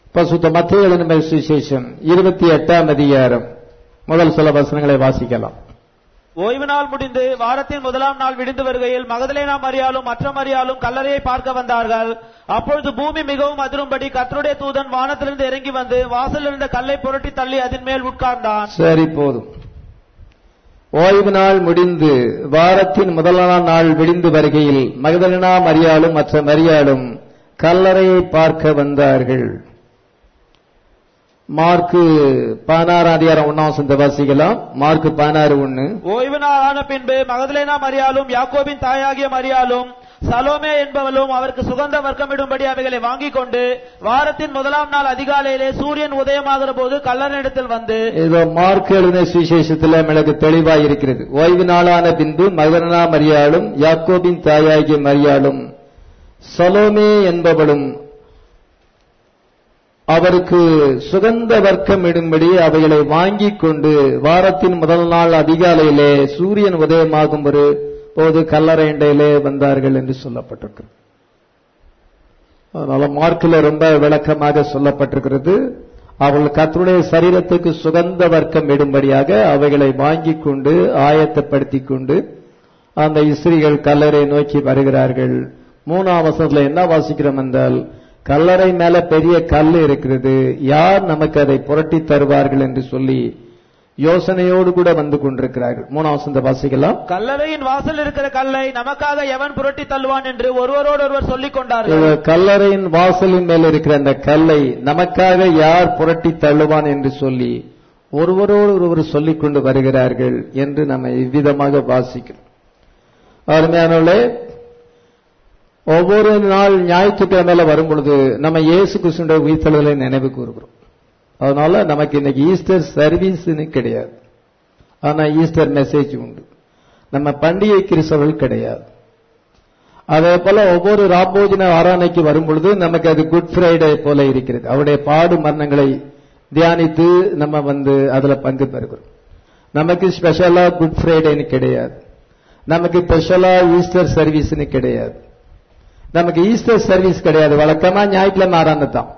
பரிசுத்த மத்தேயு எழுதின சுவிசேஷம் 28ஆம் அதிகாரம் முதல் சில வசனங்களை வாசிக்கலாம். ஓய்வு நாள் முடிந்து வாரத்தின் முதலாம் நாள் விடிந்து வருகையில் மகதலேனா மரியாளும் மற்ற மரியாளும் கல்லறையை பார்க்க வந்தார்கள். அப்பொழுது பூமி மிகவும் அதிரும்படி கர்த்தருடைய தூதன் வானத்திலிருந்து இறங்கி வந்து வாசலில் இருந்த கல்லை புரட்டி தள்ளி அதன் மேல் உட்கார்ந்தான். சரி, போதும். ஓய்வு நாள் முடிந்து வாரத்தின் முதலாம் நாள் விடிந்து வருகையில் மகதலேனா மரியாளும் மற்ற மரியாளும் கல்லறையை பார்க்க வந்தார்கள். மார்க்கு 16 அதிகாரம் 1 வாசிக்கலாம். மார்க்கு 16:1. ஓய்வு நாள் ஆன பின்பு மகதலேனா மரியாளும் யாக்கோபின் தாயாகிய மரியாளும் சலோமே என்பவளும் அவருக்கு சுகந்த வர்க்கமிடும்படி அவைகளை வாங்கிக் கொண்டு வாரத்தின் முதலாம் நாள் அதிகாலையிலே சூரியன் உதயமாகிற போது கல்லறையிடத்தில் வந்து. இதோ மார்க்கு எழுதின சுவிசேஷத்தில் எனக்கு தெளிவாய் இருக்கிறது. ஓய்வு நாளான பின்பு மகதலேனா மரியாளும் யாக்கோபின் தாயாகிய மரியாளும் சலோமே என்பவளும் அவருக்கு சுகந்த வர்க்கம் இடும்படி அவைகளை வாங்கிக் கொண்டு வாரத்தின் முதல் நாள் அதிகாலையிலே சூரியன் உதயமாகும் போது கல்லறையிலே வந்தார்கள் என்று சொல்லப்பட்டிருக்கிறது. அதனால மார்க்கில் ரொம்ப விளக்கமாக சொல்லப்பட்டிருக்கிறது. அவர்கள் கர்த்தருடைய சரீரத்துக்கு சுகந்த வர்க்கம் இடும்படியாக அவைகளை வாங்கிக் கொண்டு ஆயத்தப்படுத்திக் கொண்டு அந்த இஸ்ரீகள் கல்லறை நோக்கி வருகிறார்கள். 3ஆம் வசனத்துல என்ன வாசிக்கிறோம் என்றால், கல்லறை மேல பெரிய கல் இருக்கிறது, யார் நமக்கு அதை புரட்டி தருவார்கள் என்று சொல்லி யோசனையோடு கூட வந்து கொண்டிருக்கிறார்கள். 3ஆம் வசனத்தை வாசிக்கலாம். கல்லறையின் வாசல் இருக்கிற கல்லை நமக்காக எவன் புரட்டி தள்ளுவான் என்று ஒருவரோடு ஒருவர் சொல்லிக் கொண்டார்கள். கல்லறையின் வாசலின் மேல் இருக்கிற அந்த கல்லை நமக்காக யார் புரட்டி தள்ளுவான் என்று சொல்லி ஒருவரோடு ஒருவர் சொல்லிக் கொண்டு வருகிறார்கள் என்று நம்ம இவ்விதமாக வாசிக்கிறோம். அருமையானவர்களே, ஒவ்வொரு நாள் ஞாயிற்றுக்கிழமையில வரும் பொழுது நம்ம இயேசு கிறிஸ்துவின் உயிர்த்தெழுதலை நினைவு கூறுகிறோம். அதனால நமக்கு இன்னைக்கு ஈஸ்டர் சர்வீஸ்ன்னு கிடையாது, ஆனா ஈஸ்டர் மெசேஜ் உண்டு. நம்ம பண்டிகை கிறிஸ்தவர்கள் கிடையாது. அதே போல ஒவ்வொரு ராப்போஜன ஆராதனைக்கு வரும் பொழுது நமக்கு அது குட் ஃப்ரைடே போல இருக்கிறது. அவருடைய பாடு மரணங்களை தியானித்து நம்ம அதுல பங்கு பெறுகிறோம். நமக்கு ஸ்பெஷலா குட் ஃப்ரைடேன்னு கிடையாது, நமக்கு ஸ்பெஷலா ஈஸ்டர் சர்வீஸ்ன்னு கிடையாது, நமக்கு ஈஸ்டர் சர்வீஸ் கிடையாது. வழக்கமா ஞாயிற்றுக்கிழமை ஆராதனை தான்.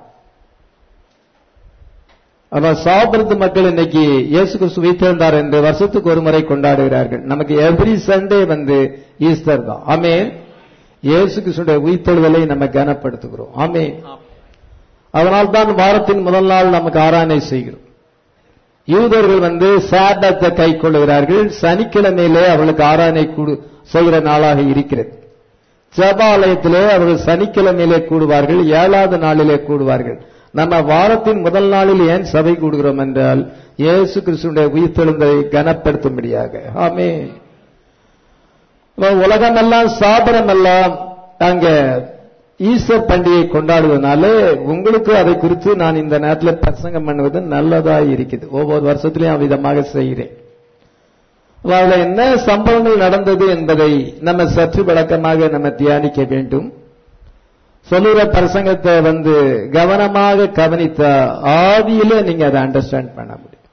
சாப்பிடுறது மக்கள் இன்னைக்கு இயேசு கிறிஸ்து உயிர்த்தெழுந்தார் என்று வருஷத்துக்கு ஒரு முறை கொண்டாடுகிறார்கள். நமக்கு எவ்ரி சண்டே ஈஸ்டர் தான். ஆமென். இயேசு கிறிஸ்துடைய உயிர்த்தெழுதலை நம்ம கனப்படுத்துகிறோம். ஆமென். அதனால்தான் வாரத்தின் முதல் நாள் நமக்கு ஆராதனை செய்கிறோம். யூதர்கள் சாபத்தை கை கொள்ளுகிறார்கள். சனிக்கிழமையிலே அவர்களுக்கு ஆராதனை செய்கிற நாளாக இருக்கிறது. ஜெபாலயத்திலே அவர்கள் சனிக்கிழமையிலே கூடுவார்கள், 7வது நாளிலே கூடுவார்கள். நம்ம வாரத்தின் முதல் நாளில் ஏன் சபை கூடுகிறோம் என்றால் இயேசு கிறிஸ்துவினுடைய உயிர்த்தெழுந்ததை கனப்படுத்தும்படியாக. ஆமென். உலகமெல்லாம் சாபனமெல்லாம் அங்க ஈஸ்டர் பண்டிகை கொண்டாடுவதனால உங்களுக்கு அதை குறித்து நான் இந்த நேரத்தில் பிரசங்கம் பண்ணுவது நல்லதா இருக்குது. ஒவ்வொரு வருஷத்திலையும் அவ்விதமாக செய்கிறேன். அதுல என்ன சம்பவங்கள் நடந்தது என்பதை நம்ம சற்று விளக்கமாக நம்ம தியானிக்க வேண்டும். சொல்லுற பிரசங்கத்தை கவனமாக கவனித்தா ஆவியில நீங்க அதை அண்டர்ஸ்டாண்ட் பண்ண முடியும்.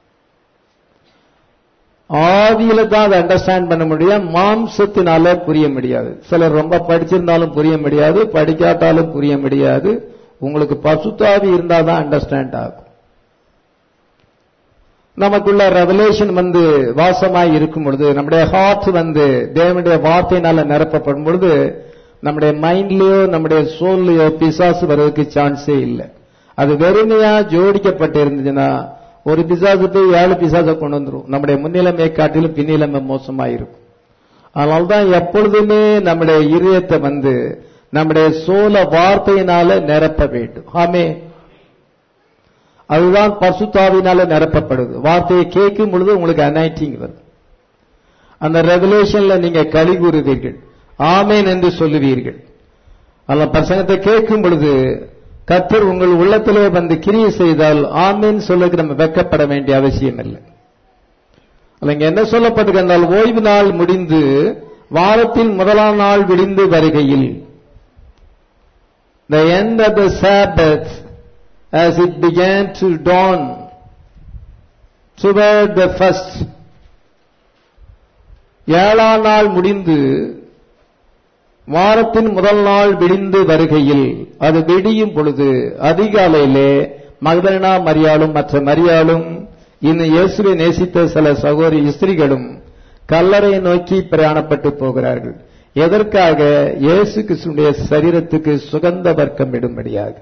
ஆவியில தான் அதை அண்டர்ஸ்டாண்ட் பண்ண முடியும், மாம்சத்தினால புரிய முடியாது. சிலர் ரொம்ப படிச்சிருந்தாலும் புரிய முடியாது, படிக்காட்டாலும் புரிய முடியாது. உங்களுக்கு பசுத்தாவி இருந்தாதான் அண்டர்ஸ்டாண்ட் ஆகும். நமக்குள்ள ரெவலேஷன் வாசமாய் இருக்கும் பொழுது, நம்முடைய ஹார்ட் தேவனுடைய வார்த்தையினால நிரப்பப்படும் பொழுது, நம்முடைய மைண்ட்லயோ நம்முடைய சோல்லையோ பிசாசு வருவதற்கு சான்ஸே இல்லை. அது வெறுமையா ஜோடிக்கப்பட்டு இருந்துச்சுன்னா ஒரு பிசாசு போய் 7 பிசாசை கொண்டு வந்துடும். நம்முடைய முன்னிலைமை காட்டிலும் பின்னிலைமை மோசமாயிருக்கும். அதனால்தான் எப்பொழுதுமே நம்முடைய இதயத்தை நம்முடைய சோல வார்த்தையினால நிரப்ப வேண்டும். ஆமென். அதுதான் பரிசுத்தாவினால நிரப்பப்படுது. வார்த்தையை கேட்கும் பொழுது உங்களுக்கு அனாயிட்டிங் வரும். அந்த ரெவலேஷன்ல நீங்க களி கூறுவீர்கள், ஆமேன் என்று சொல்லுவீர்கள். அந்த பிரசங்கத்தை கேட்கும் பொழுது கர்த்தர் உங்கள் உள்ளத்திலே கிரியை செய்தால் ஆமேன் சொல்லுக்கு நம்ம வெட்கப்பட வேண்டிய அவசியம் இல்லை. இங்க என்ன சொல்லப்பட்டிருந்தால், ஓய்வு நாள் முடிந்து வாரத்தின் முதலாம் நாள் விடிந்து வருகையில், the end of the Sabbath as it began to dawn toward the first, 7ஆம் நாள் முடிந்து வாரத்தின் முதல் நாள் விடிந்து வருகையில், அது விடியும் பொழுது அதிகாலையிலே மகதலேனா மரியாளும் மற்ற மரியாளும் இன்னும் இயேசுவை நேசித்த சில சகோதரி ஸ்திரீகளும் கல்லறையை நோக்கி பிரயாணப்பட்டு போகிறார்கள். எதற்காக? இயேசு கிறிஸ்துவினுடைய சரீரத்துக்கு சுகந்த வர்க்கம் இடும்படியாக.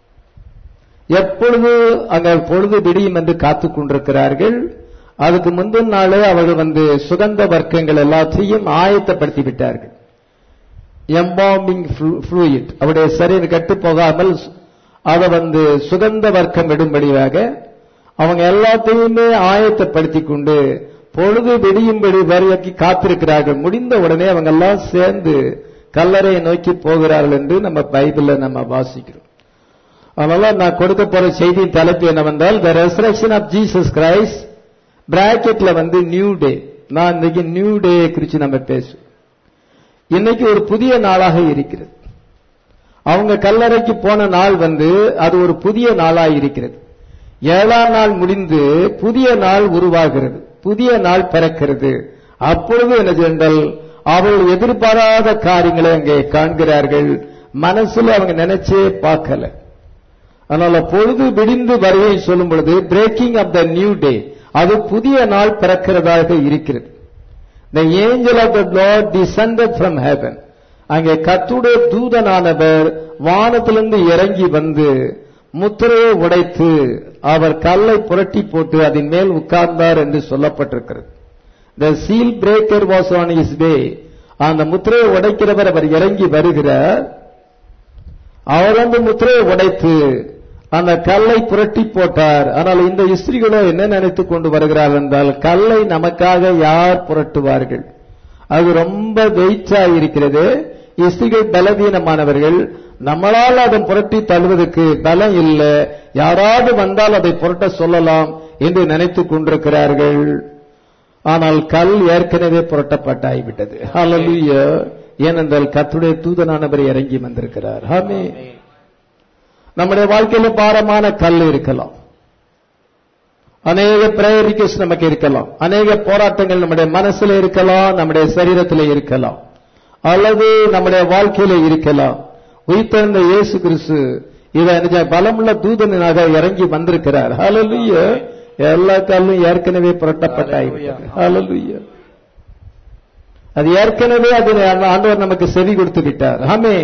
எப்பொழுது அங்க பொழுது விடியும் என்று காத்துக் கொண்டிருக்கிறார்கள். அதுக்கு முந்தின நாளே அவர்கள் சுகந்த வர்க்கங்கள் எல்லாத்தையும் ஆயத்தப்படுத்தி விட்டார்கள். எம்பாமிங் ஃப்ளூயிட், அவருடைய சரீரம் கெட்டு போகாமல் அதை சுகந்த வர்க்கம் இடும்படியாக அவங்க எல்லாத்தையுமே ஆயத்தப்படுத்தி கொண்டு பொழுது விடியும்படி வரைக்கும் காத்திருக்கிறார்கள். முடிந்த உடனே அவங்க எல்லாம் சேர்ந்து கல்லறையை நோக்கி போகிறார்கள் என்று நம்ம பைபிள்ல நம்ம வாசிக்கிறோம். அதனால நான் கொடுக்க போற செய்தியின் தலைப்பு என்னவென்றால் the resurrection of Jesus Christ பிராக்கெட்ல நியூ டே. நான் இன்னைக்கு நியூ டே குறித்து நம்ம பேசுவோம். இன்னைக்கு ஒரு புதிய நாளாக இருக்கிறது. அவங்க கல்லறைக்கு போன நாள் அது ஒரு புதிய நாளாக இருக்கிறது. 7ஆம் நாள் முடிந்து புதிய நாள் உருவாகிறது, புதிய நாள் பிறக்கிறது. அப்பொழுது என்ன சென்றால் அவர்கள் எதிர்பாராத காரியங்களை அங்கே காண்கிறார்கள். மனசுல அவங்க நினைச்சே பார்க்கல. அதனால பொழுது விடிந்து வருகை சொல்லும் பொழுது breaking of the new day, அது புதிய நாள் பிறக்கிறதாக இருக்கிறது. The angel of the Lord descended from heaven. அங்கே கர்த்தருடைய தூதனானவர் வானத்திலிருந்து இறங்கி முத்திரையை உடைத்து அவர் கல்லை புரட்டி போட்டு அதன் மேல் உட்கார்ந்தார் என்று சொல்லப்பட்டிருக்கிறது. The seal breaker was on his way. அந்த முத்திரையை உடைக்கிறவர் அவர் இறங்கி வருகிறார். அவர் முத்திரையை உடைத்து அந்த கல்லை புரட்டி போட்டார். ஆனால் இந்த ஸ்திரீகளோ என்ன நினைத்துக் கொண்டு வருகிறார்கள் என்றால், கல்லை நமக்காக யார் புரட்டுவார்கள்? அது ரொம்ப வெயிட்டா இருக்கிறது. ஸ்திரீகள் பலவீனமானவர்கள், நம்மளால் அதை புரட்டி தள்ளுவதற்கு பலம் இல்லை, யாராவது வந்தால் அதை புரட்ட சொல்லலாம் என்று நினைத்துக் கொண்டிருக்கிறார்கள். ஆனால் கல் ஏற்கனவே புரட்டப்பட்டாகிவிட்டது. ஹல்லேலூயா. ஏனென்றால் கர்த்தருடைய தூதனானவர் இறங்கி வந்திருக்கிறார். ஆமென். நம்முடைய வாழ்க்கையில பாரமான கல் இருக்கலாம், அநேக பிரேயர் ரிக்வெஸ்ட் நமக்கு இருக்கலாம், அநேக போராட்டங்கள் நம்முடைய மனசுல இருக்கலாம், நம்முடைய சரீரத்திலே இருக்கலாம், அல்லது நம்முடைய வாழ்க்கையில இருக்கலாம். உயிர்த்தெழுந்த இயேசு கிறிஸ்து இதை பலமுள்ள தூதனாக இறங்கி வந்திருக்கிறார். ஹல்லேலூயா. எல்லா கல்லும் ஏற்கனவே புரட்டப்பட்டாகிவிட்டது. ஹல்லேலூயா. அது ஏற்கனவே ஆண்டவர் நமக்கு செவி கொடுத்து விட்டார். ஆமென்.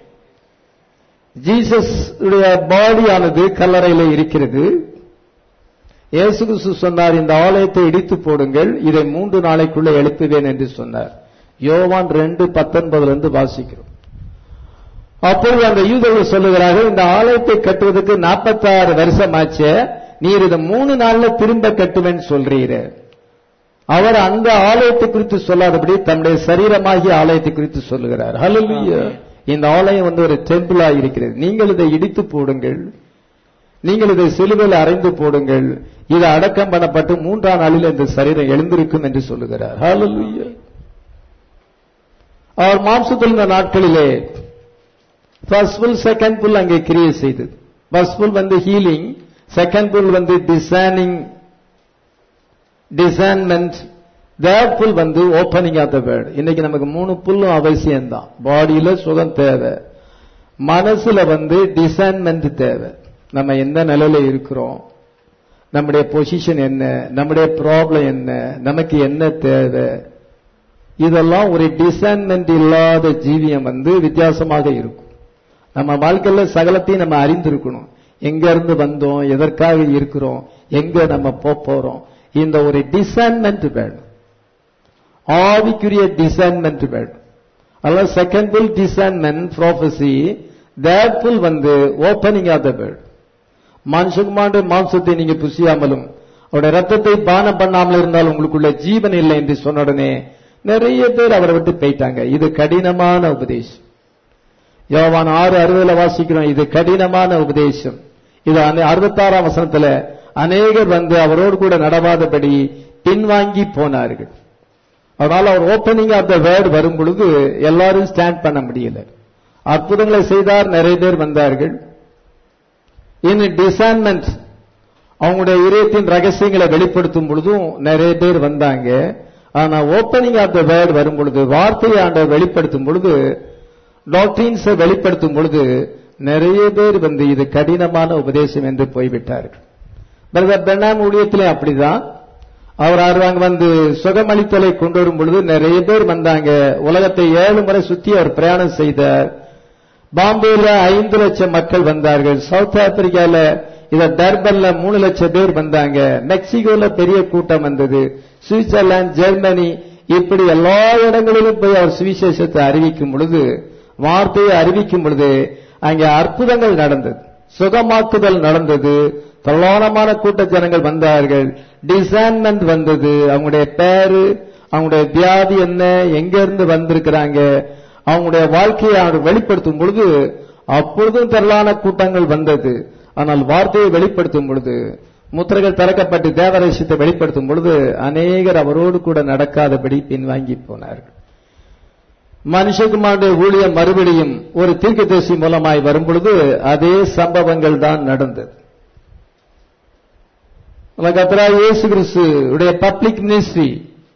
ஜீசஸ் உடைய பாடியானது கல்லறையில இருக்கிறது. இயேசு கிறிஸ்து சொன்னார், இந்த ஆலயத்தை இடித்து போடுங்கள், இதை 3 நாளைக்குள்ள எழுப்புவேன் என்று சொன்னார். யோவான் 2:19 வாசிக்கிறோம். அப்பொழுது அந்த யூதர்கள் சொல்லுகிறார்கள், இந்த ஆலயத்தை கட்டுவதற்கு 46 வருஷம் ஆச்சு, நீர் இதை 3 நாள்ல திரும்ப கட்டுவேன்னு சொல்றீர். அவர் அந்த ஆலயத்தை குறித்து சொல்லாதபடி தம்முடைய சரீரமாகிய ஆலயத்தை குறித்து சொல்லுகிறார். ஹல்லேலூயா. இந்த ஆலயம் ஒரு டெம்பிளா இருக்கிறது. நீங்கள் இதை இடித்து போடுங்கள், நீங்கள் இதை சிலுவையில் அறைந்து போடுங்கள், இது அடக்கம் பண்ணப்பட்டு 3ஆம் நாளில் இந்த சரீரம் எழுந்திருக்கும் என்று சொல்லுகிறார். ஹல்லேலூயா. அவர் மாம்சத்தில் இந்த நாட்களிலே ஃபர்ஸ்ட் புல் செகண்ட் புல் அங்கே கிரியேட் செய்தது. First pull healing, second pull discernment, third pull opening of the word. இன்னைக்கு நமக்கு 3 புல்லும் அவசியம் தான். பாடியில சுகம் தேவை, மனசுல டிசைன்மெண்ட் தேவை. நம்ம எந்த நிலையில இருக்கிறோம், நம்முடைய பொசிஷன் என்ன, நம்முடைய ப்ராப்ளம் என்ன, நமக்கு என்ன தேவை, இதெல்லாம் ஒரு டிசைன்மெண்ட் இல்லாத ஜீவியம் வித்தியாசமாக இருக்கும். நம்ம வாழ்க்கையில சகலத்தையும் நம்ம அறிந்திருக்கணும். எங்க இருந்து வந்தோம், எதற்காக இருக்கிறோம், எங்க நம்ம போறோம், இந்த ஒரு டிசைன்மெண்ட் வேணும். ஆவிக்குரிய டிசைன்மெண்ட் வேணும். அதனால second pull discernment prophecy, third pull opening of the word. மனுஷகுமாரனுடைய மாம்சத்தை நீங்க புசியாமலும் அவருடைய ரத்தத்தை பானம் பண்ணாமல் இருந்தால் உங்களுக்குள்ள ஜீவன் இல்லை என்று சொன்ன உடனே நிறைய பேர் அவரை விட்டு போயிட்டாங்க. இது கடினமான உபதேசம். யோவான் 6:60 வாசிக்கிறோம், இது கடினமான உபதேசம். இது 66ஆம் வசனத்துல அநேகர் அவரோடு கூட நடவாதபடி பின்வாங்கி போனார்கள். அதனால அவர் ஓப்பனிங் ஆஃப் த வேர்ட் வரும் பொழுது எல்லாரும் ஸ்டாண்ட் பண்ண முடியல. அற்புதங்களை செய்தார், நிறைய பேர் வந்தார்கள். இன் டிசைன்மெண்ட், அவங்களுடைய இதயத்தின் ரகசியங்களை வெளிப்படுத்தும் பொழுதும் நிறைய பேர் வந்தாங்க. ஆனா ஓப்பனிங் ஆஃப் த வேர்ட் வரும் பொழுது, வார்த்தையை ஆண்டவர் வெளிப்படுத்தும் பொழுது, டாக்டரின்ஸை வெளிப்படுத்தும் பொழுது நிறைய பேர் இது கடினமான உபதேசம் என்று போய்விட்டார்கள். பிரதர் பெர்னாம் ஊழியத்திலே அப்படிதான். அவர் அங்க சுகமளித்தலை கொண்டு வரும் பொழுது நிறைய பேர் வந்தாங்க. உலகத்தை 7 முறை சுத்தி அவர் பிரயாணம் செய்தார். பாம்பேல 5 லட்சம் மக்கள் வந்தார்கள். சவுத் ஆப்பிரிக்கால டர்பன்ல 3 லட்சம் பேர் வந்தாங்க. மெக்சிகோல பெரிய கூட்டம் வந்தது. சுவிட்சர்லாந்து, ஜெர்மனி, இப்படி எல்லா இடங்களிலும் போய் அவர் சுவிசேஷத்தை அறிவிக்கும் பொழுது, வார்த்தையை அறிவிக்கும் பொழுது அங்கே அற்புதங்கள் நடந்தது, சுகமாக்குதல் நடந்தது. பிரதானமான கூட்ட ஜனங்கள் வந்தார்கள். டிசைன்மெண்ட் வந்தது. அவங்களுடைய பேரு, அவங்களுடைய வியாதி என்ன, எங்க இருந்து வந்திருக்கிறாங்க, அவங்களுடைய வாழ்க்கையை அவர் வெளிப்படுத்தும் பொழுது அப்பொழுதும் திரளான கூட்டங்கள் வந்தது. ஆனால் வார்த்தையை வெளிப்படுத்தும் பொழுது, முத்திரைகள் திறக்கப்பட்டு தேவரகசியத்தை வெளிப்படுத்தும் பொழுது அநேகர் அவரோடு கூட நடக்காதபடி பின்வாங்கி போனார்கள். மனுஷகுமாரனுடைய ஊழியம் மறுபடியும் ஒரு தீர்க்கதரிசி மூலமாய் வரும் பொழுது அதே சம்பவங்கள் தான் நடந்தது. கர்த்தராகிய இயேசு கிறிஸ்துவுடைய பப்ளிக் மினிஸ்ட்ரி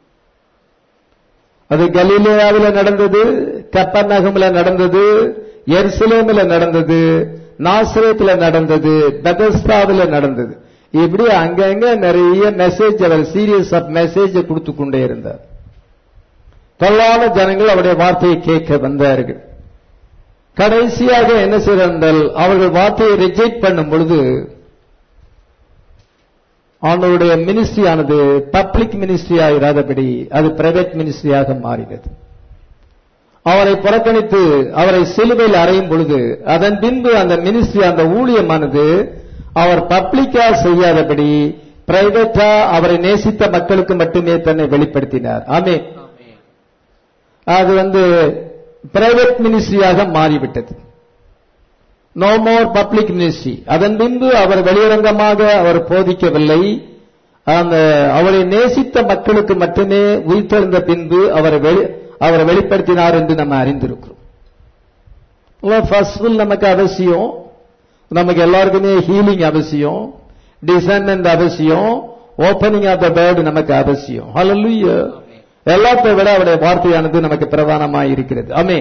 அது கலிலேயாவில் நடந்தது, கப்பர்நகமில் நடந்தது, எருசலேமில் நடந்தது, நாசரேத்தில் நடந்தது, பெதஸ்தாவில் நடந்தது. இப்படி அங்கங்க நிறைய மெசேஜ், அவர் சீரியஸ் ஆஃப் மெசேஜ் கொடுத்து கொண்டே இருந்தார். பல்லான ஜனங்கள் அவருடைய வார்த்தையை கேட்க வந்தார்கள். கடைசியாக என்ன செய்தார்கள், அவர்கள் வார்த்தையை ரிஜெக்ட் பண்ணும் பொழுது அவனுடைய மினிஸ்ட்ரி ஆனது பப்ளிக் மினிஸ்ட்ரியாக இராதபடி அது பிரைவேட் மினிஸ்ட்ரியாக மாறினது. அவரை புறக்கணித்து அவரை சிலுவையில் அறையும் பொழுது அதன் பின்பு அந்த மினிஸ்ட்ரி, அந்த ஊழியமானது அவர் பப்ளிக்கா செய்யாதபடி பிரைவேட்டா அவரை நேசித்த மக்களுக்கு மட்டுமே தன்னை வெளிப்படுத்தினார். ஆமென். அது பிரைவேட் மினிஸ்ட்ரியாக மாறிவிட்டது. No more public ministry. அதன் பின்பு அவர் வெளியரங்கமாக அவர் போதிக்கவில்லை. அவரை நேசித்த மக்களுக்கு மட்டுமே உயிர்த்தெழுந்த பின்பு அவரை வெளிப்படுத்தினார் என்று நம்ம அறிந்திருக்கிறோம். ஃபர்ஸ்ட் நமக்கு அவசியம், நமக்கு எல்லாருக்குமே ஹீலிங் அவசியம், டிசைன்மெண்ட் அவசியம், ஓபனிங் ஆஃப் த வேர்ட் நமக்கு அவசியம். ஹல்லேலூயா. எல்லாத்தை விட அவருடைய வார்த்தையானது நமக்கு பிரதானமாக இருக்கிறது. ஆமென்.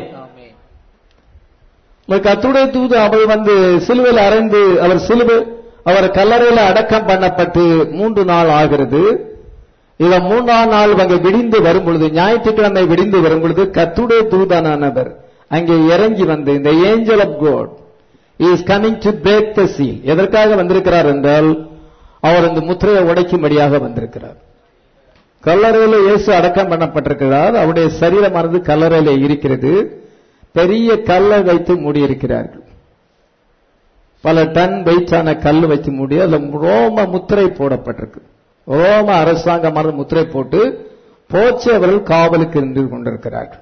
கர்த்தருடைய தூது அவள் சிலுவையில் அறைந்து அவர் கல்லறையில அடக்கம் பண்ணப்பட்டு 3 நாள் ஆகிறது. இவன் 3ஆம் நாள் விடிந்து வரும் பொழுது, ஞாயிற்றுக்கிழமை விடிந்து வரும் பொழுது கர்த்தருடைய தூதனானவர் அங்கே இறங்கி இந்த angel of God is coming to break the seal. எதற்காக வந்திருக்கிறார் என்றால் அவர் இந்த முத்திரையை உடைக்கும்படியாக வந்திருக்கிறார். கல்லறையில இயேசு அடக்கம் பண்ணப்பட்டிருக்கிறார். அவருடைய சரீரமானது கல்லறையில இருக்கிறது. பெரிய கல்லை வைத்து மூடியிருக்கிறார்கள். பல டன் வெயிட்டான கல் வைத்து மூடி அதில் ரோம முத்திரை போடப்பட்டிருக்கு. ரோம அரசாங்கமான முத்திரை போட்டு போச்சவர்கள் காவலுக்கு இருந்து கொண்டிருக்கிறார்கள்.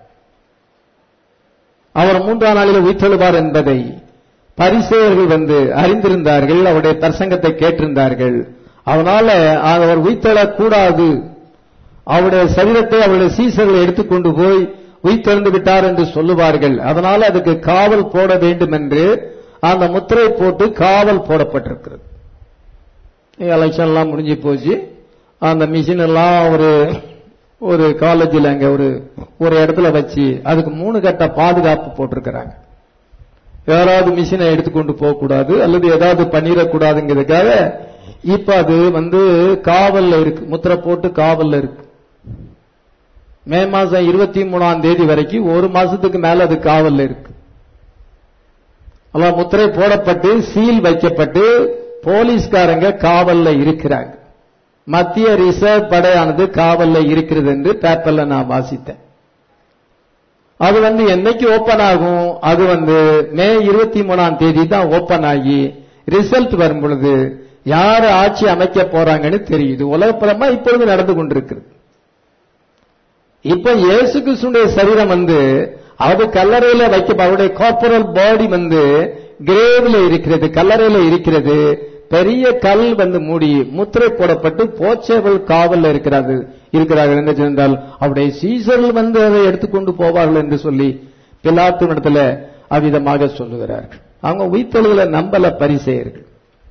அவர் 3ஆம் நாளில் உயிர்த்தெழுவார் என்பதை பரிசேயர்கள் அறிந்திருந்தார்கள். அவருடைய பிரசங்கத்தை கேட்டிருந்தார்கள். அதனால அவர் உயிர்த்தெழக்கூடாது, அவருடைய சரீரத்தை அவருடைய சீசர்களை எடுத்துக்கொண்டு போய் உயிர்த்தெழுந்து விட்டார் என்று சொல்லுவார்கள். அதனால அதுக்கு காவல் போட வேண்டும் என்று அந்த முத்திரை போட்டு காவல் போடப்பட்டிருக்கிறது. எலெக்ஷன் எல்லாம் முடிஞ்சு போச்சு. அந்த மிஷின் எல்லாம் ஒரு காலேஜில் அங்க ஒரு இடத்துல வச்சு அதுக்கு 3 கட்ட பாதுகாப்பு போட்டிருக்கிறாங்க. யாராவது மிஷினை எடுத்துக்கொண்டு போக கூடாது அல்லது ஏதாவது பண்ணிடக்கூடாதுங்கிறதுக்காக இப்ப அது காவல்ல இருக்கு, முத்திரை போட்டு காவல்ல இருக்கு. மே மாசம் 23ஆம் தேதி வரைக்கும் 1 மாசத்துக்கு மேல அது காவல்ல இருக்கு. முத்திரை போடப்பட்டு சீல் வைக்கப்பட்டு போலீஸ்காரங்க காவல்ல இருக்கிறாங்க. மத்திய ரிசர்வ் படையானது காவல்ல இருக்கிறது என்று பேப்பர்ல நான் வாசித்தேன். அது என்னைக்கு ஓபன் ஆகும், அது மே 23ஆம் தேதி தான் ஓபன் ஆகி ரிசல்ட் வரும் பொழுது யாரு ஆட்சி அமைக்க போறாங்கன்னு தெரியுது. உலகப்புறமா இப்பொழுது நடந்து கொண்டிருக்கிறது. இப்ப இயேசு கிறிஸ்துடைய சரீரம் அது கல்லறையில வைக்க, அவருடைய கார்பரல் பாடி கிரேவ்ல இருக்கிறது, கல்லறையில இருக்கிறது. பெரிய கல் மூடி முத்திரை போடப்பட்டு போச்சேவல் காவல்ல இருக்கிறார்கள் என்று சொன்னால் அவருடைய சீசர்கள் அதை எடுத்துக்கொண்டு போவார்கள் என்று சொல்லி பிலாத்து இடத்துல அவ்விதமாக சொல்லுகிறார்கள். அவங்க உயிர்த்தெழுதலை நம்பல பரிசேயர்கள்.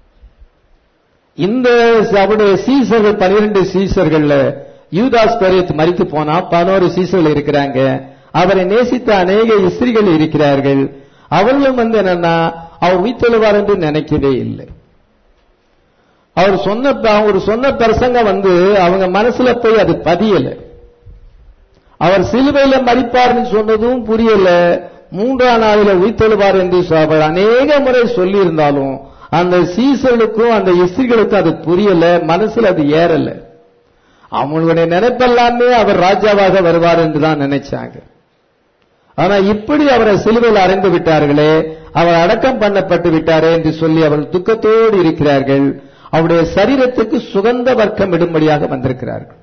இந்த அவருடைய சீசர்கள் 12 சீசர்கள்ல யூதாஸ் கரியத் மரித்து போனா 11 சீசர்கள் இருக்கிறாங்க. அவரை நேசித்த அநேக ஸ்திரீகள் இருக்கிறார்கள். அவர்களும் என்னன்னா அவர் உயிர்த்தெழுவார் என்று நினைக்கவே இல்லை. அவர் சொன்ன பிரசங்கம் அவங்க மனசுல போய் அது பதியல. அவர் சிலுவையில மரிப்பார்னு சொன்னதும் புரியல. 3ஆம் நாளில உயிர்த்தெழுவார் என்று அவர் அநேக முறை சொல்லி இருந்தாலும் அந்த சீசர்களுக்கும் அந்த இஸ்திரிகளுக்கும் அது புரியல, மனசுல அது ஏறல. அவங்களுடைய நினைப்பெல்லாமே அவர் ராஜாவாக வருவார் என்றுதான் நினைச்சாங்க. ஆனா இப்படி அவரை சிலுவையில் அறைந்து விட்டார்களே, அவர் அடக்கம் பண்ணப்பட்டு விட்டாரே என்று சொல்லி அவர்கள் துக்கத்தோடு இருக்கிறார்கள். அவருடைய சரீரத்துக்கு சுகந்த வர்க்கம் இடும்படியாக வந்திருக்கிறார்கள்.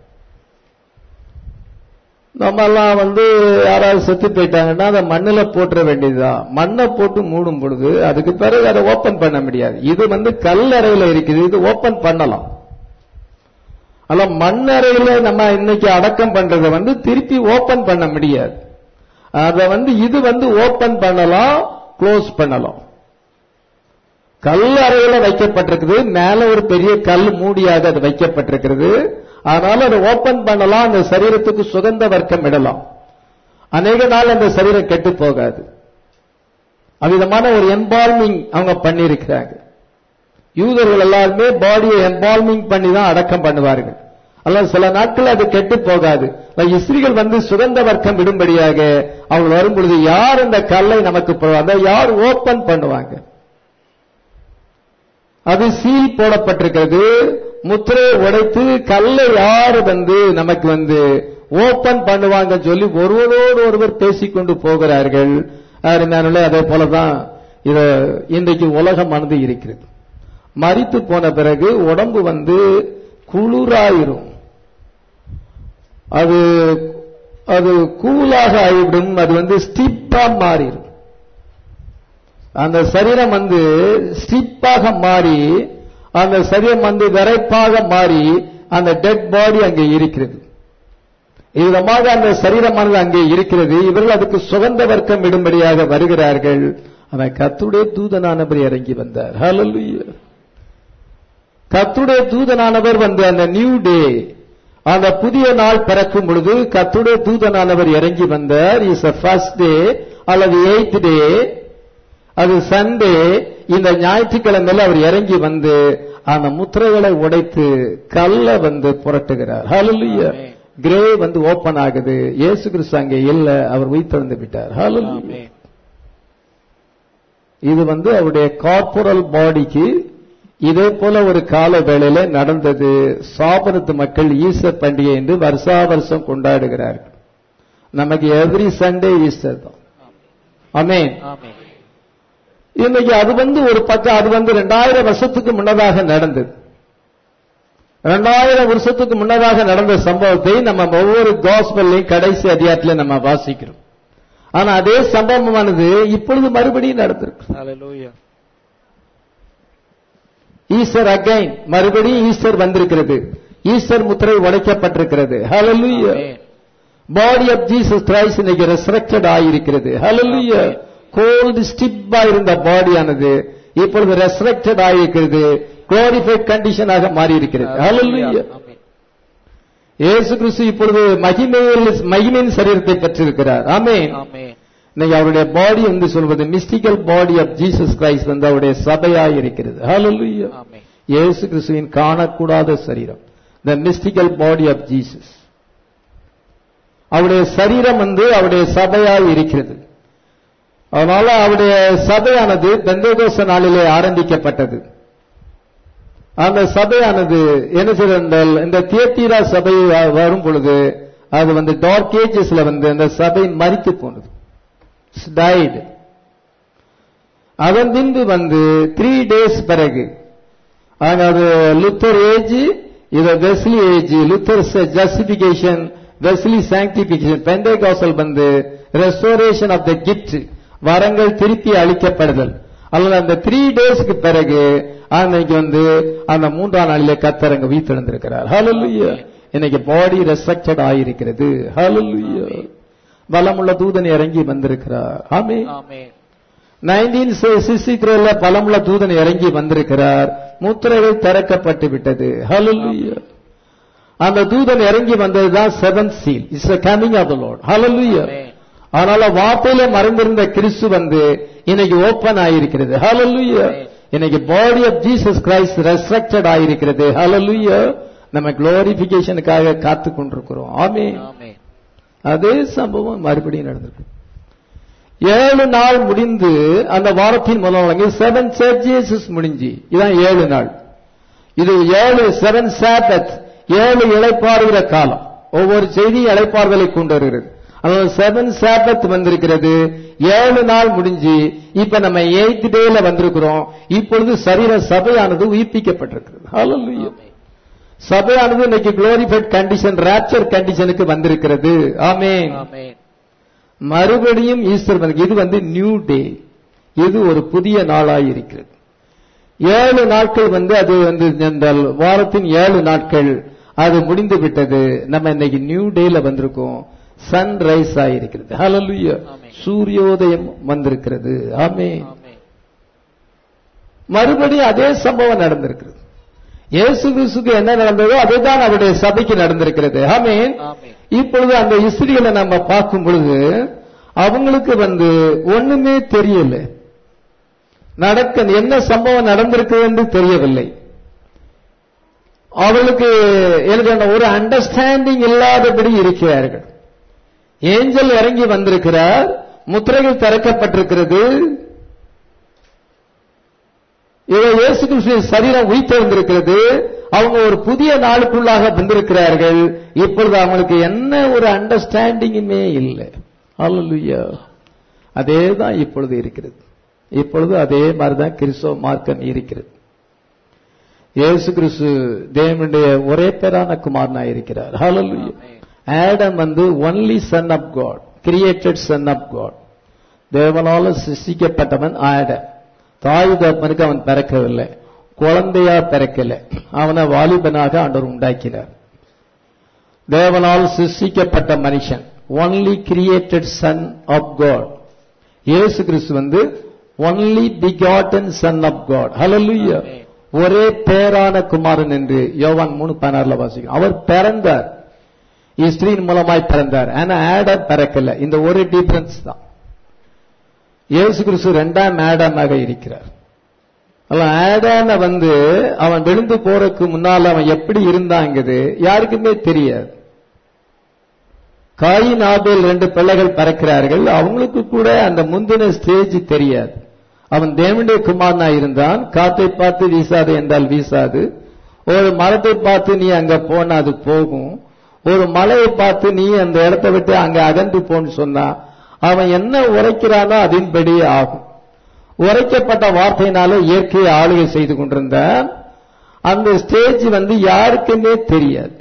நம்ம எல்லாம் யாராவது செத்து போயிட்டாங்கன்னா அதை மண்ணில போட்டுற வேண்டியதுதான். மண்ணை போட்டு மூடும் பொழுது அதுக்கு பிறகு அதை ஓபன் பண்ண முடியாது. இது கல்லறையில இருக்குது, இது ஓபன் பண்ணலாம். அல்ல மண்ணறையில நம்ம இன்னைக்கு அடக்கம் பண்றதை திருப்பி ஓபன் பண்ண முடியாது. அத இது ஓபன் பண்ணலாம், க்ளோஸ் பண்ணலாம். கல் அறையில வைக்கப்பட்டிருக்குது, மேல ஒரு பெரிய கல் மூடியாக அது வைக்கப்பட்டிருக்கிறது. அதனால அதை ஓபன் பண்ணலாம், அந்த சரீரத்துக்கு சுகந்த வர்க்கம் இடலாம். அநேக நாள் அந்த சரீரம் கெட்டு போகாது. அவ்விதமான ஒரு எம்பால்மிங் அவங்க பண்ணியிருக்கிறாங்க. யூதர்கள் எல்லாருமே பாடியை எம்பால்மிங் பண்ணி தான் அடக்கம் பண்ணுவார்கள். அல்ல சில நாட்கள் அது கெட்டு போகாது. இஸ்திரிகள் சுகந்த வர்க்கம் விடும்படியாக அவங்க வரும் பொழுது யார் அந்த கல்லை நமக்கு போவாங்க, யார் ஓபன் பண்ணுவாங்க? அது சீல் போடப்பட்டிருக்கிறது. முத்திரையை உடைத்து கல்லை யாரு நமக்கு ஓபன் பண்ணுவாங்க சொல்லி ஒருவரோடு ஒருவர் பேசிக்கொண்டு போகிறார்கள். அதே போலதான் இன்றைக்கு உலகமானது இருக்கிறது. மரித்து போன பிறகு உடம்பு குளிராயிரும், அது கூலாக ஆகிவிடும், அது ஸ்டிப்பா மாறிடும். அந்த சரீரம் ஸ்டிப்பாக மாறி, அந்த சரீரம் விரைப்பாக மாறி, அந்த டெட் பாடி அங்கே இருக்கிறது. விதமாக அந்த சரீரமானது அங்கே இருக்கிறது. இவர்கள் அதுக்கு சுகந்த வர்க்கம் இடும்படியாக வருகிறார்கள். அவன் கர்த்தருடைய தூதனானவர் இறங்கி வந்தார். ஹல்லேலூயா. கர்த்தருடைய தூதனானவர் அந்த நியூ டே, அந்த புதிய நாள் பிறக்கும் பொழுது கர்த்தருடைய தூதனானவர் இறங்கி வந்தார். இஸ் a first day அல்லது 8th day, அது சண்டே. இந்த ஞாயிற்றுக்கிழமையில அவர் இறங்கி அந்த முத்திரைகளை உடைத்து கல்ல புரட்டுகிறார். ஹல்லேலூயா. கிரே ஓபன் ஆகுது. இயேசு கிறிஸ்து அங்கே இல்ல, அவர் உயிர்த்தெழுந்து விட்டார். ஹல்லேலூயா. இது அவருடைய கார்பரல் பாடிக்கு இதே போல ஒரு கால வேளையில நடந்தது. சாபனத்து மக்கள் ஈஸ்டர் பண்டிகை என்று வருஷா வருஷம் கொண்டாடுகிறார்கள். நமக்கு எவ்ரி சண்டே ஈஸ்டர் தான். ஆமென். இன்னைக்கு அது ஒரு பக்கம், அது 2000 வருஷத்துக்கு முன்னதாக நடந்தது. 2000 வருஷத்துக்கு முன்னதாக நடந்த சம்பவத்தை நம்ம ஒவ்வொரு காஸ்பல்லையும் கடைசி அதிகாரத்தில் நம்ம வாசிக்கிறோம். ஆனா அதே சம்பவமானது இப்பொழுது மறுபடியும் நடந்திருக்கு. ஹல்லேலூயா. ஈஸ்டர் அகைன், மறுபடியும் ஈஸ்டர் வந்திருக்கிறது. ஈஸ்டர் முத்திரை உடைக்கப்பட்டிருக்கிறது. Hallelujah. Body of Jesus Christ இன்னைக்கு ரெசரக்டட் ஆயிருக்கிறது. ஹல்லேலூயா. கோல்டு ஸ்டிப்பா இருந்த பாடியானது இப்பொழுது ரெசரக்டட் ஆயிருக்கிறது. குளோரிஃபைட் கண்டிஷனாக மாறி இருக்கிறது. ஹல்லேலூயா. இயேசு கிறிஸ்து இப்பொழுது மகிமையின் சரீரத்தை பெற்றிருக்கிறார். ஆமென். இன்னைக்கு அவருடைய பாடி சொல்வது mystical body of Jesus Christ அவருடைய சபையாய் இருக்கிறது. ஹல்லேலூயா. இயேசு கிறிஸ்துவின் காணக்கூடாத சரீரம், the mystical body of Jesus. அவருடைய சரீரம் அவருடைய சபையாய் இருக்கிறது. அதனால அவருடைய சபையானது பெந்தேகோஸ்து நாளிலே ஆரம்பிக்கப்பட்டது. அந்த சபையானது என்ன செய்தால், இந்த தியத்தீரா சபை வரும் பொழுது அது டார்க் ஏஜஸ்ல அந்த சபை மரித்து போனது, died. அதன் பின்பு 3 days பிறகு அதாவது லுத்தர் ஏஜ், இது Wesley age. Luther justification, Wesley sanctification, Pentecostal restoration of the gift, வரங்கள் திருப்பி அளிக்கப்படுதல். அல்லது அந்த 3 daysக்கு பிறகு அன்னைக்கு அந்த 3ஆம் நாளிலே கர்த்தர் அங்க உயிர்த்தெழுந்திருக்கிறார். ஹல்லேலூயா. இன்னைக்கு பாடி ரெசரக்டட் ஆயிருக்கிறது. ஹல்லேலூயா. பலமுள்ள தூதன் இறங்கி வந்திருக்கிறார். ஆமென். 1963 பலமுள்ள தூதன் இறங்கி வந்திருக்கிறார். முத்திரைகள் திறக்கப்பட்டு விட்டது. ஹல்லேலூயா. அந்த தூதன் இறங்கி வந்ததுதான் 7th seal. It's a coming of the Lord. Hallelujah. அதனால வார்த்தையில மறைந்திருந்த கிறிஸ்து இன்னைக்கு ஓபன் ஆயிருக்கிறது. ஹல்லேலூயா. இன்னைக்கு body of Jesus Christ resurrected ஆயிருக்கிறது. ஹல்லேலூயா. நம்ம குளோரிபிகேஷனுக்காக காத்து கொண்டிருக்கிறோம். ஆமென். அதே சம்பவம் மறுபடியும் நடந்திருக்கு. 7 நாள் முடிந்து அந்த வாரத்தின் முதல் நாள் 7 சர்ஜஸ் முடிஞ்சு, இதான் 7 நாள். இது 7 சாபத், 7 இளைப்பாறுகிற காலம். ஒவ்வொரு செய்தி இளைப்பாறுதலை கொண்டு வருகிறது. அதனால 7 சாபத் வந்திருக்கிறது. 7 நாள் முடிஞ்சு இப்ப நம்ம 8th டேல வந்திருக்கிறோம். இப்பொழுது சரீர சபையானது உயிர்ப்பிக்கப்பட்டிருக்கிறது. ஹல்லேலூயா. சபையானது இன்னைக்கு குளோரிஃபைட் கண்டிஷன், ராப்சர் கண்டிஷனுக்கு வந்திருக்கிறது. ஆமென். மறுபடியும் ஈஸ்டர் வந்து இது நியூ டே. இது ஒரு புதிய நாளாய் இருக்கிறது. 7 நாட்கள் அது இந்த வாரத்தின் 7 நாட்கள் அது முடிந்து விட்டது. நம்ம இன்னைக்கு நியூ டேல வந்திருக்கோம். சன்ரைஸ் ஆயிருக்கிறது. ஹல்லேலூயா. சூரியோதயம் வந்திருக்கிறது. ஆமென். மறுபடியும் அதே சம்பவம் நடந்திருக்கிறது. இயேசு கிறிஸ்துக்கு என்ன நடந்ததோ அதுதான் அவருடைய சபைக்கு நடந்திருக்கிறது. ஆமென். இப்பொழுது அந்த இஸ்ரவேலை நம்ம பார்க்கும் பொழுது அவங்களுக்கு ஒண்ணுமே தெரியல, என்ன சம்பவம் நடந்திருக்கு என்று தெரியவில்லை. அவளுக்கு ஒரு அண்டர்ஸ்டாண்டிங் இல்லாதபடி இருக்கிறார்கள். ஏஞ்சல் இறங்கி வந்திருக்கிறார், முத்திரைகள் திறக்கப்பட்டிருக்கிறது. இயேசு கிறிஸ்துவின் சரீரம் உயிர்த்தெழுந்திருக்கிறது. அவங்க ஒரு புதிய நாளுக்குள்ளாக வந்திருக்கிறார்கள். இப்பொழுது அவங்களுக்கு என்ன ஒரு அண்டர்ஸ்டாண்டிங்குமே இல்லை. ஹல்லேலூயா. அதே தான் இப்பொழுது இருக்கிறது. இப்பொழுது அதே மாதிரிதான் கிறிஸ்தவ மார்க்கம் இருக்கிறது. இயேசு கிறிஸ்து தேவனுடைய ஒரே பேரான குமாரனாய் இருக்கிறார். ஹல்லேலூயா. Adam only son of God, created son of God. தேவனால சிருஷ்டிக்கப்பட்டவன் ஆடம். தாய் தகப்பனுக்கு அவன் பிறக்கவில்லை, குழந்தையா பிறக்கல, அவனை வாலிபனாக ஆண்டவர் உண்டாக்கினார். தேவனால் சிருஷ்டிக்கப்பட்ட மனுஷன், only created son of God. இயேசு கிறிஸ்து only begotten son of God. ஹல்லேலூயா. ஒரே பேரான குமாரன் என்று யோவான் 3:16 வாசிக்கிறோம். அவர் பிறந்தார், ஸ்திரீயின் மூலமாய் பிறந்தார். ஆனா ஆடம் பிறக்கல. இந்த ஒரு டிஃபரன்ஸ் தான். இயேசு கிறிஸ்து 2ஆம் ஆடமாக இருக்கிறார். ஆடாம அவன் விழுந்து போறதுக்கு முன்னால அவன் எப்படி இருந்தாங்கிறது யாருக்குமே தெரியாது. காயின் ஆபேல் 2 பிள்ளைகள் பிறக்கிறார்கள். அவங்களுக்கு கூட அந்த முந்தின ஸ்டேஜ் தெரியாது. அவன் தேவனுடைய குமாரனா இருந்தான். காற்றை பார்த்து வீசாது என்றால் வீசாது. ஒரு மரத்தை பார்த்து நீ அங்க போனா அது போகும். ஒரு மலையை பார்த்து நீ அந்த இடத்தை விட்டு அங்க அகன்று போன்னு சொன்னா அவன் என்ன உரைக்கிறானோ அதன்படி ஆகும். உரைக்கப்பட்ட வார்த்தையினால இயற்கையை ஆளுகை செய்து கொண்டிருந்தான். அந்த ஸ்டேஜ் யாருக்குமே தெரியாது.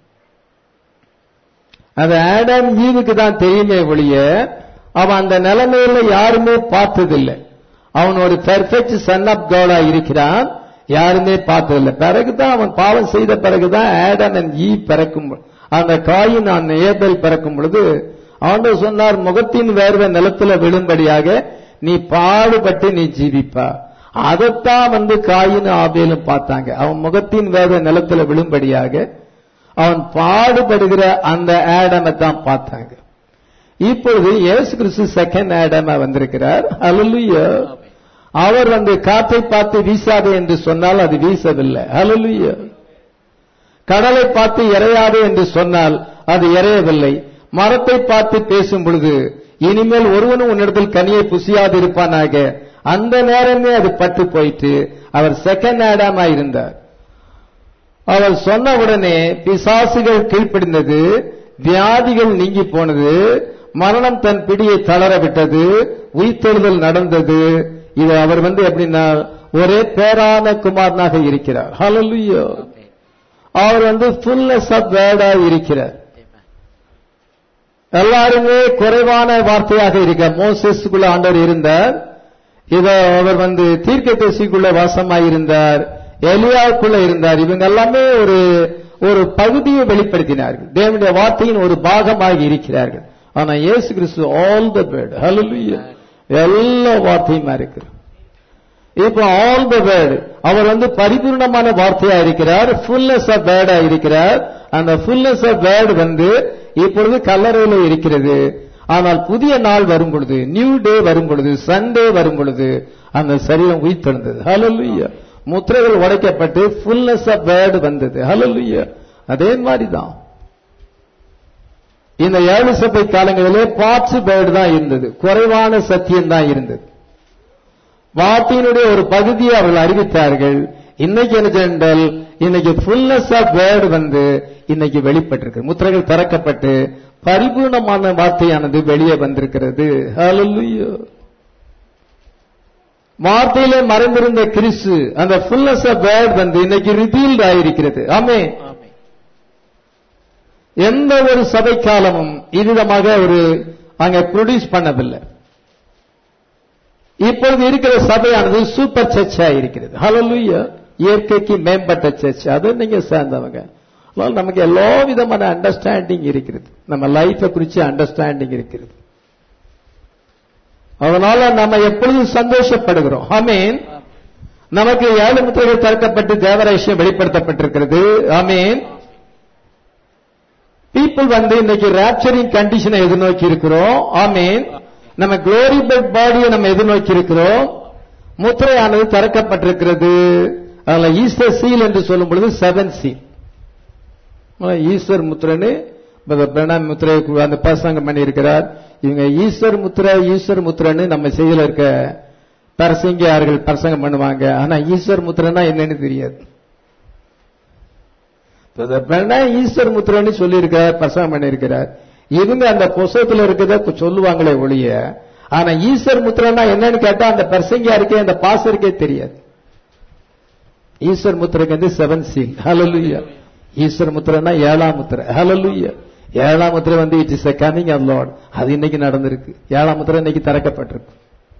அது ஆடம் ஈவுக்கு தான் தெரியுமே ஒழிய அவன் அந்த நிலைமையில யாருமே பார்த்ததில்லை. அவன் ஒரு பெர்ஃபெக்ட் சன் ஆஃப் காடா இருக்கிறான், யாருமே பார்த்ததில்லை. பிறகுதான் அவன் பாவம் செய்த பிறகுதான் ஆடம் அண்ட் ஈவ் பிறக்கும், அந்த காயின் ஏபேல் பிறக்கும் பொழுது ஆண்டவர் சொன்னார், முகத்தின் வேர்வை நிலத்துல விழும்படியாக நீ பாடுபட்டு நீ ஜீவிப்பா. அதைத்தான் காயின் ஆபேலும் பார்த்தாங்க. அவன் முகத்தின் வேர்வை நிலத்துல விழும்படியாக அவன் பாடுபடுகிற அந்த ஆடமை தான் பார்த்தாங்க. இப்பொழுது இயேசு கிறிஸ்து செகண்ட் ஆடமா வந்திருக்கிறார். ஹல்லேலூயா. அவர் காற்றை பார்த்து வீசாது என்று சொன்னால் அது வீசவில்லை. ஹல்லேலூயா. கடலை பார்த்து இறையாது என்று சொன்னால் அது இறையவில்லை. மரத்தை பார்த்து பேசும் பொழுது இனிமேல் ஒருவனும் உன்னிடத்தில் கனியை புசியாது இருப்பானாக, அந்த நேரமே அது பட்டு போயிட்டு அவர் செகண்ட் ஆடாமா இருந்தார். அவர் சொன்ன உடனே பிசாசுகள் கீழ்ப்படிந்தது, வியாதிகள் நீங்கி போனது, மரணம் தன் பிடியை தளர விட்டது, உயிர்த்தெழுதல் நடந்தது. இது அவர் எப்படின்னா ஒரே பேரான குமாரனாக இருக்கிறார். ஹல்லேலூயா. அவர் ஃபுல்னஸ் ஆஃப் வேர்டா இருக்கிறார். எல்லாருமே குறைவான வார்த்தையாக இருக்கிறார். மோசேஸ்க்குள்ள ஆண்டவர் இருந்தார். இதை அவர் தீர்க்கதரிசிக்குள்ள வாசமாயிருந்தார், எலியாவுக்குள்ள இருந்தார். இவங்க எல்லாமே ஒரு பகுதியை வெளிப்படுத்தினார்கள். தேவனுடைய வார்த்தையின் ஒரு பாகமாக இருக்கிறார்கள். ஆனா இயேசு கிறிஸ்து ஆல் த வேர்ட். ஹல்லேலூயா. எல்லா வார்த்தையுமா இருக்கிறார். இப்போ ஆல் த வேர்ட், அவர் பரிபூர்ணமான வார்த்தையா இருக்கிறார், ஃபுல்னஸ் ஆஃப் வேர்டா இருக்கிறார். அந்த ஃபுல்னஸ் ஆஃப் வேர்ட் இப்பொழுது கல்லறையில இருக்கிறது. ஆனால் புதிய நாள் வரும் பொழுது, நியூ டே வரும் பொழுது, சண்டே வரும் பொழுது அந்த சரீரம் உயிர்த்தெழுந்தது. ஹல்லேலூயா. முத்திரைகள் உடைக்கப்பட்டு ஃபுல்னஸ் ஆஃப் வேர்ட் வந்தது. ஹல்லேலூயா. அதே மாதிரிதான் இந்த 7 சபை காலங்களிலே பார்ட்ஸ் வேர்டு தான் இருந்தது, குறைவான சத்தியம் தான் இருந்தது. வார்த்தையினுடைய ஒரு பகுதியை அவர்கள் அறிவித்தார்கள். இன்னைக்கு என்ன என்றால், இன்னைக்கு ஃபுல்னஸ் ஆஃப் வேர்டு வந்து இன்னைக்கு வெளிப்பட்டிருக்கு. முத்திரைகள் திறக்கப்பட்டு பரிபூர்ணமான வார்த்தையானது வெளியே வந்திருக்கிறது. ஹல்லேலூயா. வார்த்தையிலே மறைந்திருந்த கிறிஸ்து, அந்த ஃபுல்னஸ் ஆஃப் வேர்ட் வந்து இன்னைக்கு ரிவீல்ட் ஆயிருக்கிறது. ஆமென். எந்த ஒரு சபை காலமும் இவ்விதமாக ஒரு அங்க ப்ரொடியூஸ் பண்ணவில்லை. இப்பொழுது இருக்கிற சபையானது சூப்பர் சர்ச்சா இருக்கிறது. ஹல்லேலூயா. இயற்கைக்கு மேம்பட்ட சர்ச், அது நீங்க சேர்ந்தவங்க. நமக்கு எல்லா விதமான அண்டர்ஸ்டாண்டிங் இருக்கிறது, நம்ம லைஃபை குறிச்சு அண்டர்ஸ்டாண்டிங் இருக்கிறது. அதனால நம்ம எப்பொழுதும் சந்தோஷப்படுகிறோம். ஆமென். நமக்கு 7 முத்திரைகள் திறக்கப்பட்டு தேவரகசியம் வெளிப்படுத்தப்பட்டிருக்கிறது. ஆமென். பீப்புள் வந்து இன்னைக்கு ராப்சரிங் கண்டிஷனை எதிர்நோக்கி இருக்கிறோம். ஆமென். நம்ம குளோரிஃபைட் பாடியை நம்ம எதிர்நோக்கி இருக்கிறோம். முத்திரையானது திறக்கப்பட்டிருக்கிறது. அதுல ஈஸ்டர் சீல் என்று சொல்லும் பொழுது 7 சீல். ஈஸ்டர் முத்திரன்னு முத்திரை அந்த பிரசங்கம் பண்ணி இருக்கிறார். இவங்க ஈஸ்டர் முத்திரன்னு நம்ம செய்தியில இருக்க பிரசங்கியார்கள் பிரசங்கம் பண்ணுவாங்க. ஆனா ஈஸ்டர் முத்திரன்னா என்னன்னு தெரியாது. ஈஸ்டர் முத்திரன்னு சொல்லி இருக்கிறார், பிரசங்கம் பண்ணி இருக்கிறார். இவங்க அந்த புஸ்தகத்தில் இருக்கிறத சொல்லுவாங்களே ஒழிய, ஆனா ஈஸ்டர் முத்திரன்னா என்னன்னு கேட்டா அந்த பிரசங்கியாருக்கே அந்த பாசருக்கே தெரியாது. ஈஸ்டர் முத்திரைக்கு வந்து 7 சீல். ஹல்லேலூயா. ஈஸ்டர் முத்திரைன்னா 7ஆம் முத்திரை. ஹல்லேலூயா. 7ஆம் முத்திரை வந்து it is a coming of Lord. அது இன்னைக்கு நடந்திருக்கு. 7ஆம் முத்திரை இன்னைக்கு திறக்கப்பட்டிருக்கு.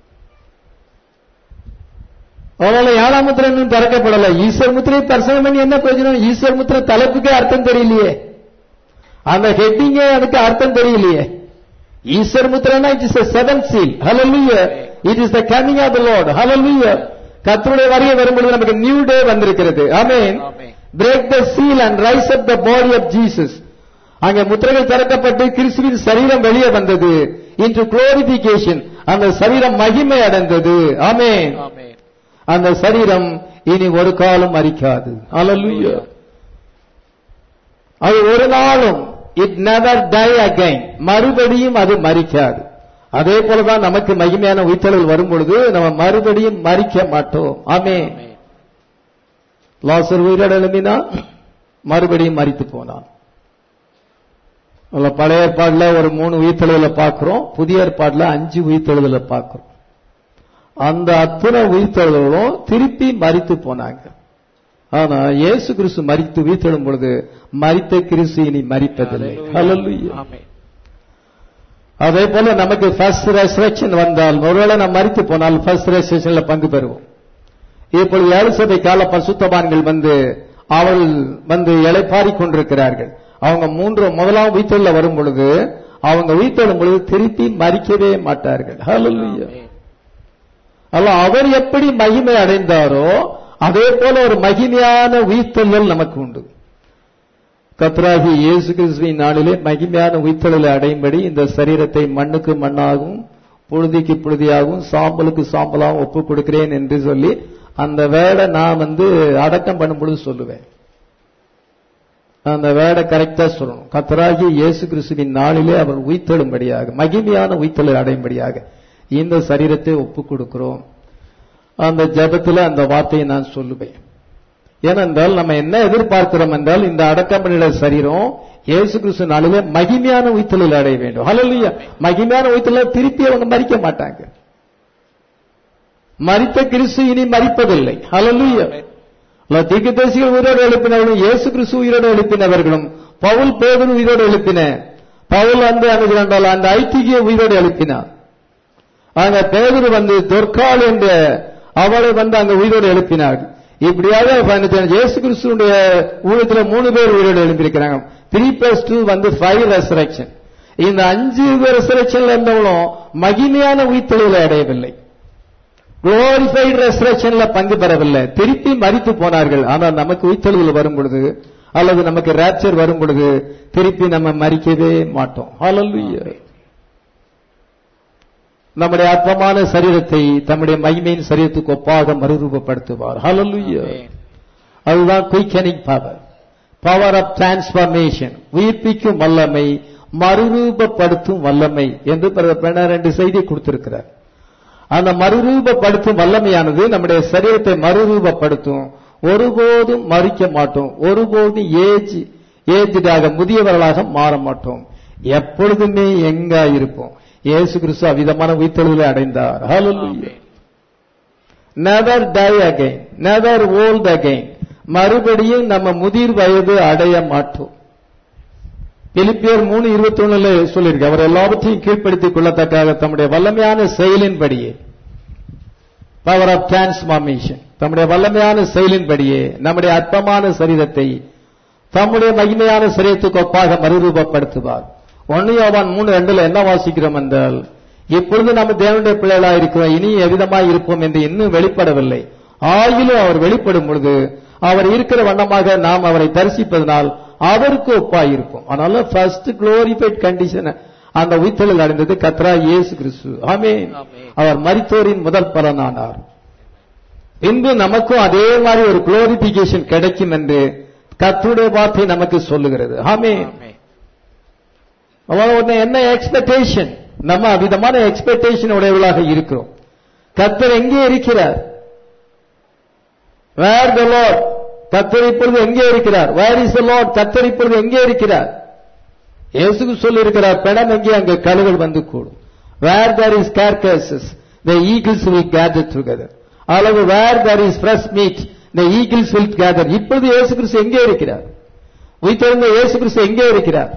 அதனால 7ஆம் முத்திரை இன்னும் திறக்கப்படல. ஈஸ்டர் முத்திரை பிரசங்கம் பண்ணி என்ன பிரயோஜனம்? ஈஸ்டர் முத்திரை தலைப்புக்கே அர்த்தம் தெரியலையே, அந்த ஹெட்டிங்கே அதுக்கு அர்த்தம் தெரியலையே. ஈஸ்டர் முத்திரைனா it is a 7th seal. ஹல்லேலூயா. இட் இஸ் the coming of the Lord. ஹல்லேலூயா. கர்த்தருடைய வருகை வரும்பொழுது நமக்கு நியூ டே வந்திருக்கிறது. ஆமென். Break the seal and rise up the body of Jesus. அங்க முத்திரைகள் திறக்கப்பட்டு கிறிஸ்துவின் சரீரம் வெளியே வந்தது. இன்டு குளோரிபிகேஷன், அந்த சரீரம் மகிமை அடைந்தது. ஆமென். அந்த சரீரம் இனி ஒரு காலம் மரிக்காது. ஹல்லேலூயா. அது ஒரு நாளும் இட் நெவர் டை அகைன், மறுபடியும் அது மரிக்காது. அதே போலதான் நமக்கு மகிமையான உயிர்த்தெழுதல் வரும் பொழுது நம்ம மறுபடியும் மரிக்க மாட்டோம். ஆமென். லாசர் உயிரோடு எழும்பினான், மறுபடியும் மரித்து போனான். பழைய ஏற்பாடுல ஒரு 3 உயிர்த்தெழுதலை பார்க்கிறோம், புதிய ஏற்பாடுல 5 உயிர்த்தெழுதலை பார்க்கிறோம். அந்த அத்தனை உயிர்த்தெழுதலும் திருப்பி மரித்து போனாங்க. ஆனா இயேசு கிறிஸ்து மரித்து உயிர்த்தெழும் பொழுது மரித்த கிறிஸ்து இனி மரிப்பதில்லை. ஹல்லேலூயா. அதே போல நமக்கு ஃபர்ஸ்ட் ரெசரக்ஷன் வந்தால், ஒருவேளை நாம் மரித்து போனால் ஃபர்ஸ்ட் ரெசரக்ஷன்ல பங்கு பெறுவோம். இப்பொழுது 7 சபை கால பரிசுத்தவான்கள் வந்து அவர்கள் வந்து இளைப்பாறிக் கொண்டிருக்கிறார்கள். அவங்க முதலாம் உயிர்த்தெழுதல் வரும் பொழுது, அவங்க உயிர்த்தெழும் பொழுது திருப்பி மரிக்கவே மாட்டார்கள். ஹல்லேலூயா. அல்ல, அவர் எப்படி மகிமை அடைந்தாரோ அதே போல ஒரு மகிமையான உயிர்த்தெழுதல் நமக்கு உண்டு. கர்த்தராகிய இயேசு கிறிஸ்துவின் நாளிலே மகிமையான உயிர்த்தெழுதலை அடையும்படி இந்த சரீரத்தை மண்ணுக்கு மண்ணாகவும் புழுதிக்கு புழுதியாகவும் சாம்பலுக்கு சாம்பலாகவும் ஒப்புக் கொடுக்கிறேன் என்று சொல்லி அந்த வேடை நான் வந்து அடக்கம் பண்ணும் பொழுது சொல்லுவேன். அந்த வேடை கரெக்டா சொல்லணும். கர்த்தராகிய இயேசு கிறிஸ்துவின் நாளிலே அவர் உயிர்த்தெழும்படியாக, மகிமையான உயிர்த்தெழுதலை அடையும்படியாக இந்த சரீரத்தை ஒப்புக் கொடுக்கிறோம். அந்த ஜெபத்தில் அந்த வார்த்தையை நான் சொல்லுவேன். ஏனென்றால் நம்ம என்ன எதிர்பார்க்கிறோம் என்றால், இந்த அடக்கம் பண்ணின சரீரம் இயேசு கிறிஸ்து நாளிலே மகிமையான உயிர்த்தெழுதலை அடைய வேண்டும். ஹல்லேலூயா. மகிமையான உயிர்த்தெழுதலை திருப்பி அவங்க மரிக்க மாட்டாங்க. மரித்த கிறிஸ்து இனி மரிப்பதில்லை. ஹல்லேலூயா. தீர்க்கதரிசிகள் உயிரோடு எழுப்பினவர்களும் இயேசு கிறிஸ்து உயிரோடு எழுப்பினவர்களும், பவுல் பேதுரு உயிரோடு எழுப்பின, பவுல் வந்து அனுகிறாண்டால் அந்த ஐத்திகிய உயிரோடு எழுப்பினார். அங்க பேதுரு வந்து தொற்கால் என்ற அவளை வந்து அங்க உயிரோடு எழுப்பினார்கள். இப்படியாக இயேசு கிறிஸ்துடைய ஊழியத்தில் 3 பேர் உயிரோடு எழுப்பியிருக்கிறாங்க. 3+2 வந்து 5 ரெசரக்ஷன். இந்த 5 ரெசரக்ஷன்ல இருந்தவங்களும் மகிமையான உயிர்த்தெழுதலை அடையவில்லை, குளோரிஃபைட் ரெசரக்ஷன்ல பங்கு பெறவில்லை, திருப்பி மரித்து போனார்கள். ஆனால் நமக்கு உயிர்த்தெழுதல் வரும் பொழுது அல்லது நமக்கு ராப்சர் வரும் பொழுது திருப்பி நம்ம மரிக்கவே மாட்டோம். ஹல்லேலூயா. நம்முடைய அற்பமான சரீரத்தை தம்முடைய மகிமையின் சரீரத்துக்கு ஒப்பாக மறுரூபப்படுத்துவார். ஹல்லேலூயா. அதுதான் quickening power, power of transformation, உயிர்ப்பிக்கும் வல்லமை, மறுரூபப்படுத்தும் வல்லமை என்று ரெண்டு செய்தி கொடுத்திருக்கிறார். அந்த மறுரூபப்படுத்தும் வல்லமையானது நம்முடைய சரீரத்தை மறுரூபப்படுத்தும். ஒருபோதும் மறிக்க மாட்டோம், ஒருபோதும் ஏஜ்டாக முதியவர்களாக மாற மாட்டோம், எப்பொழுதுமே எங்கா இருப்போம். இயேசு கிறிஸ்து அவ்விதமான உயிர்த்தெழுதலை அடைந்தார். ஹல்லேலூயா. Never die again, never old again. மறுபடியும் நம்ம முதிர் வயது அடைய மாட்டோம். பிலிப்பியர் 3:21 சொல்லியிருக்கு, அவர் எல்லாவற்றையும் கீழ்ப்படுத்திக் கொள்ளத்தக்காக தம்முடைய வல்லமையான செயலின்படியே, பவர் ஆஃப் டிரான்ஸ்பார்மேஷன், தம்முடைய வல்லமையான செயலின்படியே நம்முடைய அற்பமான சரீரத்தை தம்முடைய மகிமையான சரீரத்துக்கு ஒப்பாக மறுரூபப்படுத்துவார். 1 யோவான் 3:2 என்ன வாசிக்கிறோம் என்றால், இப்பொழுது நம்ம தேவனுடைய பிள்ளைகளாக இருக்கிறோம், இனி எவ்விதமாய் இருப்போம் என்று இன்னும் வெளிப்படவில்லை, ஆகிலும் அவர் வெளிப்படும் பொழுது அவர் இருக்கிற வண்ணமாக நாம் அவரை தரிசிப்பதனால் அவருக்கு ஒப்பாய் இருப்போம். அதனால ஃபர்ஸ்ட் குளோரிஃபைட் கண்டிஷன் அந்த உயிர்த்தெழுதல் அடைந்தது கர்த்தராகிய இயேசு கிறிஸ்து. ஆமென். அவர் மரித்தோரின் முதல் பலனானார். பின்பு நமக்கும் அதே மாதிரி ஒரு குளோரிபிகேஷன் கிடைக்கும் என்று கர்த்தருடைய வார்த்தை நமக்கு சொல்லுகிறது. ஆமென். என்ன எக்ஸ்பெக்டேஷன்? நம்ம அவ்விதமான எக்ஸ்பெக்டேஷன் உடையவர்களாக இருக்கிறோம். கர்த்தர் எங்கே இருக்கிறார்? Where the Lord? கர்த்தர் இப்பொழுது எங்கே இருக்கிறார்? Where is the Lord? கர்த்தர் இப்பொழுது எங்கே இருக்கிறார்? இயேசு சொல்லி இருக்கிறார், பெணம் எங்கே அங்கே கழுகுகள் வந்து கூடும். Where there is carcasses, the eagles will gather together. அல்லது where there is fresh meat, the eagles will gather. இப்பொழுது இயேசு கிறிஸ்து எங்கே இருக்கிறார்? உயிர்த்தெழுந்த இயேசு கிறிஸ்து எங்கே இருக்கிறார்?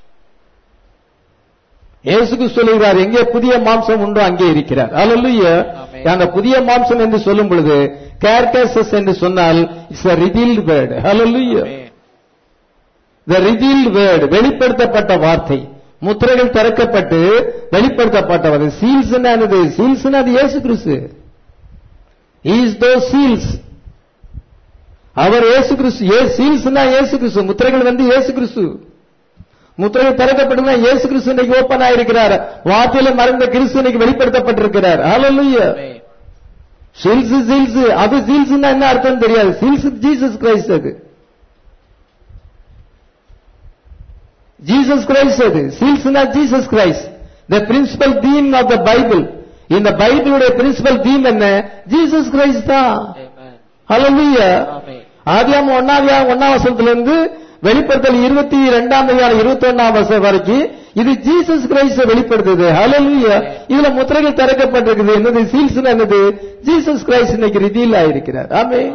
இயேசுக்கு சொல்லுகிறார், எங்கே புதிய மாம்சம் உண்டோ அங்கே இருக்கிறார். ஹல்லேலூயா. அந்த புதிய மாம்சம் என்று சொல்லும் பொழுது carcasses என்று சொன்னால் it's a revealed word. Hallelujah. the revealed word, வெளிப்படுத்தப்பட்ட வார்த்தை, முத்திரைகள் திறக்கப்பட்டு வெளிப்படுத்தப்பட்டது. சீல்ஸ் என்னது? சீல்ஸ் அது இயேசு கிறிஸ்து. he is those seals. அவர் இயேசு கிறிஸ்து. சீல்ஸ்னா இயேசு கிறிஸ்து, முத்திரைகள் வந்து இயேசு கிறிஸ்து. முத்திரைகள் திறக்கப்பட்டதுனா இயேசு கிறிஸ்து இன்னைக்கு ஓபன் ஆயிருக்கிறார். வார்த்தையில மறைந்த கிறிஸ்து இன்னைக்கு வெளிப்படுத்தப்பட்டிருக்கிறார். ஹல்லேலூயா. சீல்ஸ் சீல்ஸ் அது சீல்ஸ்னா என்ன அர்த்தம் தெரியாது. சீல்ஸ் ஜீசஸ் கிரைஸ்ட், அது ஜீசஸ் கிரைஸ்ட். அது சீல்ஸ்னா Jesus Christ. the principal theme of the Bible, இந்த பைபிளுடைய பிரின்சிபல் தீம் என்ன? ஜீசஸ் கிரைஸ்ட் தான். ஹல்லேலூயா. ஆதியாகமம் 1ஆம் வசனத்திலிருந்து வெளிப்படுத்தல் 22ஆம் அதிகாரம் 21ஆம் வசனம் வரைக்கும் இது ஜீசஸ் கிரைஸ்ட வெளிப்படுத்துது. ஹல்லேலூயா. இதுல முத்திரைகள் திறக்கப்பட்டிருக்குது. என்னது? சீல்ஸ் என்னது? ஜீசஸ் கிரைஸ்ட் இன்னைக்கு ரிவீல் ஆயிருக்கிறார். ஆமென்.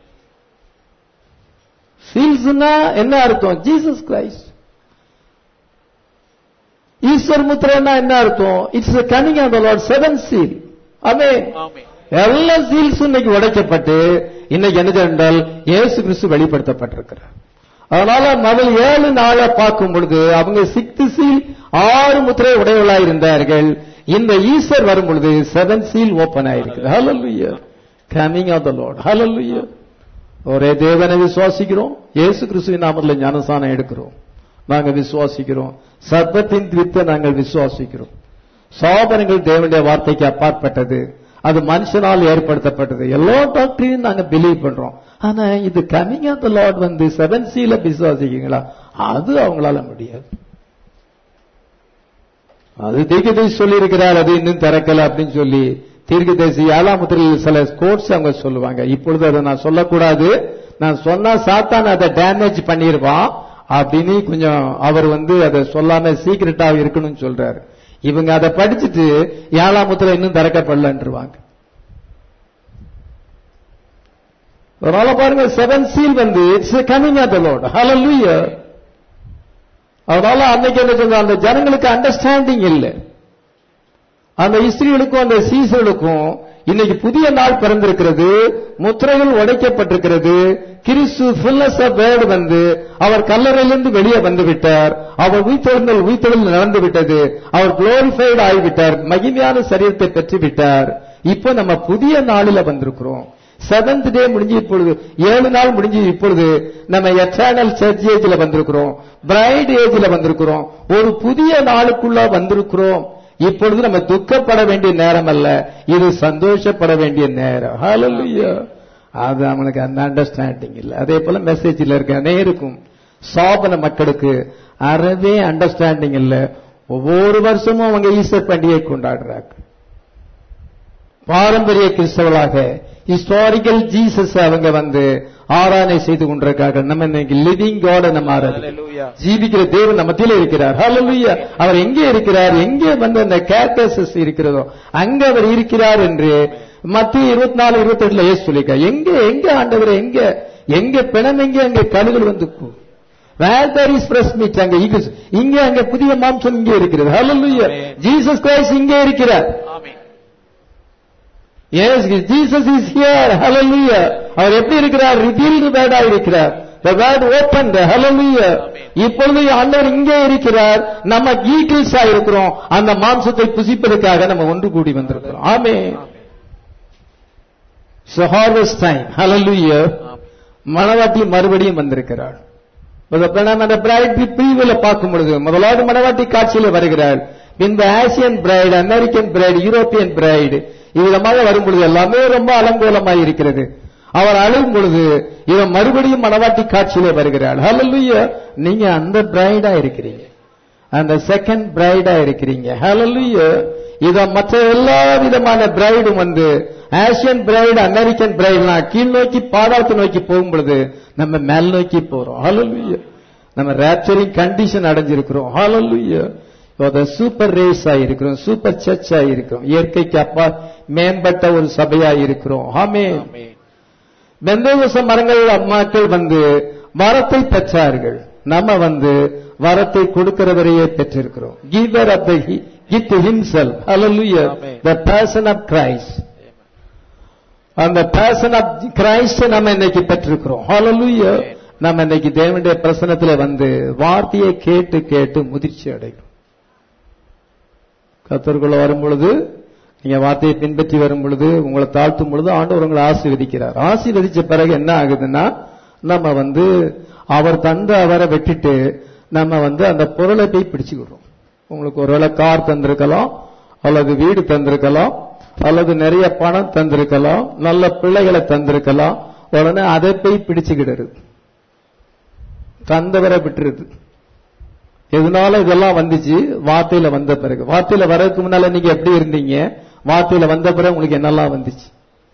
சீல்ஸ்னா என்ன அர்த்தம்? Jesus Christ. ஈஸ்வர் முத்திரைன்னா என்ன அர்த்தம்? It's a coming of the Lord, seven seal. ஆமென். எல்லா சீல்ஸ் இன்னைக்கு உடைக்கப்பட்டு இன்னைக்கு என்ன என்றால் இயேசு கிறிஸ்து வெளிப்படுத்தப்பட்டிருக்கிறார். அதனால முதல் 7 நாளை பார்க்கும் பொழுது அவங்க 6 சீல் 6 முத்திரை உடையவர்களாக இருந்தார்கள். இந்த ஈஸ்டர் வரும் பொழுது 7 சீல் ஓபன் ஆயிருக்கு. ஹல்லேலூயா. Coming of the Lord. ஹல்லேலூயா. ஒரே தேவனை விசுவாசிக்கிறோம், இயேசு கிறிஸ்துவின் நாமத்தில் ஞானஸ்நானம் எடுக்கிறோம், நாங்க விசுவாசிக்கிறோம். சர்ப்பத்தின் வித்தை நாங்கள் விசுவாசிக்கிறோம். சாபனங்கள் தேவனுடைய வார்த்தைக்கு அப்பாற்பட்டது, அது மனுஷனால் ஏற்படுத்தப்பட்டது. எல்லா டாக்டரையும் நாங்க பிலீவ் பண்றோம். ஆனா இது கமிங் ஆஃப் தி லார்ட் வந்து 7 சீல விசுவாசிக்கீங்களா? அது அவங்களால முடியாது. அது தீர்க்கதரிசி சொல்லி இருக்கிறார், அது இன்னும் திறக்கல அப்படின்னு சொல்லி தீர்க்கதரிசி 7ஆம் முத்திரையில் சில கோட்ஸ் அவங்க சொல்லுவாங்க. இப்பொழுது அதை நான் சொல்லக்கூடாது, நான் சொன்னா சாத்தான் அதை டேமேஜ் பண்ணிருவான் அப்படின்னு கொஞ்சம் அவர் வந்து அதை சொல்லாம சீக்கிரட்டா இருக்கணும்னு சொல்றாரு. இவங்க அதை படிச்சுட்டு 7ஆம் முத்திரை இன்னும் திறக்கப்படலன்றுவாங்க. அதனால பாருங்க 7 சீல் வந்து it's coming of the Lord. ஹல்லேலூயா. அதனால அன்னைக்கு என்ன சொல்ற, அந்த ஜனங்களுக்கு அண்டர்ஸ்டாண்டிங் இல்லை. அந்த இஸ்ரேலுக்கும் அந்த சீசர்களுக்கும் இன்னைக்கு புதிய நாள் பிறந்திருக்கிறது, முத்திரைகள் உடைக்கப்பட்டிருக்கிறது. கிறிஸ்து ஃபுல்னஸ் ஆஃப் வேர்ட் வந்து அவர் கல்லறையிலிருந்து வெளியே வந்து விட்டார். அவர் உயிர்த்தெழுதல் நடந்து விட்டது. அவர் குளோரிஃபைடு ஆகிவிட்டார், மகிமையான சரீரத்தை பெற்று விட்டார். இப்போ நம்ம புதிய நாளில் வந்திருக்கிறோம். 7th டே முடிஞ்சு இப்பொழுது 7 நாள் முடிஞ்சு இப்பொழுது நம்ம எட்டர்னல் சர்ச் ஏஜ்ல வந்திருக்கிறோம், பிரைட் ஏஜ்ல வந்திருக்கிறோம், ஒரு புதிய நாளுக்குள்ள வந்திருக்கிறோம். இப்பொழுது நம்ம துக்கப்பட வேண்டிய நேரம் அல்ல, இது சந்தோஷப்பட வேண்டிய நேரம். ஹல்லேலூயா. அது அவனுக்கு அந்த அண்டர்ஸ்டாண்டிங் இல்ல. அதே போல மெசேஜில் இருக்க அநேருக்கும் சாபன மக்களுக்கு அறவே அண்டர்ஸ்டாண்டிங் இல்ல. ஒவ்வொரு வருஷமும் அவங்க ஈஸ்டர் பண்டிகை கொண்டாடுறாங்க. பாரம்பரிய கிறிஸ்தவர்களாக ஹிஸ்டாரிக்கல் ஜீசஸ் அவங்க ஆராதனை செய்து கொண்டிருக்காங்க. நம்ம இன்னைக்கு லிவிங் காட் நம்ம ஜீவிக்கிற தேவன் நம்ம மத்தியில இருக்கிறார். ஹல்லேலூயா. அவர் எங்கே இருக்கிறார்? எங்கே அந்த கேரக்டர்ஸ் இருக்கிறதோ அங்க அவர் இருக்கிறார் என்று மத்திய 24:28 இயேசு சொல்லியிருக்கார். எங்க ஆண்டவர், எங்க பிணம், அங்க கழுகுகள் where there is fresh meat, அங்க இங்க அங்க புதிய மாம்சம் இங்கே இருக்கிறது. ஹல்லேலூயா. ஜீசஸ் கிரைஸ்ட் இங்கே இருக்கிறார். ஆமென். Yes, Jesus is here. Hallelujah. அவர் எப்படி இருக்கிறார்? revealed word ஆ இருக்கிறார். the word opened. Hallelujah. இப்பொழுது ஆண்டவர் இங்கே இருக்கிறார். நம்ம ஈகிள்ஸ் ஆ இருக்கிறோம். அந்த மாம்சத்தை புசிப்பதற்காக நம்ம ஒன்று கூடி வந்திருக்கிறோம். ஆமென். So harvest time. Hallelujah. மணவாட்டி மறுபடியும் வந்திருக்கிறார். அந்த பிரைட் பிரிவுல பார்க்கும் பொழுது முதலாவது மணவாட்டி காட்சியில வருகிறார். பின்பு Asian bride, American bride, European bride இவ்விதமாக வரும் பொழுது எல்லாமே ரொம்ப அலங்கோலமாய் இருக்கிறது. அவர் அழுகும் பொழுது இவன் மறுபடியும் மணவாட்டி காட்சியிலே வருகிறார். ஹல்லேலூயா. நீங்க அந்த பிரைடா இருக்கிறீங்க, அந்த செகண்ட் பிரைடா இருக்கிறீங்க. ஹல்லேலூயா. இத மற்ற எல்லா விதமான பிரைடும் ஆசியன் பிரைடு, அமெரிக்கன் பிரைடுனா கீழ் நோக்கி பாதாளத்தை நோக்கி போகும் பொழுது நம்ம மேல் நோக்கி போறோம். ஹல்லேலூயா. நம்ம ராப்சரிங் கண்டிஷன் அடைஞ்சிருக்கிறோம். ஹல்லேலூயா. சூப்பர் ரேஸ் ஆயிருக்கிறோம், சூப்பர் சர்ச் ஆயிருக்கிறோம், இயற்கைக்கு அப்பா மேம்பட்ட ஒரு சபையா இருக்கிறோம். ஆமென். பெந்தேகோஸ்த மரங்கள் மக்கள் வரத்தை பெற்றார்கள். நம்ம வரத்தை கொடுக்கிறவரையே பெற்றிருக்கிறோம். giver of the gift himself. Hallelujah. the person of Christ. அந்த person of Christ நம்ம இன்னைக்கு பெற்றிருக்கிறோம். Hallelujah. நம்ம இன்னைக்கு தேவனுடைய பிரசன்னத்திலே வார்த்தையை கேட்டு கேட்டு முதிர்ச்சி அடைகிறோம். கர்த்தருக்குள்ள வரும் பொழுது, நீங்க வார்த்தையை பின்பற்றி வரும் பொழுது, உங்களை தாழ்த்தும் பொழுது ஆண்டவர் உங்களை ஆசீர்வதிக்கிறார். ஆசீர்வதிச்ச பிறகு என்ன ஆகுதுன்னா, நம்ம அவர் தந்த அவரை வெட்டிட்டு நம்ம அந்த பொருளை போய் பிடிச்சுக்கிறோம். உங்களுக்கு ஒருவேளை கார் தந்திருக்கலாம், அல்லது வீடு தந்திருக்கலாம், அல்லது நிறைய பணம் தந்திருக்கலாம், நல்ல பிள்ளைகளை தந்திருக்கலாம். உடனே அதை போய் பிடிச்சுக்கிடுறது, தந்தவரை விட்டுருது. எதனால இதெல்லாம் வந்துச்சு? வார்த்தையில வந்த பிறகு. வார்த்தையில வர்றதுக்கு முன்னால நீங்க எப்படி இருந்தீங்க? வார்த்தையில வந்த பிறகு உங்களுக்கு என்னெல்லாம் வந்துச்சு?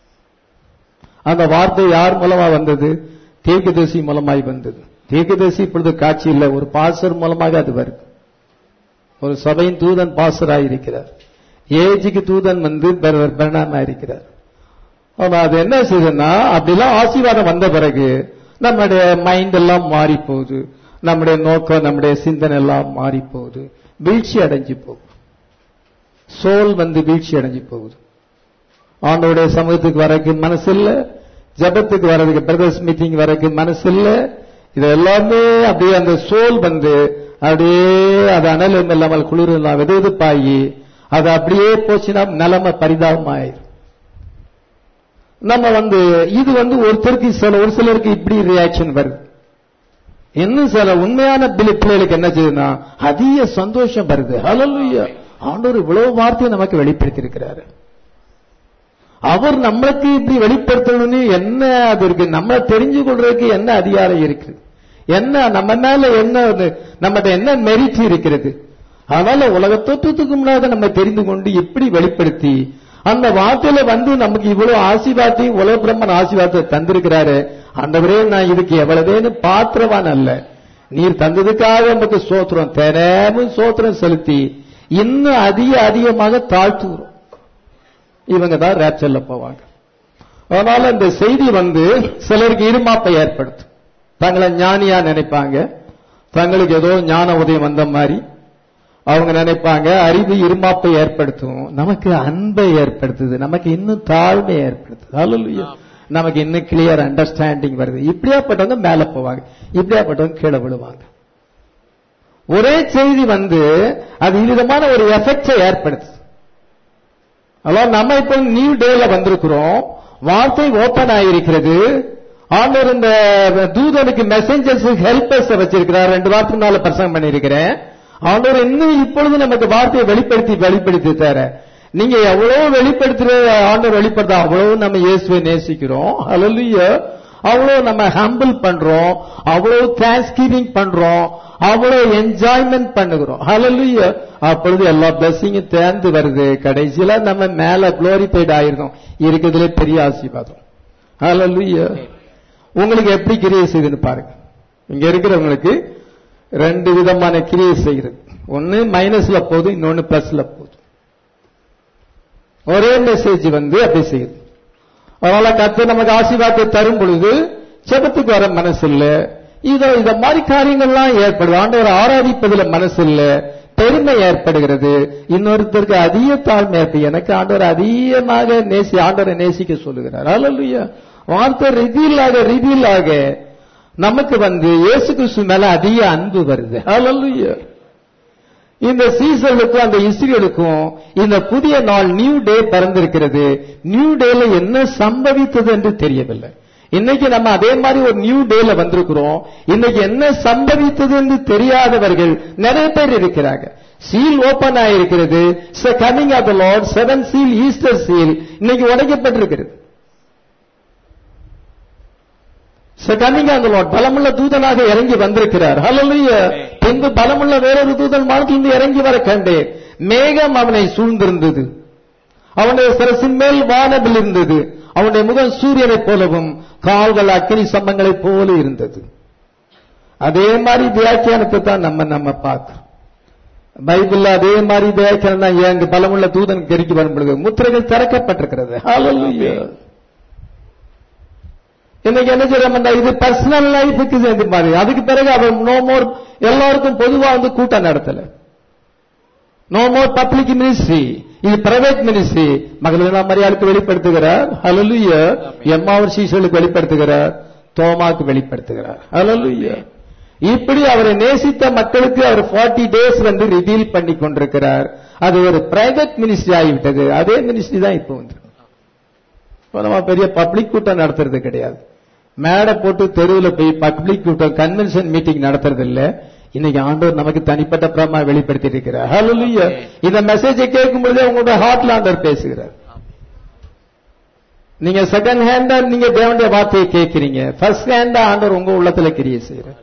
அந்த வார்த்தை யார் மூலமா வந்தது? தீர்க்கதரிசி மூலமாய் வந்தது. தீர்க்கதரிசி இப்பொழுது காட்சி இல்லை, ஒரு பாஸ்டர் மூலமாக அது வருது. ஒரு சபையின் தூதன் பாஸ்டராக இருக்கிறார். ஏஜுக்கு தூதன் பிரணாமா இருக்கிறார். அது என்ன செய்யுதுன்னா, அப்படிலாம் ஆசீர்வாதம் வந்த பிறகு நம்முடைய மைண்ட் எல்லாம் மாறி போகுது, நம்முடைய நோக்கம், நம்முடைய சிந்தனை எல்லாம் மாறி போகுது, வீழ்ச்சி அடைஞ்சு போகுது. சோல் வீழ்ச்சி அடைஞ்சு போகுது. ஆண்டவருடைய சமூகத்துக்கு வரக்கு மனசு இல்ல, ஜபத்துக்கு வர்றதுக்கு, பிரதர்ஸ் மீட்டிங் வரக்கு மனசு இல்ல. இது எல்லாமே அப்படியே அந்த சோல் அப்படியே அது அனல் இல்லாமல் குளிர் இல்லாமல் வெதுவெதுப்பாகி அது அப்படியே போச்சுன்னா நிலைமை பரிதாபமாயிரும். நம்ம இது ஒருத்தருக்கு ஒரு சிலருக்கு இப்படி ரியாக்ஷன் வருது. இன்னும் சில உண்மையான பிள்ளைகளுக்கு என்ன செய்யுதுன்னா அதிக சந்தோஷம் வருது. ஹல்லேலூயா. ஆண்டவர் இவ்வளவு வார்த்தையை நமக்கு வெளிப்படுத்தி இருக்கிறாரு. அவர் நம்மளுக்கு இப்படி வெளிப்படுத்தணும்னு என்ன அது இருக்கு? நம்ம தெரிஞ்சு கொள்றதுக்கு என்ன அதிகாரம் இருக்கு? என்ன நம்ம மேல என்ன நம்மகிட்ட என்ன மெரிட் இருக்கிறது? அதனால உலக தோற்றத்துக்கு முன்னாடி நம்ம தெரிந்து கொண்டு எப்படி வெளிப்படுத்தி அந்த வார்த்தையில நமக்கு இவ்வளவு ஆசீர்வாதத்தையும் உலக பிரம்மன் ஆசீர்வாதத்தை தந்திருக்கிறாரு. ஆண்டவரே, நான் இதுக்கு எவ்வளவேன்னு பாத்திரவான் அல்ல, நீர் தந்ததுக்காக நமக்கு சோத்திரம், தினமும் சோத்திரம் செலுத்தி இன்னும் அதிகமாக தாழ்த்துகிறோம். இவங்க தான் ரேப்சர்ல போவாங்க. அதனால இந்த செய்தி சிலருக்கு இருமாப்பை ஏற்படுத்தும். தங்களை ஞானியா நினைப்பாங்க, தங்களுக்கு ஏதோ ஞான உதயம் வந்த மாதிரி அவங்க நினைப்பாங்க. அறிவு இருமாப்பை ஏற்படுத்தும், நமக்கு அன்பை ஏற்படுத்துது, நமக்கு இன்னும் தாழ்மை ஏற்படுத்துது. ஹல்லேலூயா. நமக்கு இன்னும் கிளியர் அண்டர்ஸ்டாண்டிங் வருது. இப்படியாப்பட்டவங்க மேல போவாங்க, இப்படியாப்பட்டவங்க கீழே விழுவாங்க. ஒரே செய்தி அது விதமான ஒரு எஃபெக்டை ஏற்படுத்துது. அதாவது நம்ம இப்ப நியூ டேல வந்திருக்கிறோம், வார்த்தை ஓபன் ஆகிருக்கிறது. ஆண்டவர் இந்த தூதனுக்கு மெசஞ்சர்ஸ் ஹெல்பர்ஸ் வச்சிருக்கிறார். 2 வாரத்துக்கு மேல பிரசங்கம் பண்ணிருக்கிறேன். ஆண்டவர் இன்னும் இப்பொழுது நமக்கு வார்த்தையை வெளிப்படுத்தி தர. நீங்க எவ்வளவு வெளிப்படுத்துற ஆண்டவர் வெளிப்படுத்த அவ்வளவு நம்ம இயேசுவை நேசிக்கிறோம். ஹல்லேலூயா. அவ்வளவு நம்ம ஹம்பிள் பண்றோம், அவ்வளவு தேங்க்ஸ்கிவிங் பண்றோம், அவ்வளவு என்ஜாய்மெண்ட் பண்ணுகிறோம். ஹல்லேலூயா. அப்பொழுது எல்லா பிளஸிங்கும் தேர்ந்து வருது. கடைசியில நம்ம மேல குளோரிஃபைட் ஆயிருக்கோம். இருக்கிறதுல பெரிய ஆசீர்வாதம். ஹல்லேலூயா. உங்களுக்கு எப்படி கிரியை செய்யுதுன்னு பாருங்க. இங்க இருக்கிறவங்களுக்கு 2 விதமான கிரியை செய்கிறது. ஒன்னு மைனஸ்ல போகுது, இன்னொன்னு பிளஸ்ல போகுது. ஒரே மெசேஜ் அப்படி செய்யுது. அதனால கர்த்தர் நமக்கு ஆசீர்வாதத்தை தரும் பொழுது ஜெபத்துக்கு வர மனசு இல்ல, இத மாதிரி காரியங்கள்லாம் ஏற்படுது. ஆண்டவரை ஆராதிப்பதில் மனசு இல்ல, பெருமை ஏற்படுகிறது. இன்னொருத்தருக்கு அதிக தாழ்மை ஏற்படுது. எனக்கு ஆண்டவர் அதிகமாக ஆண்டவரை நேசிக்க சொல்லுகிறார். ஹல்லேலூயா. வார்த்தை ரிவீல் ஆக நமக்கு இயேசு கிறிஸ்து மேல அதிக அன்பு வருது. ஹல்லேலூயா. இந்த சீசனுக்கும் அந்த இஸ்ரேலுக்கும் இந்த புதிய நாள் நியூ டே பிறந்திருக்கிறது. நியூ டேல என்ன சம்பவித்தது என்று தெரியவில்லை. இன்னைக்கு நம்ம அதே மாதிரி ஒரு நியூ டேல வந்திருக்கிறோம். இன்னைக்கு என்ன சம்பவித்தது என்று தெரியாதவர்கள் நிறைய பேர் இருக்கிறாங்க. சீல் ஓபன் ஆயிருக்கிறது. Coming of the Lord, 7 seal, Easter seal இன்னைக்கு உடைக்கப்பட்டிருக்கிறது. கமிங் ஆஃப் தி லார்ட், பலமுள்ள தூதனாக இறங்கி வந்திருக்கிறார். ஹல்லேலூயா. பின்பு பலமுள்ள வேறொரு தூதன் வானத்திலிருந்து இறங்கி வர கண்டேன். மேகம் அவனை சூழ்ந்திருந்தது, அவனுடைய சிரசின் மேல் வானவில் இருந்தது, அவனுடைய முகம் சூரியனை போலவும் கால்கள் அக்கினி சம்பங்களைப் போல இருந்தது. அதே மாதிரி வியாக்கியானத்தை தான் நம்ம பார்க்கிறோம். பைபிள்ல அதே மாதிரி வியாக்கியானம் தான். ஏங்க பலமுள்ள தூதன் இறங்கி வரும் பொழுது முத்திரைகள் திறக்கப்பட்டிருக்கிறது. ஹல்லேலூயா. இன்னைக்கு என்ன செய்யறோம், இது பர்சனல் லைஃபுக்கு சேர்ந்து மாதிரி. அதுக்கு பிறகு அவர் நோ மோர் எல்லாருக்கும் பொதுவா கூட்டம் நடத்தல. நோ மோர் பப்ளிக் மினிஸ்ட்ரி, இது பிரைவேட் மினிஸ்ட்ரி. மகளா மரியாளுக்கு வெளிப்படுத்துகிறார். ஹல்லேலூயா. எம்மாவூர் சீசர்களுக்கு வெளிப்படுத்துகிறார், தோமாக்கு வெளிப்படுத்துகிறார். ஹல்லேலூயா. இப்படி அவரை நேசித்த மக்களுக்கு அவர் 40 days ரிவீல் பண்ணி கொண்டிருக்கிறார். அது ஒரு பிரைவேட் மினிஸ்ட்ரி ஆகிவிட்டது. அதே மினிஸ்ட்ரி தான் இப்போ நம்ம பெரிய பப்ளிக் கூட்டம் நடத்துறது கிடையாது. மேடை போட்டு தெருவில் போய் பப்ளிக் கூட்டம், கன்வென்ஷன் மீட்டிங் நடத்துறது இல்ல. இன்னைக்கு ஆண்டவர் நமக்கு தனிப்பட்ட பிரமா வெளிப்படுத்தி இருக்கிறார். ஹல்லேலூயா. இந்த மெசேஜை கேட்கும் பொழுதே உங்களோட ஹார்ட்ல ஆண்டவர் பேசுகிறார். நீங்க செகண்ட் ஹேண்டா நீங்க தேவனுடைய வார்த்தையை கேட்கிறீங்க, ஃபர்ஸ்ட் ஹேண்டா ஆண்டவர் உங்க உள்ளத்துல கிரியை செய்யறார்.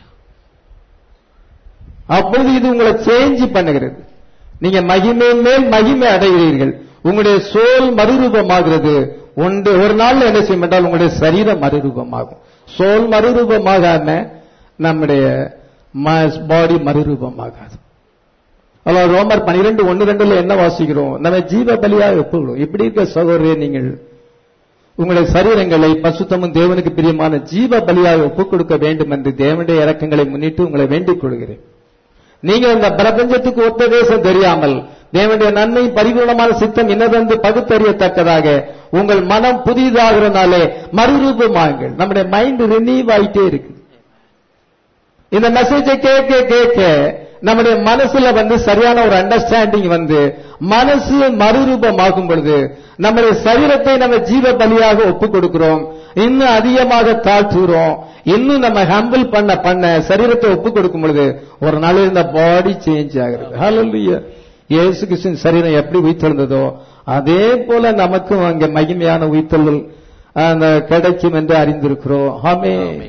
அப்பொழுது இது உங்களை சேஞ்ச் பண்ணுகிறது. நீங்க மகிமை மேல் மகிமை அடைகிறீர்கள். உங்களுடைய சோல் மறுரூபமாகிறது. ஒரு நாள் என்ன செய்யும் என்றால் உங்களுடைய சரீரம் மறுரூபமாகும். சோல் மறுரூபமாகாம நம்முடைய பாடி மறுரூபமாகாது. ரோமர் 12:1-2 என்ன வாசிக்கிறோம், நம்ம ஜீவ பலியாக ஒப்புக்கொள்ளும். இப்படி இருக்க சகோதரரே, நீங்கள் உங்களுடைய சரீரங்களை பசுத்தமும் தேவனுக்கு பிரியமான ஜீவ பலியாக ஒப்புக் கொடுக்க வேண்டும் என்று தேவனுடைய இரக்கங்களை முன்னிட்டு உங்களை வேண்டிக் கொள்கிறேன். நீங்க இந்த பிரபஞ்சத்துக்கு ஒத்த தேசம் தெரியாமல் தேவனுடைய நன்மை பரிபூர்ணமான சித்தம் என்னதென்று பகுத்தறியத்தக்கதாக உங்கள் மனம் புதிதாகிறனாலே மறுரூபமாகுங்கள். நம்முடைய மைண்ட் ரினியூவ் ஆயிட்டே இருக்கு. இந்த மெசேஜை கேட்க கேட்க நம்முடைய மனசுல சரியான ஒரு அண்டர்ஸ்டாண்டிங் மனசு மறுரூபமாகும் பொழுது நம்முடைய சரீரத்தை நம்ம ஜீவ பலியாக ஒப்புக் கொடுக்கிறோம். இன்னும் அதிகமாக தாழ்த்துகிறோம். இன்னும் நம்ம ஹம்பிள் பண்ண சரீரத்தை ஒப்புக் கொடுக்கும் பொழுது ஒரு நாள் இந்த பாடி சேஞ்ச் ஆகிறது. ஹல்லேலூயா. இயேசு கிறிஸ்துவின் சரீரம் எப்படி உயிர்த்தெழுந்ததோ அதே போல நமக்கும் அங்கே மகிமையான உயிர்த்தெழுதல் கிடைக்கும் என்று அறிந்திருக்கிறோம். ஆமென்.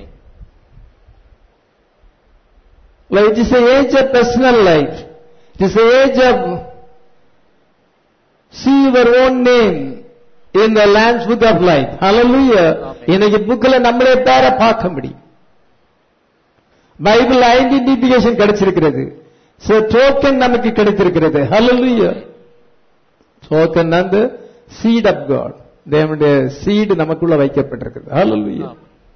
It is an age of personal life. It is an age of see your own name in the Lamb's book of life. Hallelujah. இன்னைக்கு புக்ல நம்மளே பேர பார்க்க முடியும். Bible identification கிடைச்சிருக்கிறது. டோக்கன் நமக்கு கிடைத்திருக்கிறது. Hallelujah. டோக்கன் அந்த seed of God. தேவனுடைய சீடு நமக்குள்ள வைக்கப்பட்டிருக்கிறது. Hallelujah.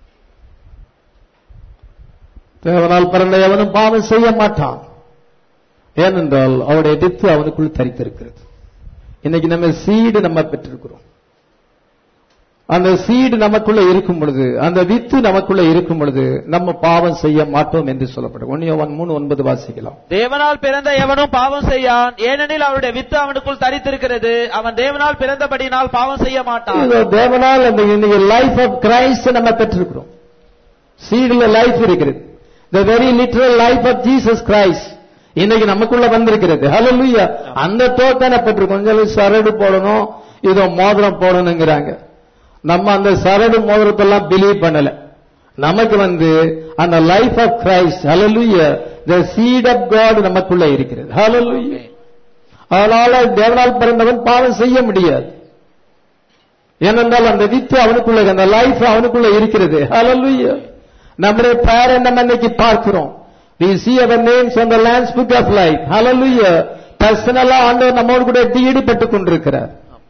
தேவனால் பிறந்த எவனும் பாவம் செய்ய மாட்டான், ஏனென்றால் அவருடைய வித்து அவனுக்குள் தரித்திருக்கிறது. இன்னைக்கு நம்ம சீடு நம்ம பெற்றிருக்கிறோம். அந்த சீடு நமக்குள்ள இருக்கும் பொழுது, அந்த வித்து நமக்குள்ள இருக்கும் பொழுது நம்ம பாவம் செய்ய மாட்டோம் என்று சொல்லப்படும். 1 யோவான் 3:9 வாசிக்கலாம். தேவனால் பிறந்த எவனும் பாவம் செய்யான், ஏனெனில் அவருடைய வித்து அவனுக்குள் தரித்திருக்கிறது. அவன் தேவனால் பிறந்தபடினால் பாவம் செய்ய மாட்டான். தேவனால் அந்த லைஃப் ஆஃப் கிரைஸ்ட் நம்ம பெற்றிருக்கிறோம். சீடுல லைஃப் இருக்கிறது. The very literal life of Jesus Christ இன்னைக்கு நமக்குள்ள வந்திருக்கிறது. ஹல்லேலூயா. அந்த டோக்கனை பெற்று கொஞ்சம் சரடு போடணும், இதோ மோதிரம் போடணுங்கிறாங்க. நம்ம அந்த சரடு மோதிரத்தெல்லாம் பிலீவ் பண்ணல. நமக்கு அந்த லைஃப் ஆஃப் கிரைஸ்ட், ஹல்லேலூயா, the seed of God நமக்குள்ள இருக்கிறது. ஹல்லேலூயா. அதனால தேவனால் பிறந்தவன் பாவம் செய்ய முடியாது. ஏனென்றால் அந்த வித்து அவனுக்குள்ள, அந்த லைஃப் அவனுக்குள்ள இருக்கிறது. ஹல்லேலூயா. நம்முடைய பேரை நம்ம இன்னைக்கு பார்க்கிறோம். We see our names on the Lamb's book of life. Hallelujah. பர்சனலா ஆண்டவர் நம்மோடு கூட ஈடுபட்டுக் கொண்டிருக்கிறார்.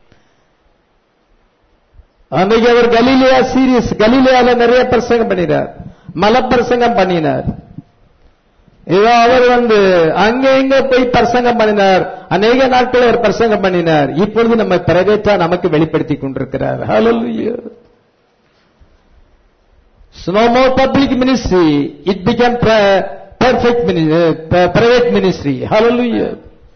அன்றைக்கு அவர் கலிலேயால நிறைய பிரசங்கம் பண்ணினார், மலப்பிரசங்கம் பண்ணினார். இதோ அவர் அங்க இங்க போய் பிரசங்கம் பண்ணினார். அநேக நாட்கள் அவர் பிரசங்கம் பண்ணினார். இப்பொழுது நம்ம பிரைவேட்டா நமக்கு வெளிப்படுத்திக் கொண்டிருக்கிறார். Hallelujah. So no more public ministry, it became perfect private ministry. Hallelujah.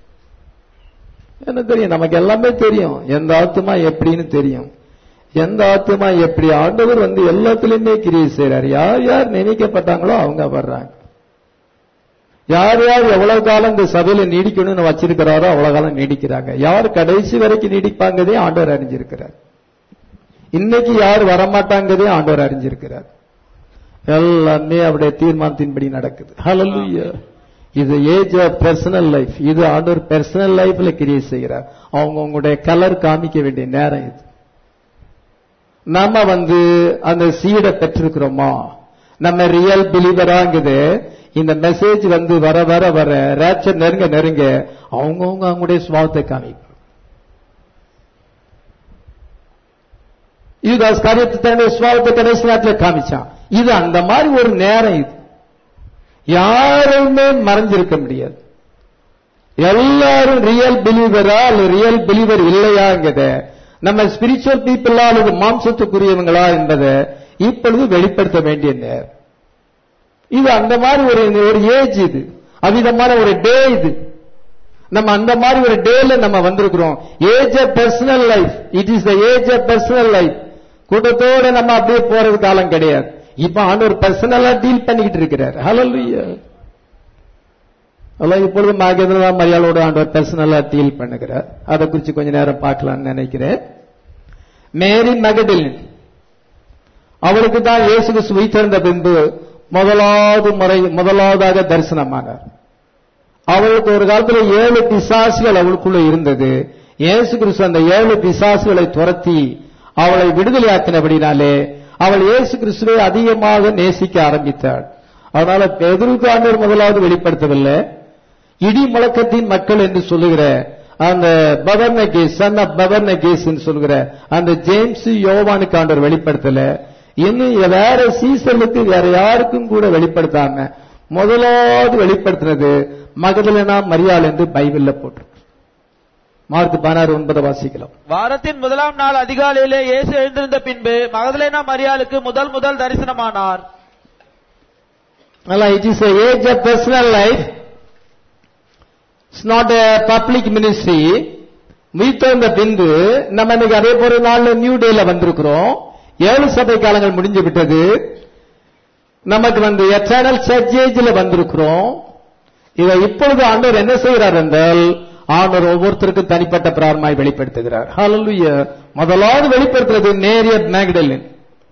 என்ன தெரியும், நமக்கு எல்லாமே தெரியும். எந்த ஆத்துமா எப்படின்னு தெரியும், எந்த ஆத்துமா எப்படி. ஆண்டவர் எல்லாத்திலுமே கிரியை செய்றார். யார் யார் நினைக்கப்பட்டாங்களோ அவங்க வர்றாங்க. யார் யார் எவ்வளவு காலம் இந்த சபையில நீடிக்கணும்னு வச்சிருக்கிறாரோ அவ்வளவு காலம் நீடிக்கிறாங்க. யார் கடைசி வரைக்கும் நீடிப்பாங்கதே ஆண்டவர் அறிஞ்சிருக்கிறார். இன்னைக்கு யார் வரமாட்டாங்கதே ஆண்டவர் அறிஞ்சிருக்கிறார். எல்லாமே அவருடைய தீர்மானத்தின்படி நடக்குது. ஹல்லேலூயா. இது ஏஜ் ஆஃப் பர்சனல் லைஃப். இது ஆண்டவர் பர்சனல் லைஃப்ல கிரியை செய்கிறார். அவங்களுடைய கலர் காமிக்க வேண்டிய நேரம் இது. நாம அந்த சீடை பெற்றிருக்கிறோமா, நம்ம ரியல் பிலீவராங்குது. இந்த மெசேஜ் வர வர வர ரேப்சர் நெருங்க நெருங்க அவங்களுடைய சுபாவத்தை காமிக்கும். யூதாஸ் காரியத்தை தன்னுடைய சுபாவத்தை கடைசி நேரத்தில் காமிச்சான். இது அந்த மாதிரி ஒரு நேரம். இது யாருமே மறைஞ்சிருக்க முடியாது. எல்லாரும் ரியல் பிலீவரா ரியல் பிலீவர் இல்லையாங்கிறத, நம்ம ஸ்பிரிச்சுவல் பீப்புளா அல்லது மாம்சத்துக்குரியவங்களா என்பதை இப்பொழுது வெளிப்படுத்த வேண்டிய நேரம் இது. அந்த மாதிரி ஒரு ஏஜ் இது, அவ்விதமான ஒரு டே இது. நம்ம அந்த மாதிரி ஒரு டேல நம்ம வந்திருக்கிறோம். Age of personal life, it is the age of personal life. கூட்டத்தோட நம்ம அப்படியே போறது காலம் கிடையாது. இப்ப ஆண்டவர் பர்சனலா டீல் பண்ணிக்கிட்டு இருக்கிறார். ஹல்லேலூயா. இப்பொழுது மகதலேனா மரியாளோட ஆண்டவர் பர்சனலா டீல் பண்ணுகிறார். அதை குறித்து கொஞ்ச நேரம் பார்க்கலாம்னு நினைக்கிறேன். மேரி மகதலேன், அவளுக்கு தான் இயேசு கிறிஸ்து உயிர்த்தெழுந்த பின்பு முதலாவதாக தரிசனமானார். அவளுக்கு ஒரு காலத்தில் 7 பிசாசுகள் அவளுக்குள்ள இருந்தது. இயேசு கிறிஸ்து அந்த 7 பிசாசுகளை துரத்தி அவளை விடுதலையாக்கினபடினாலே அவள் இயேசு கிறிஸ்துவை அதிகமாக நேசிக்க ஆரம்பித்தாள். அதனால பேதுருக்கு ஆண்டவர் முதலாவது வெளிப்படுத்தவில்லை. இடி முழக்கத்தின் மக்கள் என்று சொல்லுகிற அந்த பவர்னகேஸ், சன் ஆஃப் பவர்னகேஸ் சொல்லுகிற அந்த ஜேம்ஸ் யோவானுக்கு ஆண்டவர் வெளிப்படுத்தல. இன்னும் வேற சீசனுக்கு வேற யாருக்கும் கூட வெளிப்படுத்தாம முதலாவது வெளிப்படுத்தினது மகதலேனா மரியாள் என்று பைபிள்ல போட்டிருக்கு. மார்க் 16:9 வாசிக்கலாம். வாரத்தின் முதலாம் நாள் அதிகாலையிலே இயேசு எழுந்திருந்த பின்பு மகதலேனா மரியாளுக்கு முதல் தரிசனமானார். It is a age of personal life. It's not a public ministry. மீத்தந்த பின்பு நம்ம இன்னைக்கு அதே போற நாள்ல நியூ டேல வந்திருக்கிறோம். 7 சபை காலங்கள் முடிஞ்சு விட்டது. நமக்கு எட்டர்னல் சர்ச் ஏஜ்ல வந்திருக்கிறோம். இதை இப்பொழுது ஆண்டவர் என்ன செய்கிறார் என்றால், ஆண்டவர் ஒவ்வொருத்தருக்கும் தனிப்பட்ட பிரார்த்தனை வெளிப்படுத்துகிறார். ஹல்லேலூயா. முதலாவது வெளிப்படுத்துறது மேரி மக்தலேன்.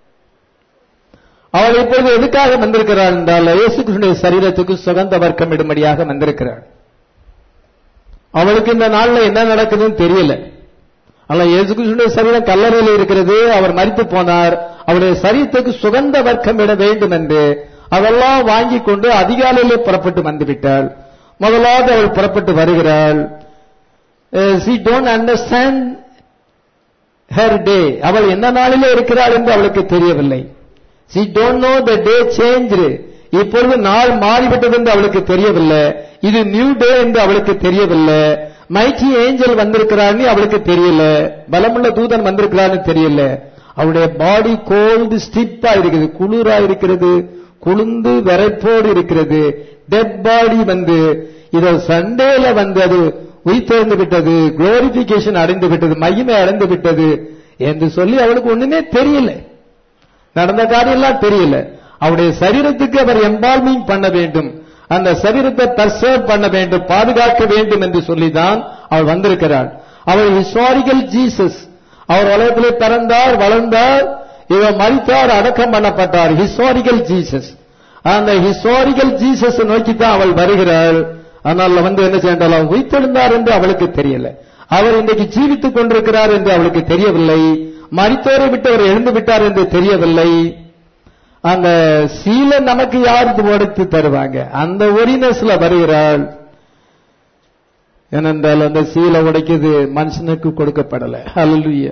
அவள் இப்பொழுது எதுக்காக வந்திருக்கிறார் என்றால், இயேசு கிறிஸ்துவின் சரீரத்துக்கு சுகந்த வர்க்கம் இடும்படியாக வந்திருக்கிறார். அவளுக்கு இந்த நாள்ல என்ன நடக்குதுன்னு தெரியல. அல்ல, இயேசு கிறிஸ்துவின் சரீரம் கல்லறையில் இருக்கிறது, அவர் மரித்து போனார். அவருடைய சரீரத்துக்கு சுகந்த வர்க்கம் இட வேண்டும் என்று அதெல்லாம் வாங்கி கொண்டு அதிகாலையிலே புறப்பட்டு வந்துவிட்டாள். முதலாவது அவள் புறப்பட்டு வருகிறாள். she don't understand her day. அவள் என்ன நாளிலே இருக்கிறாள் என்று அவளுக்கு தெரியவில்லை. she don't know the day changed. இப்பொழுது நாள் மாறிவிட்டது என்று அவளுக்கு தெரியவில்லை. இது நியூ டே என்று அவளுக்கு தெரியவில்லை. மைட்டி ஏஞ்சல் வந்திருக்கிறான்னு அவளுக்கு தெரியல. பலமுள்ள தூதன் வந்திருக்கிறான்னு தெரியல. அவளுடைய பாடி கோல்டு ஸ்டிப்பா இருக்குது, குளிரா இருக்கிறது, குளிர்ந்து விரைப்போடு இருக்கிறது. டெட் பாடி இதோ சண்டேல அது உயிர்த்தெழுந்து விட்டது, குளோரிபிகேஷன் அடைந்து விட்டது, மகிமை அடைந்து விட்டது என்று சொல்லி அவளுக்கு ஒண்ணுமே தெரியல. நடந்த காரியம் எல்லாம் தெரியல. அவருடைய சரீரத்துக்கு அவர் எம்பால்மிங் பண்ண வேண்டும். அந்த சரீரத்தை பர்சர்வ் பண்ண வேண்டும், பாதுகாக்க வேண்டும் என்று சொல்லிதான் அவள் வந்திருக்கிறாள். அவள் ஹிஸ்டாரிக்கல் ஜீசஸ். அவர் உலகத்திலே பிறந்தார், வளர்ந்தார், இவர் மரித்தார், அடக்கம் பண்ணப்பட்டார். Historical Jesus. அந்த ஹிஸ்டாரிக்கல் ஜீசஸ் நோக்கித்தான் அவள் வருகிறாள். ஆனால் என்ன செய்தால் அவர் உயிர்த்தெழுந்தார் என்று அவளுக்கு தெரியல. அவர் இன்றைக்கு ஜீவித்துக் கொண்டிருக்கிறார் என்று அவளுக்கு தெரியவில்லை. மரித்தோரை விட்டு அவர் எழுந்து விட்டார் என்று தெரியவில்லை. அந்த சீலை நமக்கு யாருக்கு உடைத்து தருவாங்க? அந்த ஒரினஸ்ல வருகிறாள். ஏனென்றால் அந்த சீலை உடைக்கிறது மனுஷனுக்கு கொடுக்கப்படல. ஹல்லேலூயா.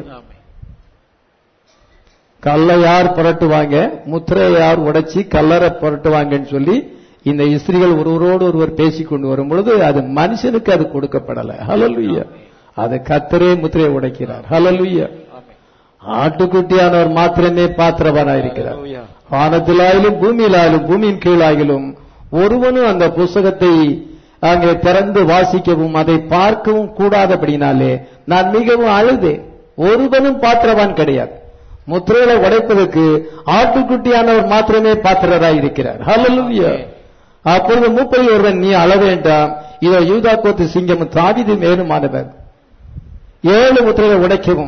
கல்லை யார் புரட்டுவாங்க, முத்திரையை யார் உடைச்சி கல்லறை புரட்டுவாங்கன்னு சொல்லி இந்த இஸ்திரிகள் ஒருவரோடு ஒருவர் பேசிக்கொண்டு வரும் பொழுது அது மனுஷனுக்கு அது கொடுக்கப்படல. ஹல்லேலூயா. அது கர்த்தரே முத்திரையை உடைக்கிறார். ஹல்லேலூயா. ஆட்டுக்குட்டியானவர் மாத்திரமே பாத்திரவானாயிருக்கிறார். வானத்திலாயிலும் பூமியிலாயிலும் பூமியின் கீழாயிலும் ஒருவனும் அந்த புஸ்தகத்தை அங்கே திறந்து வாசிக்கவும் அதை பார்க்கவும் கூடாதபடினாலே நான் மிகவும் அழுதேன். ஒருவனும் பாத்திரவான் கிடையாது. முத்திரைகளை உடைப்பதற்கு ஆட்டுக்குட்டியானவர் மாத்திரமே பாத்திரராய் இருக்கிறார். ஹல்லேலூயா. அப்பொழுது மூப்பரில் ஒருவன், நீ அழ வேண்டாம், இதோ யூதா கோத்து சிங்கம் தாவீது மேலுமானவர் 7 முத்திரைகளை உடைக்கவும்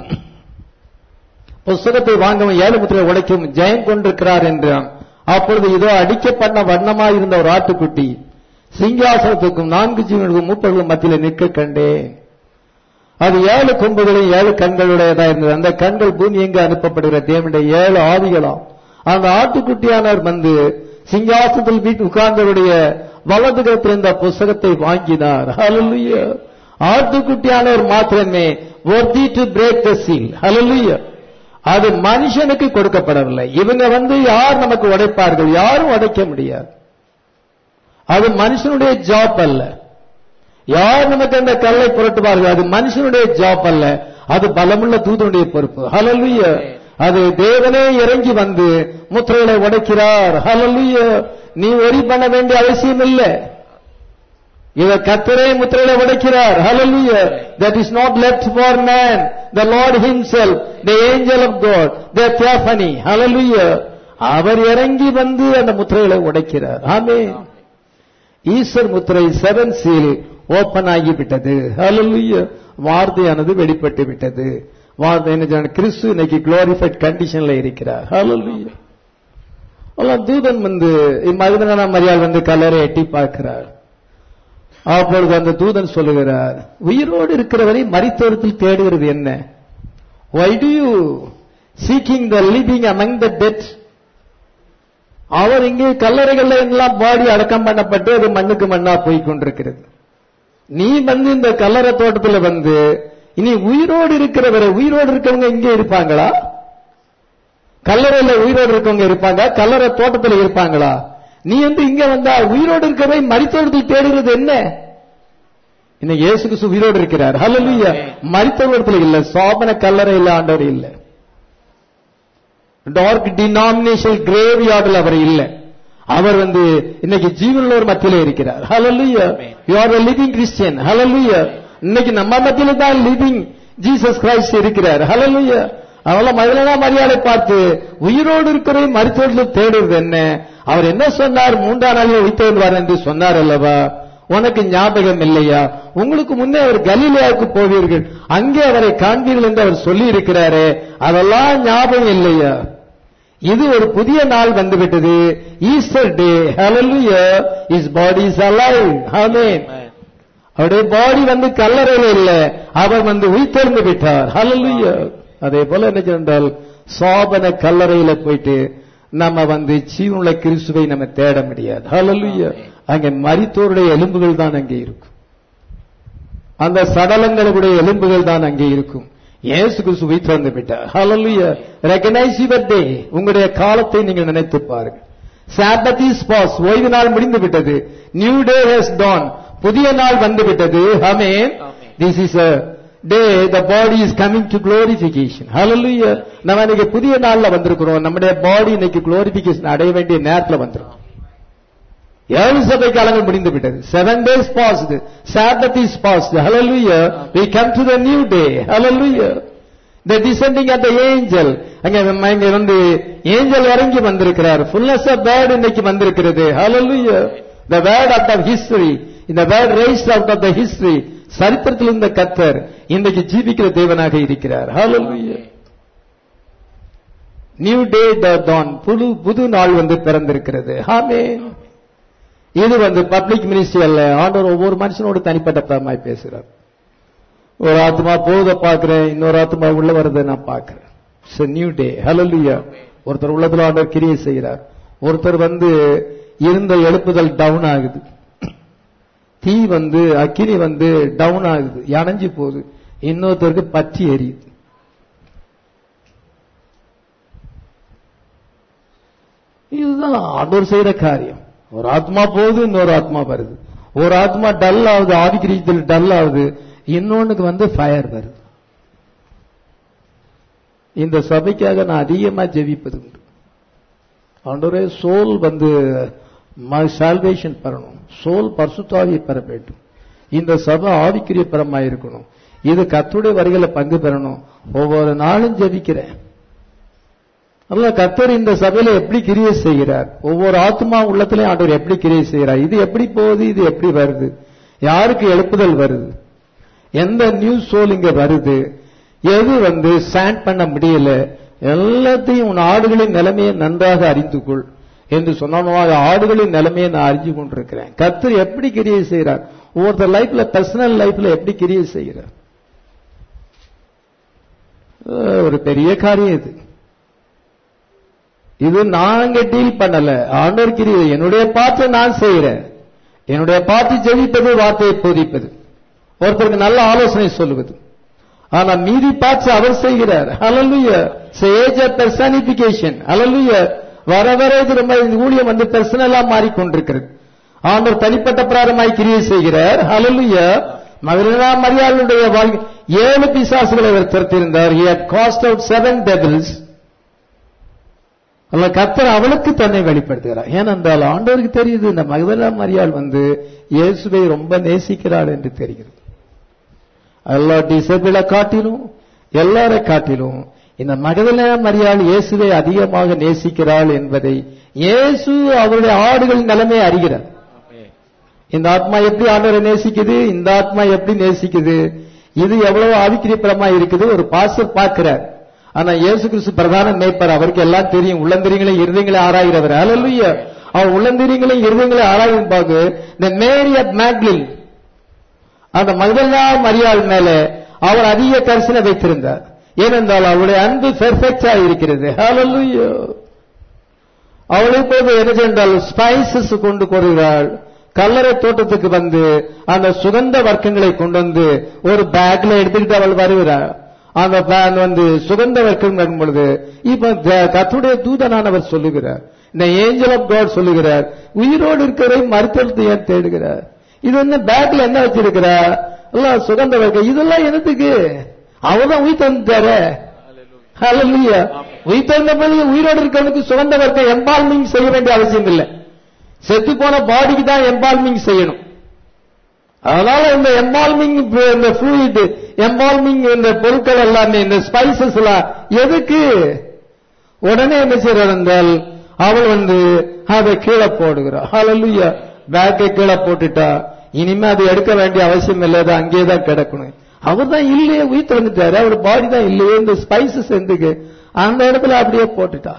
புஸ்தகத்தை வாங்கவும் 7 முத்திரைகளை உடைக்கவும் ஜெயம் கொண்டிருக்கிறார் என்றான். அப்பொழுது இதோ அடிக்கப்பட்ட வண்ணமாயிருந்த ஒரு ஆட்டுக்குட்டி சிங்காசனத்துக்கும் 4 ஜீவனுக்கும் மூப்பர்களும் மத்தியில் நிற்க கண்டேன். அது 7 கொம்புகளையும் 7 கண்களுடையதா இருந்தது. அந்த கண்கள் பூமி எங்கு அனுப்பப்படுகிற தேவனுடைய 7 ஆவிகளாம். அந்த ஆட்டுக்குட்டியானவர் சிங்காசனத்தில் வீட்டு உட்கார்ந்தவருடைய வலது கரத்தில் இருந்த புஸ்தகத்தை வாங்கினார். ஹல்லேலூயா. ஆட்டுக்குட்டியானவர் மாத்திரமே worthy to break the seal. ஹல்லேலூயா. அது மனுஷனுக்கு கொடுக்கப்படவில்லை. இவங்க யார் நமக்கு உடைப்பார்கள்? யாரும் உடைக்க முடியாது. அது மனுஷனுடைய ஜாப் அல்ல. யார் நமக்கு அந்த கல்லை புரட்டுவார்கள்? அது மனுஷனுடைய ஜாப் அல்ல. அது பலமுள்ள தூதனுடைய பொறுப்பு. ஹல்லேலூயா. அது தேவனே இறங்கி முத்திரைகளை உடைக்கிறார். ஹல்லேலூயா. நீ ஒரி பண்ண வேண்டிய அவசியம் இல்லை. இவர் கர்த்தரே முத்திரைகளை உடைக்கிறார். ஹல்லேலூயா. That is not left for man. The Lord himself, the angel of God, the theophany. ஹல்லேலூயா. அவர் இறங்கி அந்த முத்திரைகளை உடைக்கிறார். ஆமென். ஈஸ்டர் முத்திரை 7 சீல் ஓபன் ஆகிவிட்டது. ஹல்லேலூயா. வார்த்தையானது வெளிப்பட்டு விட்டது. வார்த்தை என்ன? கிறிஸ்து இன்னைக்கு குளோரிஃபைட் கண்டிஷன்ல இருக்கிறார். ஹல்லேலூயா. தூதன் மகதலேனா மரியாள் கல்லறை எட்டி பார்க்கிறார். அப்பொழுது அந்த தூதன் சொல்லுகிறார், உயிரோடு இருக்கிறவரை மரித்தோரத்தில் தேடுகிறது என்ன? Why do you seeking the living among the dead? அவர் இங்கே கல்லறைகள்ல எல்லாம் பாடி அடக்கம் பண்ணப்பட்டு அது மண்ணுக்கு மண்ணா போய் கொண்டிருக்கிறது. நீ இந்த கல்லறை தோட்டத்தில் இனி உயிரோடு இருக்கிறவரை, உயிரோடு இருக்கவங்க இங்கே இருப்பாங்களா? கல்லறையில உயிரோடு இருக்கவங்க இருப்பாங்க, கல்லறை தோட்டத்தில் இருப்பாங்களா? நீ இங்க வந்தா உயிரோடு இருக்கிறவை மரித்தோரத்தில் தேடுகிறது என்ன? இன்னைக்கு இயேசு கிறிஸ்து உயிரோடு இருக்கிறார். ஹல்லேலூயா. மரித்தோரத்தில் இல்ல, சோபன கல்லறை இல்ல, ஆண்டவர் இல்ல. டார்க் டினாமினேஷனல் கிரேவ் யார்டில் அவர் இல்ல. அவர் இன்னைக்கு ஜீவனுள்ளோர் மத்தியிலே இருக்கிறார். ஹல்லேலூயா. You are a living Christian. ஹல்லேலூயா. இன்னைக்கு நம்ம மத்தியில தான் லிவிங் ஜீசஸ் கிரைஸ்ட் இருக்கிறார். ஹல்லேலூயா. அவள மகதலேனா மரியாளை பார்த்து உயிரோடு இருக்கிற மரித்தோரத்தில் தேடுறது என்ன? அவர் என்ன சொன்னார்? 3ஆம் நாளில் உயிர்த்தெழுவார் என்று சொன்னார் அல்லவா? உனக்கு ஞாபகம் இல்லையா? உங்களுக்கு முன்னே அவர் கலிலேயாவுக்கு போவீர்கள், அங்கே அவரை காண்பீர்கள் என்று அவர் சொல்லி இருக்கிறாரே, அதெல்லாம் ஞாபகம் இல்லையா? இது ஒரு புதிய நாள் வந்துவிட்டது. Easter day. ஹல்லேலூயா. His body is alive. ஆமென். அவருடைய பாடி கல்லறையில இல்ல, அவர் உயிர்த்தெழுந்து விட்டார். ஹல்லேலூயா. அதே போல என்ன சொன்னால் சோபன கல்லறையில போயிட்டு நம்ம ஜீவனுள்ள கிறிஸ்துவை நம்ம தேட முடியாது. ஹல்லேலூயா. அங்கே மரித்தோருடைய எலும்புகள் தான் அங்கே இருக்கும். அந்த சடலங்களுடைய எலும்புகள் தான் அங்கே இருக்கும். இயேசு கிறிஸ்து உயிர்த்தெழுந்து விட்டார். ஹல்லேலூயா. Recognise your day. உங்களுடைய காலத்தை நீங்கள் நினைத்து பாருங்கள். Sabbath is past. ஓய்வு நாள் முடிந்து விட்டது. New day has dawn. புதிய நாள் வந்து விட்டது. ஆமென். This is a day the body is coming to glorification. hallelujah. நம்ம இன்னைக்கு புதிய நாள்ல வந்திருக்கிறோம். நம்முடைய பாடி இன்னைக்கு glorification அடைய வேண்டிய நேரத்துல வந்திருக்கோம். 7 சபை காலங்கள் முடிந்து விட்டது. 7 days passed. Sabbath is passed. hallelujah. We come to the new day. hallelujah. The descending of the angel. அங்க ஏஞ்சல் இறங்கி வந்திருக்கிறார். fullness of God இன்னைக்கு வந்திருக்கிறது. hallelujah. the word of the history, இந்த word raised out of the history, சரித்திரத்தில் இருந்த கர்த்தர் இன்றைக்கு ஜீவிக்கிற தேவனாக இருக்கிறார். ஹalleluya. நியூ டே dawn, புது நாள் பிறந்திருக்கிறது. ஆமென். இது பப்ளிக் மினிஸ்ட்ரி அல்ல. ஆண்டவர் ஒவ்வொரு மனுஷனோடு தனிப்பட்ட பிரமாய் பேசுறார். ஒரு ஆத்மா போத பாக்குறேன், இன்னொரு ஆத்மா உள்ள வரதை நான் பாக்குறேன். It's a new day. ஹalleluya. ஒருத்தர் உள்ளத்துல ஆண்டவர் கிரியை செய்கிறார். ஒருத்தர் இருந்த எழுப்புதல் டவுன் ஆகுது. தீ அக்கினி டவுன் ஆகுது, அணைஞ்சு போகுது. இன்னொருத்தருக்கு பற்றி எரியுது. இதுதான் ஆண்டவர் செய்யற காரியம். ஒரு ஆத்மா போகுது, இன்னொரு ஆத்மா வருது. ஒரு ஆத்மா டல் ஆகுது, ஆவிக்கிரியத்தில் டல் ஆகுது, இன்னொன்னுக்கு ஃபயர் வருது. இந்த சபைக்காக நான் அதிகமா ஜெபிப்பது உண்டு. ஆண்டவரே, சோல் சால்வேஷன் பெறணும், சோல் பரிசுத்தாவியை பெற வேண்டும், இந்த சபை ஆவிக்குரிய பரமாய் இருக்கணும், இது கர்த்தருடைய வருகையில பங்கு பெறணும். ஒவ்வொரு நாளும் ஜெபிக்கிறேன். கர்த்தர் இந்த சபையில எப்படி கிரியை செய்கிறார், ஒவ்வொரு ஆத்மா உள்ளத்திலே ஆண்டவர் எப்படி கிரியை செய்கிறார், இது எப்படி போகுது, இது எப்படி வருது, யாருக்கு எழுப்புதல் வருது, எந்த நியூ சோல் இங்க வருது, எது ஸ்டாண்ட் பண்ண முடியல, எல்லாத்தையும் உன் ஆடுகளின் நிலைமையை நன்றாக அறிந்து கொள் என்று சொன்னாலும் ஆடுகளின் நிலைமையை நான் அறிஞ்சு கொண்டிருக்கிறேன். கர்த்தர் எப்படி கிரியை செய்கிறார், ஒவ்வொருத்தர் லைஃப்ல பர்சனல் லைஃப்ல எப்படி கிரியை செய்கிறார், ஒரு பெரிய காரியம் இது. இது நாங்க டீல் பண்ணல, ஆண்டவர் கிரியை. என்னுடைய பாட்டு நான் செய்கிறேன், என்னுடைய பாட்டு ஜெபிப்பது, வார்த்தையை போதிப்பது, ஒருத்தருக்கு நல்ல ஆலோசனை சொல்லுவது. ஆனா மீதி பார்த்து அவர் செய்கிறார். ஹalleluya. சேஜ பெர்சனிபிகேஷன். ஹalleluya. வர வர இது ரொம்ப ஊழியம் பெர்சனலா மாறிக்கொண்டிருக்கிறது. ஆண்டவர் தனிப்பட்ட பிராரமாய் கிரியை செய்கிறார். ஹalleluya. மரியாளுடைய வாழ்க்கை 7 பிசாசுகளை அவர் துரத்தியிருந்தார். he had cast out 7 devils. அல்ல கர்த்தர் அவளுக்கு தன்னை வெளிப்படுத்துகிறார். ஏனென்றால் ஆண்டவருக்கு தெரியுது இந்த மகதலேனா மரியாள் இயேசுவை ரொம்ப நேசிக்கிறாள் என்று தெரிகிறது. எல்லா டிசபிளை காட்டிலும் எல்லாரை காட்டிலும் இந்த மகதலேனா மரியாள் இயேசுவை அதிகமாக நேசிக்கிறாள் என்பதை இயேசு அவருடைய ஆடுகள் நிலைமை அறிகிறார். இந்த ஆத்மா எப்படி ஆண்டவரை நேசிக்குது, இந்த ஆத்மா எப்படி நேசிக்குது, இது எவ்வளவு ஆவிக்கிரியபரமா இருக்குது ஒரு பாஸ்டர் பார்க்கிறார். ஆனா இயேசு கிறிஸ்து பிரதான மேய்ப்பர், அவருக்கு எல்லாம் தெரியும். உள்ளந்தரியங்களையும் இருதயங்களை ஆராய்கிறவர். ஹalleluya. அவர் உள்ளந்தரியங்களையும் இருதயங்களை ஆராயும் பாக்கு இந்த மேரி ஆஃப் மேக்லின் அந்த மகதலேனா மரியாள் மேல அவர் அதிக கரிசனை வைத்திருந்தார். ஏனென்றால் அவருடைய அன்பு பெர்ஃபெக்டா இருக்கிறது. ஹalleluya. அவளை போது என்ன சென்றால் ஸ்பைசஸ் கொண்டு வருகிறாள். கல்லறை தோட்டத்துக்கு அந்த சுகந்த வர்க்கங்களை கொண்டு ஒரு பேக்ல எடுத்துக்கிட்டு அவள் வருகிறாள். அந்த பேன் சுகந்த வர்க்கம் வரும் பொழுது இப்ப கர்த்தருடைய தூதனானவர் சொல்லுகிறார், இந்த ஏஞ்சல் ஆஃப் காட் சொல்லுகிறார், உயிரோடு இருக்கிறவரை மருத்துவத்தை ஏன் தேடுகிறார், இது என்ன பேக்ல என்ன வச்சிருக்கிறா, எல்லாம் சுகந்த வர்க்கம், இதெல்லாம் என்னத்துக்கு, அவர்தான் உயிர் தந்தாரு. ஹalleluya. உயிர் தந்த போது உயிரோடு இருக்கிறவனுக்கு சுகந்த வர்க்கம் எம்பால்மிங் செய்ய வேண்டிய அவசியம் இல்லை. செத்து போன பாடிக்கு தான் எம்பால்மிங் செய்யணும். அதனால இந்த எம்பால்மிங், இந்த ஃப்ளூயிட் எம்பால்மிங், இந்த பொருட்கள் எல்லாமே இந்த ஸ்பைசஸ் எல்லாம் எதுக்கு, உடனே என்ன செய்யறார் என்றால் அவள் அதை கீழே போடுகிறார். ஹalleluya. பேக்கை கீழே போட்டுட்டா இனிமே அது எடுக்க வேண்டிய அவசியம் இல்லை, அது அங்கேதான் கிடக்கணும். அவர் தான் இல்லையே உயிர் வந்துட்டாரு, அவர் பாடி தான் இல்லையே, இந்த ஸ்பைசஸ் எதுக்கு, அந்த இடத்துல அப்படியே போட்டுட்டா.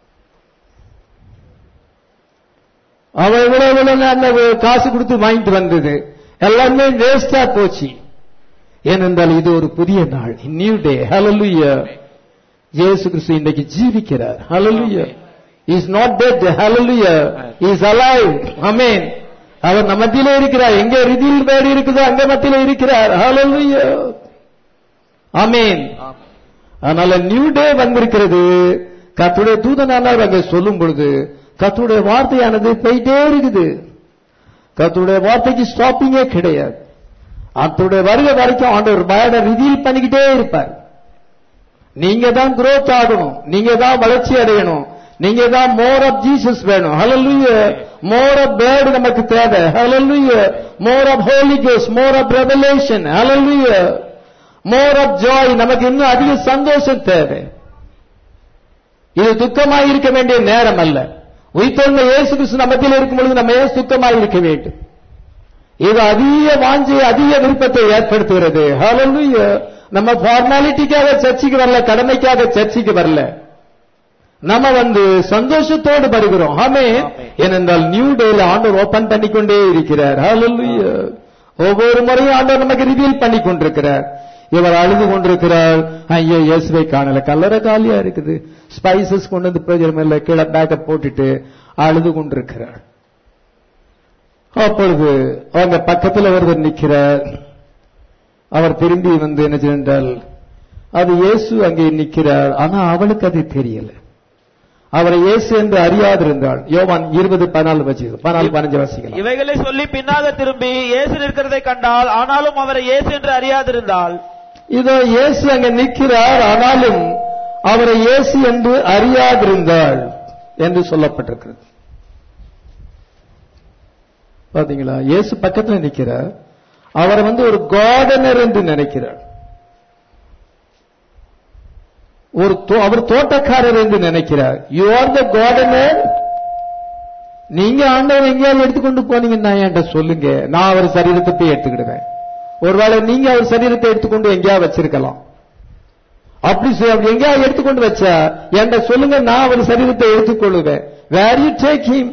அவள் இவ்வளவு அந்த காசு கொடுத்து வாங்கிட்டு வந்தது எல்லாமே வேஸ்டா போச்சு. ஏனென்றால் இது ஒரு புதிய நாள், நியூ டே. ஹalleluya. இயேசு கிறிஸ்து இன்றைக்கு ஜீவிக்கிறார். ஹalleluya. he is not dead. hallelujah. he is alive. amen. அவர் நம்ம மத்தியிலே இருக்கிறார். எங்கே ரிதில் வேடி இருக்குதோ அங்க மத்தியிலே இருக்கிறார். hallelujah. amen. அதனால நியூ டே வந்திருக்கிறது. கர்த்தருடைய தூதனானவர் அங்கே சொல்லும் பொழுது கர்த்தருடைய வார்த்தையானது போயிட்டே இருக்குது. கர்த்தருடைய வார்த்தைக்கு ஸ்டாப்பிங்கே கிடையாது. கர்த்தருடைய வருகை வரைக்கும் ஆண்டவர் வேர்டை ரிவீல் பண்ணிக்கிட்டே இருப்பார். நீங்க தான் growth ஆகணும், நீங்க தான் வளர்ச்சி அடையணும், நீங்க தான் மோர் ஆஃப் ஜீசஸ் வேணும். ஹalleluya. மோர் ஆஃப் வேர்ட் நமக்கு தேவை. ஹalleluya. More of Holy Ghost, more of revelation. ஹalleluya. மோர் ஆஃப் ஜாய், நமக்கு இன்னும் அதிக சந்தோஷம் தேவை. இது துக்கமாய் இருக்க வேண்டிய நேரம் அல்ல. உயிர்த்தெழுந்த இயேசு கிறிஸ்து நம்மத்தில் இருக்கும் பொழுது நம்ம ஏன் சுத்தமாக இருக்க வேண்டும்? இது அதிக வாஞ்சை, அதிக விருப்பத்தை ஏற்படுத்துகிறது. ஹல்லேலூயா. நம்ம ஃபார்மாலிட்டிக்காக சர்ச்சைக்கு வரல, கடமைக்காக சர்ச்சைக்கு வரல. நம்ம சந்தோஷத்தோடு வருகிறோம். ஆமென். ஏனென்றால் நியூ டேல ஆண்டவர் ஓபன் பண்ணிக்கொண்டே இருக்கிறார். ஹல்லேலூயா. ஒவ்வொரு முறையும் ஆண்டவர் நமக்கு ரிவீல் பண்ணி கொண்டிருக்கிறார். இவர் அழுது கொண்டிருக்கிறார், ஐயோ இயேசுவை காணல, கல்லறை காலியா இருக்குது, ஸ்பைசஸ் கொண்டு வந்து பிரயோஜனம் இல்லை, கீழே பேக்க போட்டுட்டு அழுது கொண்டிருக்கிறார். அப்பொழுது அவங்க பக்கத்தில் ஒருவர் நிற்கிறார். அவர் திரும்பி என்ன சென்றால், அது இயேசு அங்கே நிற்கிறார். ஆனா அவளுக்கு அது தெரியல. அவரை இயேசு என்று அறியாதிருந்தாள். யோவான் 20:14 வாசிக்கலாம். இவைகளை சொல்லி பின்னாக திரும்பி இயேசு நிற்கிறதை கண்டால், ஆனாலும் அவரை இயேசு என்று அறியாதிருந்தாள். இதோ இயேசு அங்கே நிற்கிறார், ஆனாலும் அவரை இயேசு என்று அறியாதிருந்தாள் என்று சொல்லப்பட்டிருக்கிறது. பாத்தீங்களா? இயேசு பக்கத்தில் நிற்கிறார். அவரை ஒரு கார்டனர் என்று நினைக்கிறார். அவர் தோட்டக்காரர் என்று நினைக்கிறார். You are the gardener. நீங்க ஆண்டவர் எங்கேயாவது எடுத்துக்கொண்டு போனீங்கன்னா என்கிட்ட சொல்லுங்க, நான் அவர் சரீரத்தை போய் எடுத்துக்கிடுவேன். ஒருவேளை நீங்க அவர் சரீரத்தை எடுத்துக்கொண்டு எங்கேயா வச்சிருக்கலாம். அப்படி எங்கேயாவது எடுத்துக்கொண்டு வச்சா என்கிட்ட சொல்லுங்க, நான் அவர் சரீரத்தை எடுத்துக்கொள்ளுவேன். Where you take him?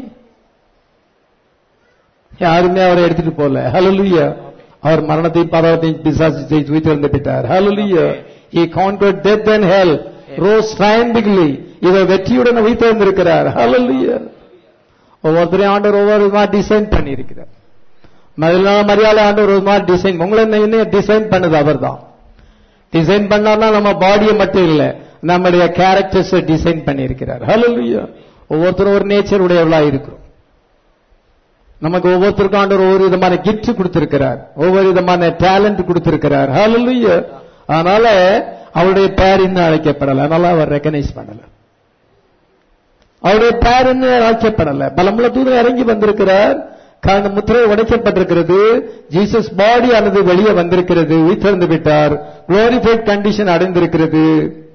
யாருமே அவரை எடுத்துட்டு போல. ஹல்லேலூயா. அவர் மரணத்தை பாதாளத்தையும் பிசாசை உயிர்த்தெழுந்து விட்டார். ஹல்லேலூயா. He conquered death and hell, rose triumphantly. இவர் வெற்றியுடன் உயிர்த்தெழுந்திருக்கிறார். ஹல்லேலூயா. ஒவ்வொருத்தரையும் ஆண்டவர் ஒவ்வொரு விதமா டிசைன் பண்ணி இருக்கிறார். மரியாதை ஆண்டவர் ஒரு மாதிரி டிசைன், உங்களை என்ன டிசைன் பண்ணது அவர் தான். டிசைன் பண்ணார்னா நம்ம பாடியை மட்டும் இல்ல, நம்முடைய கேரக்டர்ஸ் டிசைன் பண்ணி இருக்கிறார். ஹல்லேலூயா. ஒவ்வொருத்தரும் ஒரு நேச்சர் உடையவளா இருக்கிறோம். நமக்கு ஒவ்வொருத்தருக்கும் ஆண்டவர் ஒவ்வொரு விதமான கிஃப்ட் கொடுத்திருக்கிறார், ஒவ்வொரு விதமான டேலண்ட் கொடுத்திருக்கிறார். ஹல்லேலூயா. அதனால அவருடைய பேர் இன்னும் அழைக்கப்படல, அதனால அவர் ரெகனைஸ் பண்ணல. அவருடைய பேர் இன்னும் அழைக்கப்படல. பலமுள்ள தூதன் இறங்கி வந்திருக்கிறார், முத்திரை உடைக்கப்பட்டிருக்கிறது, ஜீசஸ் பாடி ஆனது வெளியே வந்திருக்கிறது, உயிர்த்தெழுந்து விட்டார், குளோரிஃபைட் கண்டிஷன் அடைந்திருக்கிறது.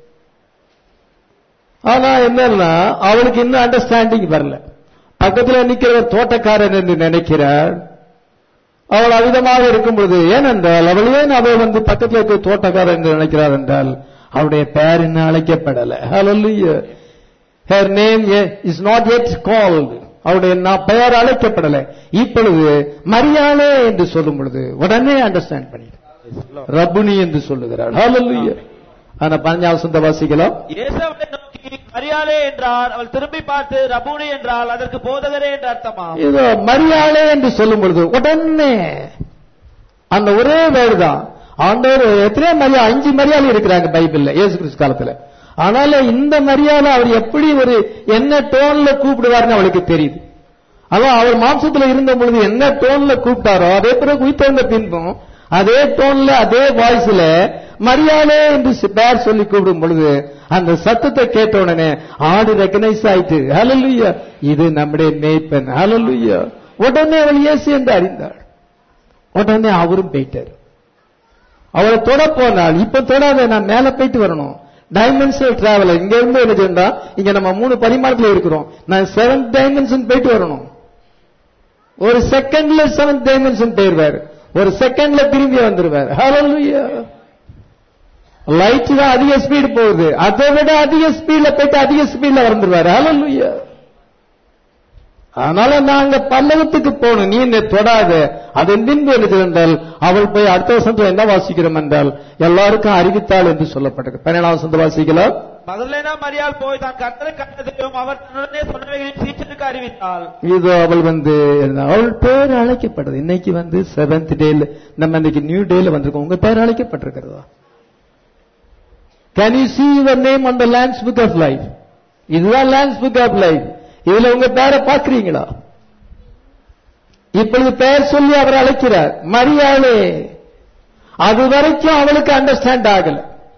ஆனா என்னன்னா அவளுக்கு இன்னும் அண்டர்ஸ்டாண்டிங் வரல. பக்கத்தில் நிற்கிறவர் தோட்டக்காரன் என்று நினைக்கிறார். அவள் அவிதமாக இருக்கும் பொழுது, ஏனென்றால் அவள் ஏன் அவள் பக்கத்தில் இருக்க தோட்டக்காரர் என்று நினைக்கிறார் என்றால் அவருடைய பெயர் இன்னும் அழைக்கப்படல. ஹல்லேலூயா. her name is not yet called. அவருடைய பெயர் அழைக்கப்படல. இப்பொழுது மரியாளே என்று சொல்லும் பொழுது உடனே அண்டர்ஸ்டாண்ட் பண்ணி ரப்புனி என்று சொல்லுகிறார். ஹல்லேலூயா. ஆனா 15 வசனத்தை வாசிக்கலாம். இயேசு அவளை நோக்கி மரியாளே என்றார். அவள் திரும்பி பார்த்து ரப்புனி என்றால் அதற்கு போதகரே என்று அர்த்தமா. இதோ மரியாளே என்று சொல்லும் பொழுது உடனே அந்த ஒரே வேர்டு தான். ஆண்டவர் எத்தனை மரியா, 5 மரியாதை இருக்கிறாங்க பைபிள்ல இயேசு கிறிஸ்து காலத்துல. ஆனால இந்த மரியாதை அவர் எப்படி என்ன டோன்ல கூப்பிடுவார்னு அவளுக்கு தெரியுது. அதான் அவர் மாம்சத்துல இருந்த பொழுது என்ன டோன்ல கூப்பிட்டாரோ அதே பிறகு உயிர்த்தெழுந்த பின்பும் அதே டோன்ல அதே வாய்ஸ்ல மரியாதை என்று பேர் சொல்லி கூப்பிடும் பொழுது அந்த சத்தத்தை கேட்ட உடனே ஆடு ரெகனைஸ் ஆயிட்டு. ஹல்லேலூயா. இது நம்முடைய மேய்ப்பன். ஹல்லேலூயா. உடனே அவள் இயேசு என்று அறிந்தாள். உடனே அவரும் போயிட்டார். அவளை தொட போனால், இப்ப தொடாத, நான் மேல போயிட்டு வரணும். Dimensional travel. இங்க இருந்து என்ன சொன்னா, இங்க நம்ம 3 பரிமாணத்துல இருக்கிறோம், நான் 7th டைமென்ஷன் போயிட்டு வரணும். ஒரு செகண்ட்ல 7th டைமென்ஷன் போயிருவார், ஒரு செகண்ட்ல திரும்பி வந்துருவார். ஹல்லேலூயா. லைட் தான் அதிக ஸ்பீடு போகுது, அதை விட அதிக ஸ்பீட்ல போயிட்டு அதிக ஸ்பீட்ல வந்துருவார். ஹல்லேலூயா. அதனால நாங்க பல்லவத்துக்கு போகணும், நீ என்னை தொடாத. அதன் பின்பு என்றால் அவள் போய் அடுத்த வசனத்துல என்ன வாசிக்கிறோம் என்றால் எல்லாருக்கும் அறிவித்தாள் என்று சொல்லப்பட்டது. 17 வசனத்தை வாசிக்கலாம். மகதலேனா மரியாள் போய் தான் கர்த்தரை கண்டதையும் அவர் தன்னுடனே சொன்னவைகளையும் சீஷருக்கு அறிவித்தாள். இது அவள் அவள் பேர் அழைக்கப்பட்டது. இன்னைக்கு 7th டேல நம்ம இன்னைக்கு நியூ டேல வந்திருக்கோம். உங்க பேர் அழைக்கப்பட்டிருக்கிறதா? Can you see your name on the Lamb's Book of Life? இதுதான் Lamb's Book of Life. இதுல உங்க பேரை பார்க்கிறீங்களா? இப்பொழுது பெயர் சொல்லி அவர் அழைக்கிறார், மரியாளே. அது வரைக்கும் அவளுக்கு அண்டர்ஸ்டாண்ட் ஆகல.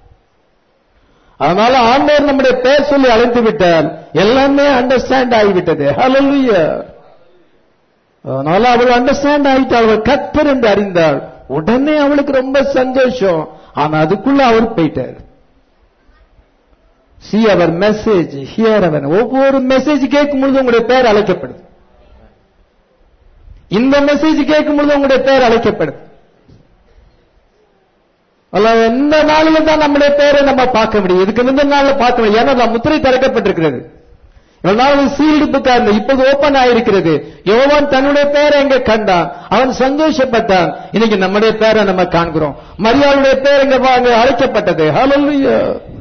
அதனால ஆண்டவர் நம்முடைய பெயர் சொல்லி அழைத்து விட்டார், எல்லாமே அண்டர்ஸ்டாண்ட் ஆகிவிட்டது. ஹல்லேலூயா. அதனால அவள் அண்டர்ஸ்டாண்ட் ஆகிட்டு அவள் கர்த்தர் என்று அறிந்தாள். உடனே அவளுக்கு ரொம்ப சந்தோஷம். ஆனா அதுக்குள்ள அவர் போயிட்டார். see our message, hear our. ஒவ்வொரு மெசேஜ் கேட்கும் பொழுது உங்களுடைய பெயர் அழைக்கப்படுது. இந்த மெசேஜ் கேட்கும் பொழுது உங்களுடைய பெயர் அழைக்கப்படுது. அல்ல எந்த நாளிலும் தான் நம்முடைய பெயரை நம்ம பார்க்க முடியும். இதுக்கு முந்தின நாள்ல பார்க்க முடியும். ஏன்னா முத்திரை திறக்கப்பட்டிருக்கிறது. சீல்டு புக்கா இருந்து இப்போது ஓபன் ஆயிருக்கிறது. யோவான் தன்னுடைய பெயரை எங்க கண்டான், அவன் சந்தோஷப்பட்டான். இன்னைக்கு நம்முடைய பெயரை நம்ம காண்கிறோம். மரியாளுடைய பெயர் எங்க அழைக்கப்பட்டது. ஹல்லேலூயா.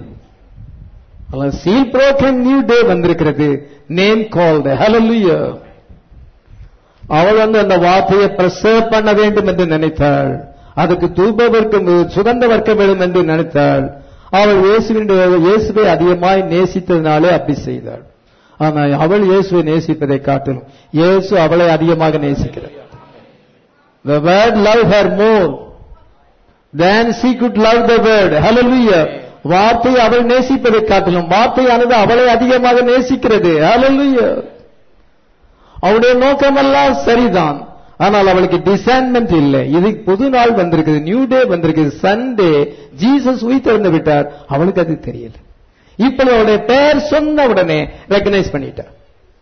சீல் புரோக்கன் நியூ டே வந்திருக்கிறது. Name called. ஹல்லேலூயா. அவள் அந்த வார்த்தையை பிரசர்வ் பண்ண வேண்டும் என்று நினைத்தாள். அதுக்கு தூபவர்க்கம் சுகந்த வர்க்க வேண்டும் என்று நினைத்தாள். அவள் இயேசுவை அதிகமாய் நேசித்ததினாலே அப்படி செய்தாள். ஆனால் அவள் இயேசுவை நேசிப்பதை காட்டிலும் இயேசு அவளை அதிகமாக நேசிக்கிறார். The word loved her more than she could love the word. Hallelujah. வார்த்தை அவள் நேசிப்பதை காட்டிலும் வார்த்தையானது அவளை அதிகமாக நேசிக்கிறது. Hallelujah. அவளுடைய நோக்கமெல்லாம் சரிதான், ஆனால் அவளுக்கு டிசைன்மெண்ட் இல்லை. இது புது நாள் வந்திருக்குது, நியூ டே வந்திருக்குது, சண்டே. ஜீசஸ் உயிர்த்தெழுந்து விட்டார், அவளுக்கு அது தெரியல. இப்ப அவருடைய பெயர் சொன்ன உடனே ரெகனைஸ் பண்ணிட்டார்.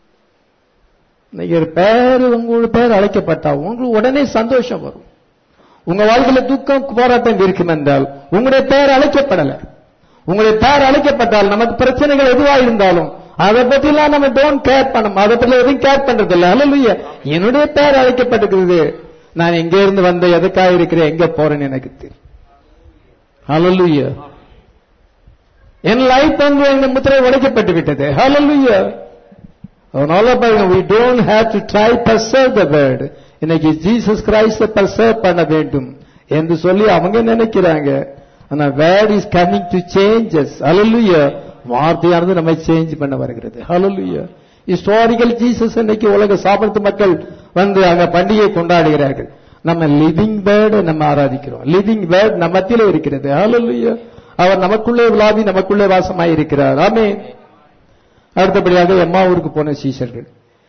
பெயர் உங்களுடைய பெயர் அழைக்கப்பட்டா உங்களுக்கு உடனே சந்தோஷம் வரும். உங்க வாழ்க்கையில துக்கம் போராட்டம் இருக்கும் என்றால் உங்களுடைய பெயர் அழைக்கப்படல. உங்களுடைய பெயர் அழைக்கப்பட்டால் நமக்கு பிரச்சனைகள் எதுவா இருந்தாலும் அதை பத்தி எல்லாம் நம்ம டோன்ட் கேர் பண்ணணும். அதை பத்தி எதுவும் கேர் பண்றது இல்லை. ஹல்லேலூயா. என்னுடைய பெயர் அழைக்கப்பட்டிருக்கிறது. நான் எங்க இருந்து வந்த, எதுக்காக இருக்கிறேன், எங்க போறேன்னு எனக்கு தெரியும். ஹல்லேலூயா. என் லைஃப் எங்க முத்திரை உடைக்கப்பட்டு விட்டது. ஹல்லேலூயா. அதனால பாருங்க, we don't have to try preserve the word. இன்னைக்கு ஜீசஸ் கிரைஸ்ட preserve பண்ண வேண்டும் என்று சொல்லி அவங்க நினைக்கிறாங்க. ஆனா word is coming to change us. ஹல்லேலூயா. வார்த்தையானது நம்மை சேஞ்ச் பண்ண வருகிறது. ஹல்லேலூயா. ஹிஸ்டாரிக்கல் ஜீசஸ் இன்னைக்கு உலக சாப்பிடுற மக்கள் அங்க பண்டிகை கொண்டாடுகிறார்கள். நம்ம லிவிங் வேர்ட் நம்ம ஆராதிக்கிறோம். லிவிங் வேர்ட் நம்ம மத்தியில இருக்கிறது. ஹல்லேலூயா. அவர் நமக்குள்ளே விளாவி நமக்குள்ளே வாசமாய் இருக்கிறார். ஆமென். அடுத்தபடியாக எம்மாவூருக்கு போன சீஷர்கள்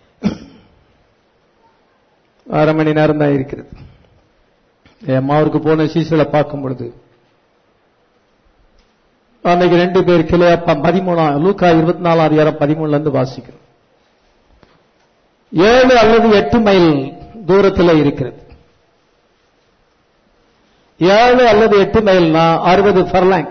6 மணி நேரம் தான் இருக்கிறது. எம்மாவூருக்கு போன சீஷர்களை பார்க்கும் பொழுது அன்னைக்கு 2 பேர் கிளையாப்பா 13 லூக்கா 24:13 இருந்து வாசிக்கிறோம். 7 அல்லது 8 மைல் தூரத்தில் இருக்கிறது. 7 அல்லது 8 மைல்னா 60 ஃபர்லாங்.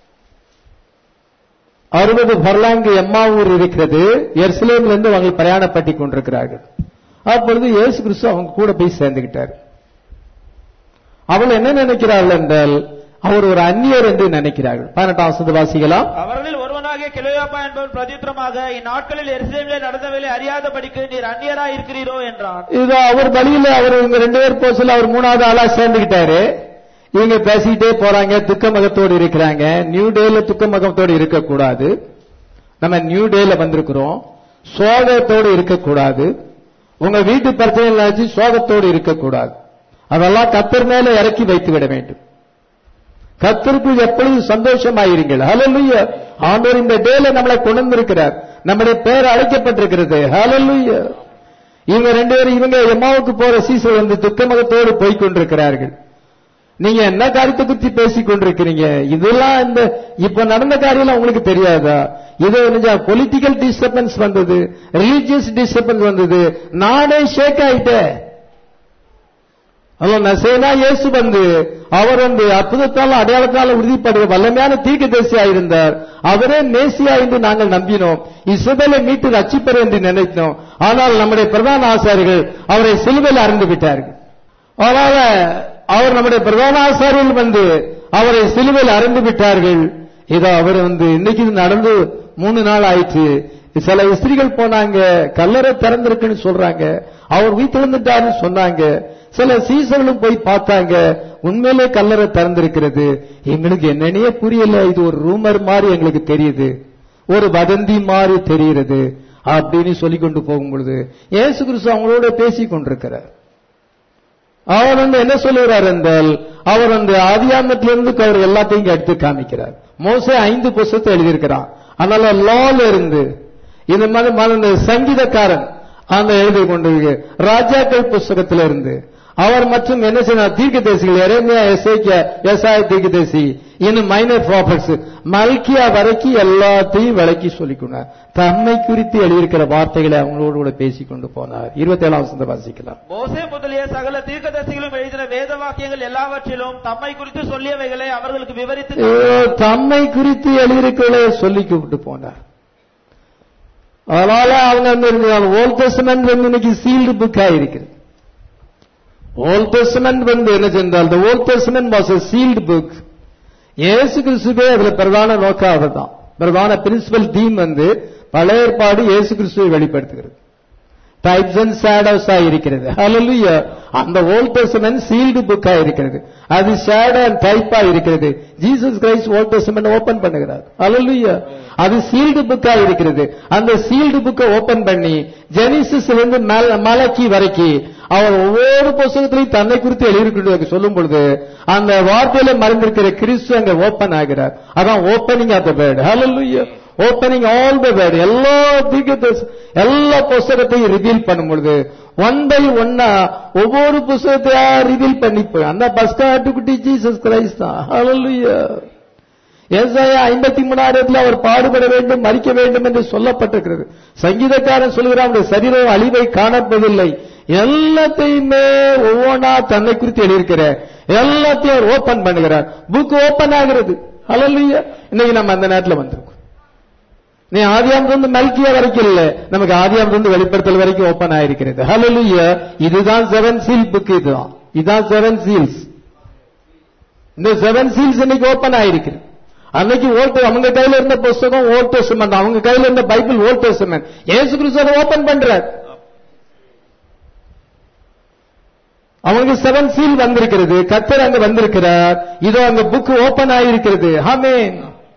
60 ஃபர்லாங் எம்மாவூர் இருக்கிறது. எருசலேமிலிருந்து அவங்க பிரயாணப்பட்டு கொண்டிருக்கிறார்கள். அப்பொழுது இயேசு கிறிஸ்து அவங்க கூட போய் சேர்ந்துகிட்டார். அவள் என்ன நினைக்கிறார்கள் என்றால் அவர் ஒரு அந்நியர் என்று நினைக்கிறார்கள். 18ஆம் வசனத்தை வாசிக்கலாம். அவர்களில் ஒருவனாகிய கிலோயாப்பா என்பவன் பிரதியுத்தரமாக, இந்நாட்களில் எருசலேமிலே நடந்தவைகளை அறியாதபடிக்கு நீர் அந்நியராய் இருக்கிறீரோ என்றான். இது அவர் வழியில அவர் இவங்க 2 பேர் போக சொல்ல அவர் 3வது ஆளா சேர்ந்துகிட்டாரு. இவங்க பேசிக்கிட்டே போறாங்க, துக்க முகத்தோடு இருக்கிறாங்க. நியூ டேல துக்க முகத்தோடு இருக்கக்கூடாது. நம்ம நியூ டேல வந்திருக்கிறோம். சோகத்தோடு இருக்கக்கூடாது. உங்க வீட்டு பிரச்சனை சோகத்தோடு இருக்கக்கூடாது. அதெல்லாம் கர்த்தர் மேல இறக்கி வைத்து விட வேண்டும். கர்த்தருக்கு எப்பொழுதும் சந்தோஷமாயிருங்கள். ஹல்லேலூயா. ஆண்டவர் இந்த டேல நம்மளை கொண்டு வந்திருக்கிறார். நம்முடைய பெயர் அழைக்கப்பட்டிருக்கிறது. ஹல்லேலூயா. இவங்க 2 பேரும் இவங்க எம்மாவுக்கு போற சீசர் துக்கமுகத்தோடு போய் கொண்டிருக்கிறார்கள். நீங்க என்ன காரியத்தை குறித்து பேசிக் கொண்டிருக்கிறீங்க? இதெல்லாம் இந்த இப்ப நடந்த காரியம் உங்களுக்கு தெரியாதா? இது பொலிட்டிக்கல் டிஸ்டர்பன்ஸ் வந்தது, ரிலீஜியஸ் டிஸ்டர்பன்ஸ் வந்தது, நாடே ஷேக் ஆயிட்டே. நசேனா இயேசு அவர் அற்புதத்தால் அடையாளத்தால் உறுதிப்படுத்த வல்லமையான தீர்க்கதரிசியா இருந்தார். அவரே மேசியா என்று நாங்கள் நம்பினோம். இஸ்ரவேலை மீட்டு ரட்சிப்பர் என்று நினைத்தோம். ஆனால் நம்முடைய பிரதான ஆசாரியர்கள் அவரை சிலுவையில் அறைந்து விட்டார்கள். அதனால அவர் நம்முடைய பிரதான ஆசாரியர்கள் அவரை சிலுவையில் அறைந்து விட்டார்கள். இதோ அவர் இன்னைக்கு நடந்து 3 நாள் ஆயிடுச்சு. சில ஸ்திரீகள் போனாங்க, கல்லறை திறந்திருக்குன்னு சொல்றாங்க. அவர் உயிர்த்தெழுந்துட்டாருன்னு சொன்னாங்க. சில சீசர்களும் போய் பார்த்தாங்க, உண்மையிலே கல்லறை திறந்திருக்கிறது. எங்களுக்கு என்னன்னே புரியல. இது ஒரு ரூமர் மாதிரி எங்களுக்கு தெரியுது, ஒரு வதந்தி மாதிரி தெரிகிறது அப்படின்னு சொல்லிக் கொண்டு போகும் பொழுது இயேசு கிறிஸ்து அவங்களோட பேசிக் கொண்டிருக்கிறார். அவர் என்ன சொல்லுகிறார் என்றால், அவர் ஆதியாகமத்திலிருந்து அவர் எல்லாத்தையும் எடுத்து காமிக்கிறார். மோசே 5 புத்தகத்தை எழுதியிருக்கிறான். அதனால லால இருந்து இந்த மாதிரி சங்கீதக்காரன் எழுதி கொண்டிருக்கு. ராஜாக்கள் புஸ்தகத்திலிருந்து அவர் மற்றும் என்ன செய்தார்? தீர்க்கதரிசிகள் எரேமியா, எசேக்கியா, ஏசாயா தீர்க்கதரிசி, இன்னும் மைனர் ப்ராஃபட்ஸ் மல்கியா வரைக்கும் எல்லாத்தையும் விளக்கி சொல்லிக்கொண்டார். தம்மை குறித்து எழுதியிருக்கிற வார்த்தைகளை அவங்களோடு கூட பேசிக் கொண்டு போனார். 27ஆம் வசனத்தை வாசிக்கலாம். மோசே முதலிய சகல தீர்க்கதரிசிகளும் எழுதின வேத வாக்கியங்கள் எல்லாவற்றிலும் தம்மை குறித்து சொல்லியவைகளை அவர்களுக்கு விவரித்து தம்மை குறித்து எழுதியிருக்கிறதை சொல்லி கூப்பிட்டு போனார். அதனால அவங்க ஓல்ட் டெஸ்டமென்ட் இன்னைக்கு சீல்டு புக்கா இருக்கிறது. ஓல்ட் டெஸ்டமென்ட் என்ன சென்றால் the Old Testament was a sealed book. இயேசு கிறிஸ்துவே அதுல பிரதான நோக்கம் அதுதான். பிரதான பிரின்சிபல் தீம் பழைய ஏற்பாடு இயேசு கிறிஸ்துவை வெளிப்படுத்துகிறது. டைப்ஸ் அண்ட் ஷேடோஸ் இருக்கிறது. ஹல்லேலூயா. அந்த ஓல்ட் டெஸ்டமென்ட் சீல்டு புக்கா இருக்கிறது. அது ஷேடோ அண்ட் டைப்பா இருக்கிறது. Jesus Christ Old Testament open பண்ணுகிறார். ஹல்லேலூயா. அது சீல்டு புக்கா இருக்கிறது. அந்த சீல்டு புக்கை ஓபன் பண்ணி ஜெனிசிஸ்ல இருந்து மலக்கி வரைக்கும் அவர் ஒவ்வொரு புத்தகத்திலையும் தன்னை குறித்து எழுதியிருக்கிறது சொல்லும் பொழுது அந்த வார்த்தையில மறைந்திருக்கிற கிறிஸ்து அங்க ஓபன் ஆகிறார். அதான் ஓபனிங் ஆஃப் த வேர்ட். ஹல்லேலூயா. Opening all the word. எல்லா புத்தகத்தையும் ரிவீல் பண்ணும் பொழுது ஒன் பை ஒன்னா ஒவ்வொரு புத்தகத்தையா ரிவீல் பண்ணி போய் அந்த பஸ்காட்டுக்குட்டி ஜீசஸ் கிரைஸ்ட் தான். ஹல்லேலூயா. ஏசாயா 53 அவர் பாடுபட வேண்டும், மரிக்க வேண்டும் என்று சொல்லப்பட்டிருக்கிறது. சங்கீதக்காரன் சொல்கிறான் அவருடைய சரீரம் அழிவை காணப்பதில்லை. எல்லாத்தையுமே ஒவ்வொன்றா தன்னை குறித்து எழுதியிருக்கிற எல்லாத்தையும் அவர் ஓபன் பண்ணுகிறார். புக் ஓபன் ஆகிறது. ஹல்லேலூயா. இன்னைக்கு நம்ம அந்த நேரத்தில் வந்திருக்கோம். நீ ஆதியாமத்திலிருந்து மல்கியா வரைக்கும் இல்ல, நமக்கு ஆதியாமத்திலிருந்து வெளிப்படுத்தல் வரைக்கும் ஓபன் ஆயிருக்கிறது. ஹல்லேலூயா. இதுதான் 7 சீல் புக். இதுதான் 7 சீல்ஸ். இந்த 7 சீல்ஸ் இன்னைக்கு ஓபன் ஆயிருக்கிறது. அன்னைக்கு அவங்க கையில இருந்த புத்தகம் ஓல்ட் டெஸ்டமென்ட், அவங்க கையில இருந்த பைபிள் ஓல்ட் டெஸ்டமென்ட். இயேசு கிறிஸ்து அதை ஓபன் பண்றார். அவங்களுக்கு 7 சீல் வந்திருக்கிறது. கர்த்தர் அங்க வந்திருக்கிறார். இதோ அங்க புக் ஓபன் ஆயிருக்கிறது. ஆமென்.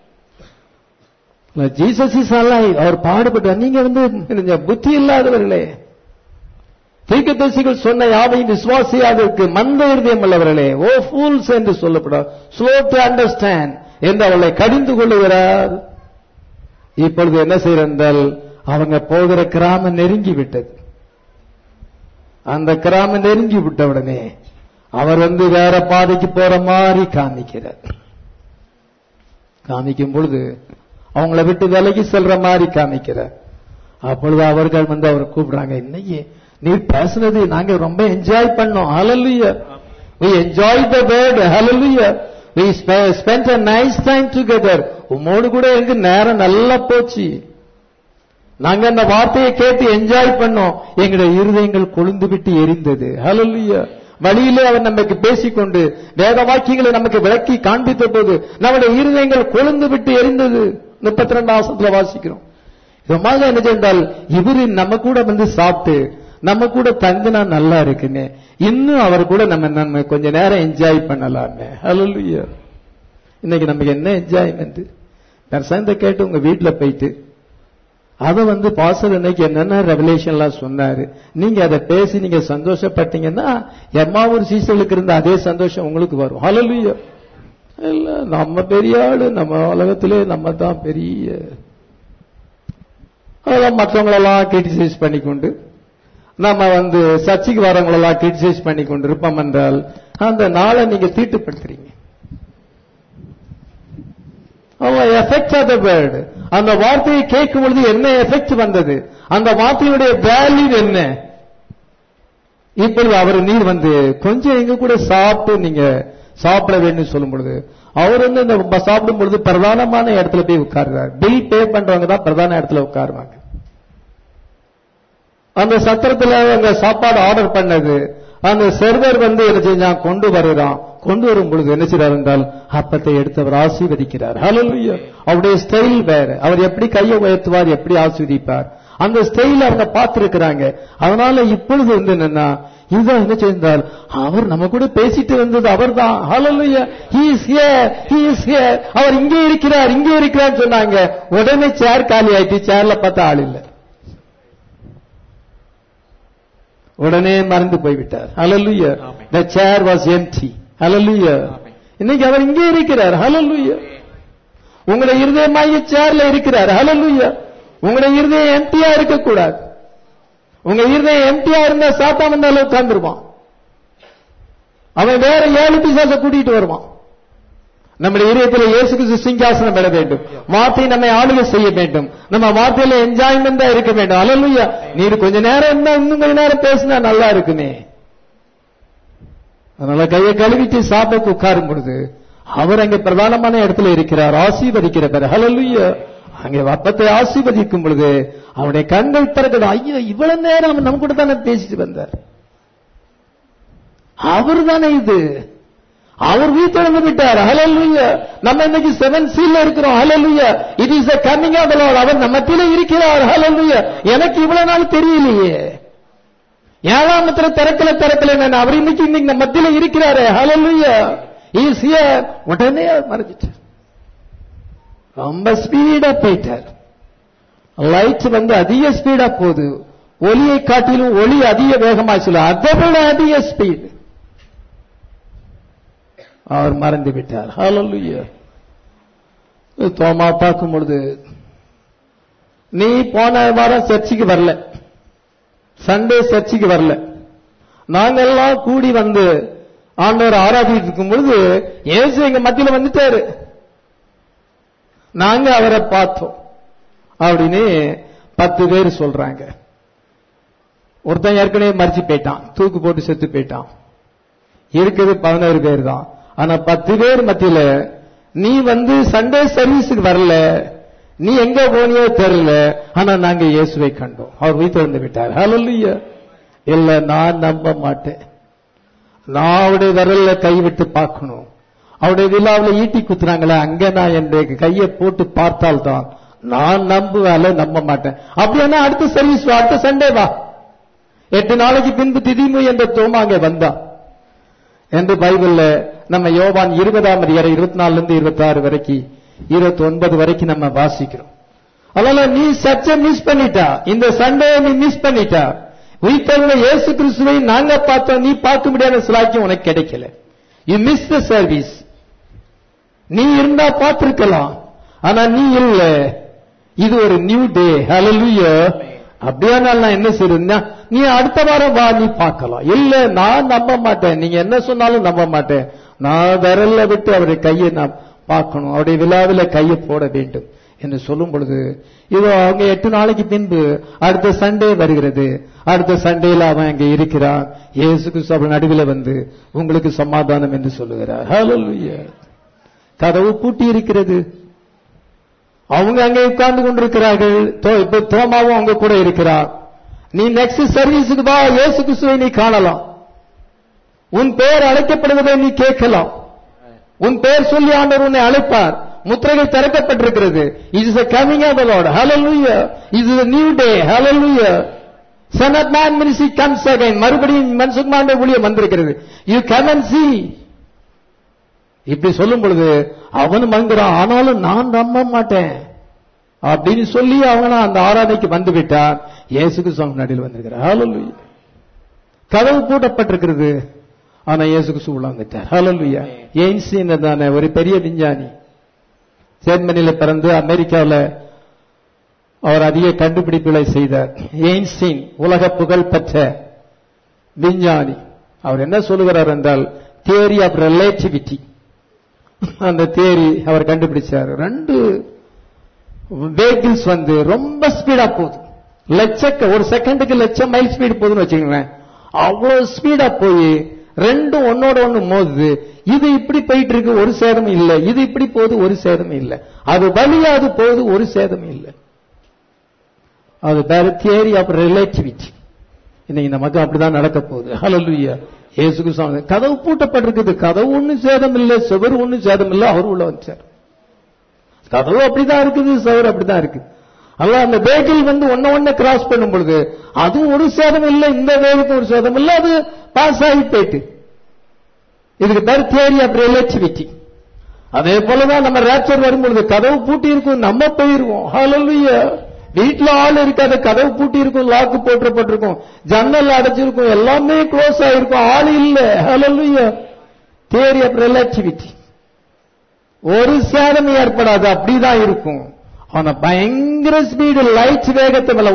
Jesus is alive. அவர் பாடுபட்டார். நீங்க புத்தி இல்லாதவர்களே, தீர்க்கதரிசிகள் சொன்ன யாவையும் விசுவாசியாதற்கு மந்த இருதயம் உள்ளவர்களே, ஓ ஃபூல்ஸ் என்று சொல்லப்படார். ஸ்லோ டு அண்டர்ஸ்டாண்ட் என்று அவளை கடிந்து கொள்ளுகிறார். இப்பொழுது என்ன செய்யறால் அவங்க போகிற கிராமம் நெருங்கி விட்டது. அந்த கிராமம் நெருங்கி விட்ட உடனே அவர் வேற பாதைக்கு போற மாதிரி காமிக்கிறார். காமிக்கும் பொழுது அவங்கள விட்டு விலகி செல்ற மாதிரி காமிக்கிறார். அப்பொழுது அவர்கள் அவரை கூப்பிடுறாங்க. இன்னைக்கு நீர் பேசுனது நாங்க ரொம்ப என்ஜாய் பண்ணோம். ஹல்லேலூயா. we enjoyed the word. hallelujah. we spent a nice time together. உம்மோடு கூட எங்க நேரம் நல்லா போச்சு. நாங்க அந்த வார்த்தையை கேட்டு என்ஜாய் பண்ணோம். எங்களுடைய இருதயங்கள் கொழுந்து விட்டு எரிந்தது. ஹல்லேலூயா. வழியிலே அவர் நமக்கு பேசிக்கொண்டு வேத வாக்கியங்களை நமக்கு விளக்கி காண்பித்த போது நம்முடைய இருதயங்கள் கொழுந்து விட்டு எரிந்தது. 32ஆம் வசனத்துல வாசிக்கிறோம். இதமாக என்ன சென்றால் இவரு நம்ம கூட சாப்பிட்டு நம்ம கூட தங்கினா நல்லா இருக்குன்னு இன்னும் அவர் கூட நம்ம கொஞ்ச நேரம் என்ஜாய் பண்ணலாமே. ஹல்லேலூயா. இன்னைக்கு நமக்கு என்ன என்ஜாய்மெண்ட்? பெருசாக கேட்டு உங்க வீட்டுல போயிட்டு அதை பாஸ்டர் இன்னைக்கு என்னென்ன ரெவலேஷன்லாம் சொன்னாரு, நீங்க அதை பேசி நீங்க சந்தோஷப்பட்டீங்கன்னா எம்மாவூர் சீசர்களுக்கு இருந்த அதே சந்தோஷம் உங்களுக்கு வரும். ஹல்லேலூயா. இல்ல நம்ம பெரிய ஆளு, நம்ம உலகத்திலே நம்ம தான் பெரிய, அதெல்லாம் மற்றவங்களெல்லாம் கிரிட்டிசைஸ் பண்ணிக்கொண்டு நம்ம சர்ச்சைக்கு வரவங்களெல்லாம் கிரிட்டிசைஸ் பண்ணி கொண்டு இருப்போம் என்றால் அந்த நாளை நீங்க தீட்டுப்படுத்துறீங்க. Effect of the word. அந்த வார்த்தையை கேட்கும் பொழுது என்ன எஃபெக்ட் வந்தது, அந்த வார்த்தையுடைய வேல்யூ என்ன? இப்பொழுது அவர் நீர் கொஞ்சம் எங்க கூட சாப்பிட்டு நீங்க சாப்பிட வேண்டும் சொல்லும் பொழுது அவர் இந்த சாப்பிடும் பொழுது பிரதானமான இடத்துல போய் உட்காருறாரு. பில் பே பண்றவங்க தான் பிரதான இடத்துல உட்காருவாங்க. அந்த சத்திரத்துல அங்க சாப்பாடு ஆர்டர் பண்ணது அந்த சர்வர் என்ன செஞ்சான், கொண்டு வருகிறான். கொண்டு வரும் பொழுது என்ன செய்றார் என்றால் அப்பத்தை எடுத்து அவர் ஆசீர்வதிக்கிறார். ஹல்லேலூயா. அவருடைய ஸ்டைல் வேற. அவர் எப்படி கையை உயர்த்துவார், எப்படி ஆசீர்வதிப்பார், அந்த ஸ்டைல் அவங்க பார்த்திருக்கிறாங்க. அதனால இப்பொழுது என்னன்னா இதுதான் என்ன செய்தால் அவர் நம்ம கூட பேசிட்டு வந்தது அவர் தான். ஹல்லேலூயா. he is here. அவர் இங்கே இருக்கிறார், இங்கே இருக்கிறார் சொன்னாங்க. உடனே சேர் காலி ஆயிட்டு, சேர்ல பார்த்தா ஆள் இல்லை. உடனே மறந்து போய்விட்டார். ஹல்லேலூயா. the chair was empty. ஹல்லேலூயா. இன்னைக்கு அவர் இங்கே இருக்கிறார். ஹல்லேலூயா. உங்களுடைய இருதயமாகிய சேர்ல இருக்கிறார். ஹல்லேலூயா. உங்களுடைய இருதயம் எம்டியா இருக்க கூடாது. உங்க இருதயம் எம்டியா இருந்தா சாத்தான் வந்தாலும் உட்கார்ந்துருவான். அவன் வேற 7 பிசாசை கூட்டிட்டு வருவான். நம்முடைய இதயத்தில் இயேசு கிறிஸ்து சிங்காசனம் பெற வேண்டும். வார்த்தை நம்மை ஆளுகை செய்ய வேண்டும். நம்ம வார்த்தையில என்ஜாய்மெண்டா இருக்க வேண்டும். அல்லேலூயா. நீர் கொஞ்ச நேரம் இருந்தா இன்னும் கொஞ்ச நேரம் பேசினா நல்லா இருக்குமே. அதனால கையை கழுவிட்டு சாப்பிட்டு உட்காரும் பொழுது அவர் அங்கே பிரதானமான இடத்துல இருக்கிறார், ஆசீர்வதிக்கிறவர். அல்லேலூயா. அங்கே அப்பத்தை ஆசீர்வதிக்கும் பொழுது அவனுடைய கண்கள் திறக்குது. ஐயோ, இவ்வளவு நேரம் அவன் நம்ம கூட தானே பேசிட்டு வந்தார், அவர் தானே இது, அவர் வீட்டிலிருந்து விட்டார். ஹல்லேலூயா. நம்ம இன்னைக்கு 7 சீல்ல இருக்கிறோம். ஹல்லேலூயா. It is a coming of the Lord. அவர் நம்ம மத்தியில இருக்கிறார். ஹல்லேலூயா. எனக்கு இவ்வளவு நாள் தெரியலையே, 7ஆம் திறக்கல நான் அவர் இன்னைக்கு நம்ம மத்தியில இருக்கிறாரு. ஹல்லேலூயா. he is here. உடனே மறைஞ்சிட்டார், ரொம்ப ஸ்பீடா போயிட்டார். லைட் வந்து அதிக ஸ்பீடா போகுது, ஒளியை காட்டிலும் ஒளி அதிக வேகமா சொல்ல, அதை விட அதிக ஸ்பீடு. அவர் மறந்து விட்டார். ஹல்லேலூயா. தோமா பார்க்கும் பொழுது, நீ போன வாரம் சர்ச்சுக்கு வரல, சண்டே சர்ச்சுக்கு வரல, நாங்கெல்லாம் கூடி வந்து ஆண்டவர் ஆராதிட்டு இருக்கும் பொழுது இயேசு எங்க மத்தியில வந்துட்டாரு, நாங்க அவரை பார்த்தோம் அப்படின்னு 10 பேர் சொல்றாங்க. ஒருத்தன் ஏற்கனவே மறிச்சு போயிட்டான், தூக்கு போட்டு செத்து போயிட்டான். இருக்குது 11 பேர் தான். ஆனா 10 பேர் மத்தியில நீ வந்து சண்டே சர்வீஸுக்கு வரல, நீ எங்க போனியோ தெரியல, ஆனா நாங்க இயேசுவை கண்டோம், அவர் உயிர்த்தெழுந்து விட்டார். ஹல்லேலூயா. இல்ல, நான் நம்ப மாட்டேன், நான் அவருடைய விரல்ல கைவிட்டு பார்க்கணும், அவருடைய விழாவில் ஈட்டி குத்துறாங்களே அங்க நான் என் கையை போட்டு பார்த்தால்தான் நான் நம்புவேன், நம்ப மாட்டேன். அப்படின்னா அடுத்த சர்வீஸ் வா, அடுத்த சண்டே வா, 8 நாளைக்கு பின்பு திதிமு என்ற தோமா அங்கே வந்தா என்று பைபிள்ல நம்ம யோவான் 20ஆம் அதிகாரம் 24 இருந்து 26 வரைக்கும் 29 வரைக்கும் நம்ம வாசிக்கிறோம். அதனால நீ சர்ச்சை மிஸ் பண்ணிட்டா, இந்த சண்டே நீ மிஸ் பண்ணிட்டா, உயிர்த்தெழுந்த இயேசு கிறிஸ்துவை நாங்க பார்த்தோம், நீ பார்க்க முடியாத சிலாக்கியம் உனக்கு கிடைக்கல. You miss the service. நீ இருந்தா பார்த்திருக்கலாம், ஆனா நீ இல்ல. இது ஒரு நியூ டே. ஹல்லேலூயா. அப்படியானால் நான் என்ன செய்யறேன்னா, நீ அடுத்த வாரம் வா, நீ பார்க்கலாம். இல்ல, நான் நம்ப மாட்டேன், நீங்க என்ன சொன்னாலும் நம்ப மாட்டேன், நான் விரல்ல விட்டு அவருடைய கையை நான் பார்க்கணும், அவருடைய விழாவில் கையை போட வேண்டும் என்று சொல்லும் பொழுது, இதோ அவங்க 8 நாளைக்கு பின்பு அடுத்த சண்டே வருகிறது. அடுத்த சண்டேல அவன் அங்கே இருக்கிறான். இயேசு கிறிஸ்து அவன் நடுவில் வந்து உங்களுக்கு சமாதானம் என்று சொல்லுகிறார். ஹல்லேலூயா. கதவு பூட்டி இருக்கிறது, அவங்க அங்கே உட்கார்ந்து கொண்டிருக்கிறார்கள். இப்ப தோமாவும் அவங்க கூட இருக்கிறார். நீ நெக்ஸ்ட் சர்வீஸுக்கு வா, இயேசு கிறிஸ்துவை நீ காணலாம், உன் பெயர் அழைக்கப்படுவதை நீ கேட்கலாம், உன் பெயர் சொல்லி ஆண்டவர் உன்னை அழைப்பார். முத்திரைகள் திறக்கப்பட்டிருக்கிறது. It is a coming of the Lord. Hallelujah. It is a new day. Hallelujah. Son of Man ministry comes again. மறுபடியும் மனுஷகுமாரனுடைய ஊழியம் வந்திருக்கிறது. You come and see. இப்படி சொல்லும் பொழுது அவனும் மங்குறான், ஆனாலும் நான் நம்ப மாட்டேன் அப்படின்னு சொல்லி அவன அந்த ஆராதனைக்கு வந்து விட்டான். இயேசு கிறிஸ்து நடுவில் வந்திருக்கிறார். ஹல்லேலூயா. கதவு பூட்டப்பட்டிருக்கிறது, ஆனா இயேசு கிறிஸ்து உள்ள வந்துட்டார். ஹல்லேலூயா. எயின்ஸ்டீன் தானே ஒரு பெரிய விஞ்ஞானி, ஜெர்மனியில பிறந்து அமெரிக்காவில் அவர் அதிக கண்டுபிடிப்புகளை செய்தார். எயின்ஸ்டீன் உலக புகழ் பெற்ற விஞ்ஞானி. அவர் என்ன சொல்லுகிறார் என்றால், தியரி ஆஃப் ரிலேட்டிவிட்டி, அந்த தியரி அவர் கண்டுபிடிச்சார். 2 வெஹிக்கிள்ஸ் வந்து ரொம்ப ஸ்பீடா போகுது, ஒரு செகண்டுக்கு 1,00,000 மைல் ஸ்பீடு போகுதுன்னு வச்சுக்கோங்களேன். அவ்வளவு ஸ்பீடா போய் 2 ஒன்னோட ஒண்ணு மோதுது. இது இப்படி போயிட்டு இருக்கு, ஒரு சேதம் இல்லை. இது இப்படி போகுது, ஒரு சேதம் இல்லை. அது வழியா அது போகுது, ஒரு சேதம் இல்லை. அது பேர் தியரி ஆஃப் ரிலேட்டிவிட்டி. இன்னைக்கு நமக்கு அப்படிதான் நடக்க போகுது. ஹல்லேலூயா. இயேசு கிறிஸ்து கதவு பூட்டப்பட்டிருக்குது, கதவு ஒன்னும் சேதம் இல்லை, சுவர் ஒன்னும் சேதம் இல்லை, அவர் உள்ள வச்சார். கதவு அப்படிதான் இருக்குது, சுவர் அப்படிதான் இருக்கு. அல்ல, அந்த வெஹிக்கிள் வந்து ஒன்ன கிராஸ் பண்ணும் பொழுது அதுவும் ஒரு சேதம் இல்லை, இந்த வேகத்துக்கு ஒரு சேதம் இல்லை, அது பாஸ் ஆகி போயிட்டு. இதுக்கு பேர் தியரி ஆஃப் ரிலேட்டிவிட்டி. அதே போலதான் நம்ம ரேப்சர் வரும்பொழுது கதவு பூட்டி இருக்கும், நம்ம போயிருவோம். ஹல்லேலூயா. வீட்டுல ஆள் இருக்காது, கதவு பூட்டி இருக்கும், லாக்கு போட்டப்பட்டிருக்கும், ஜன்னல் அடைச்சிருக்கும், எல்லாமே க்ளோஸ் ஆயிருக்கும், ஆள் இல்ல. ஹல்லேலூயா. Theory of relativity. ஒரு சேதம் ஏற்படாது, அப்படிதான் இருக்கும். ஆனா பயங்கர ஸ்பீடு, லைட் வேகத்தை மேல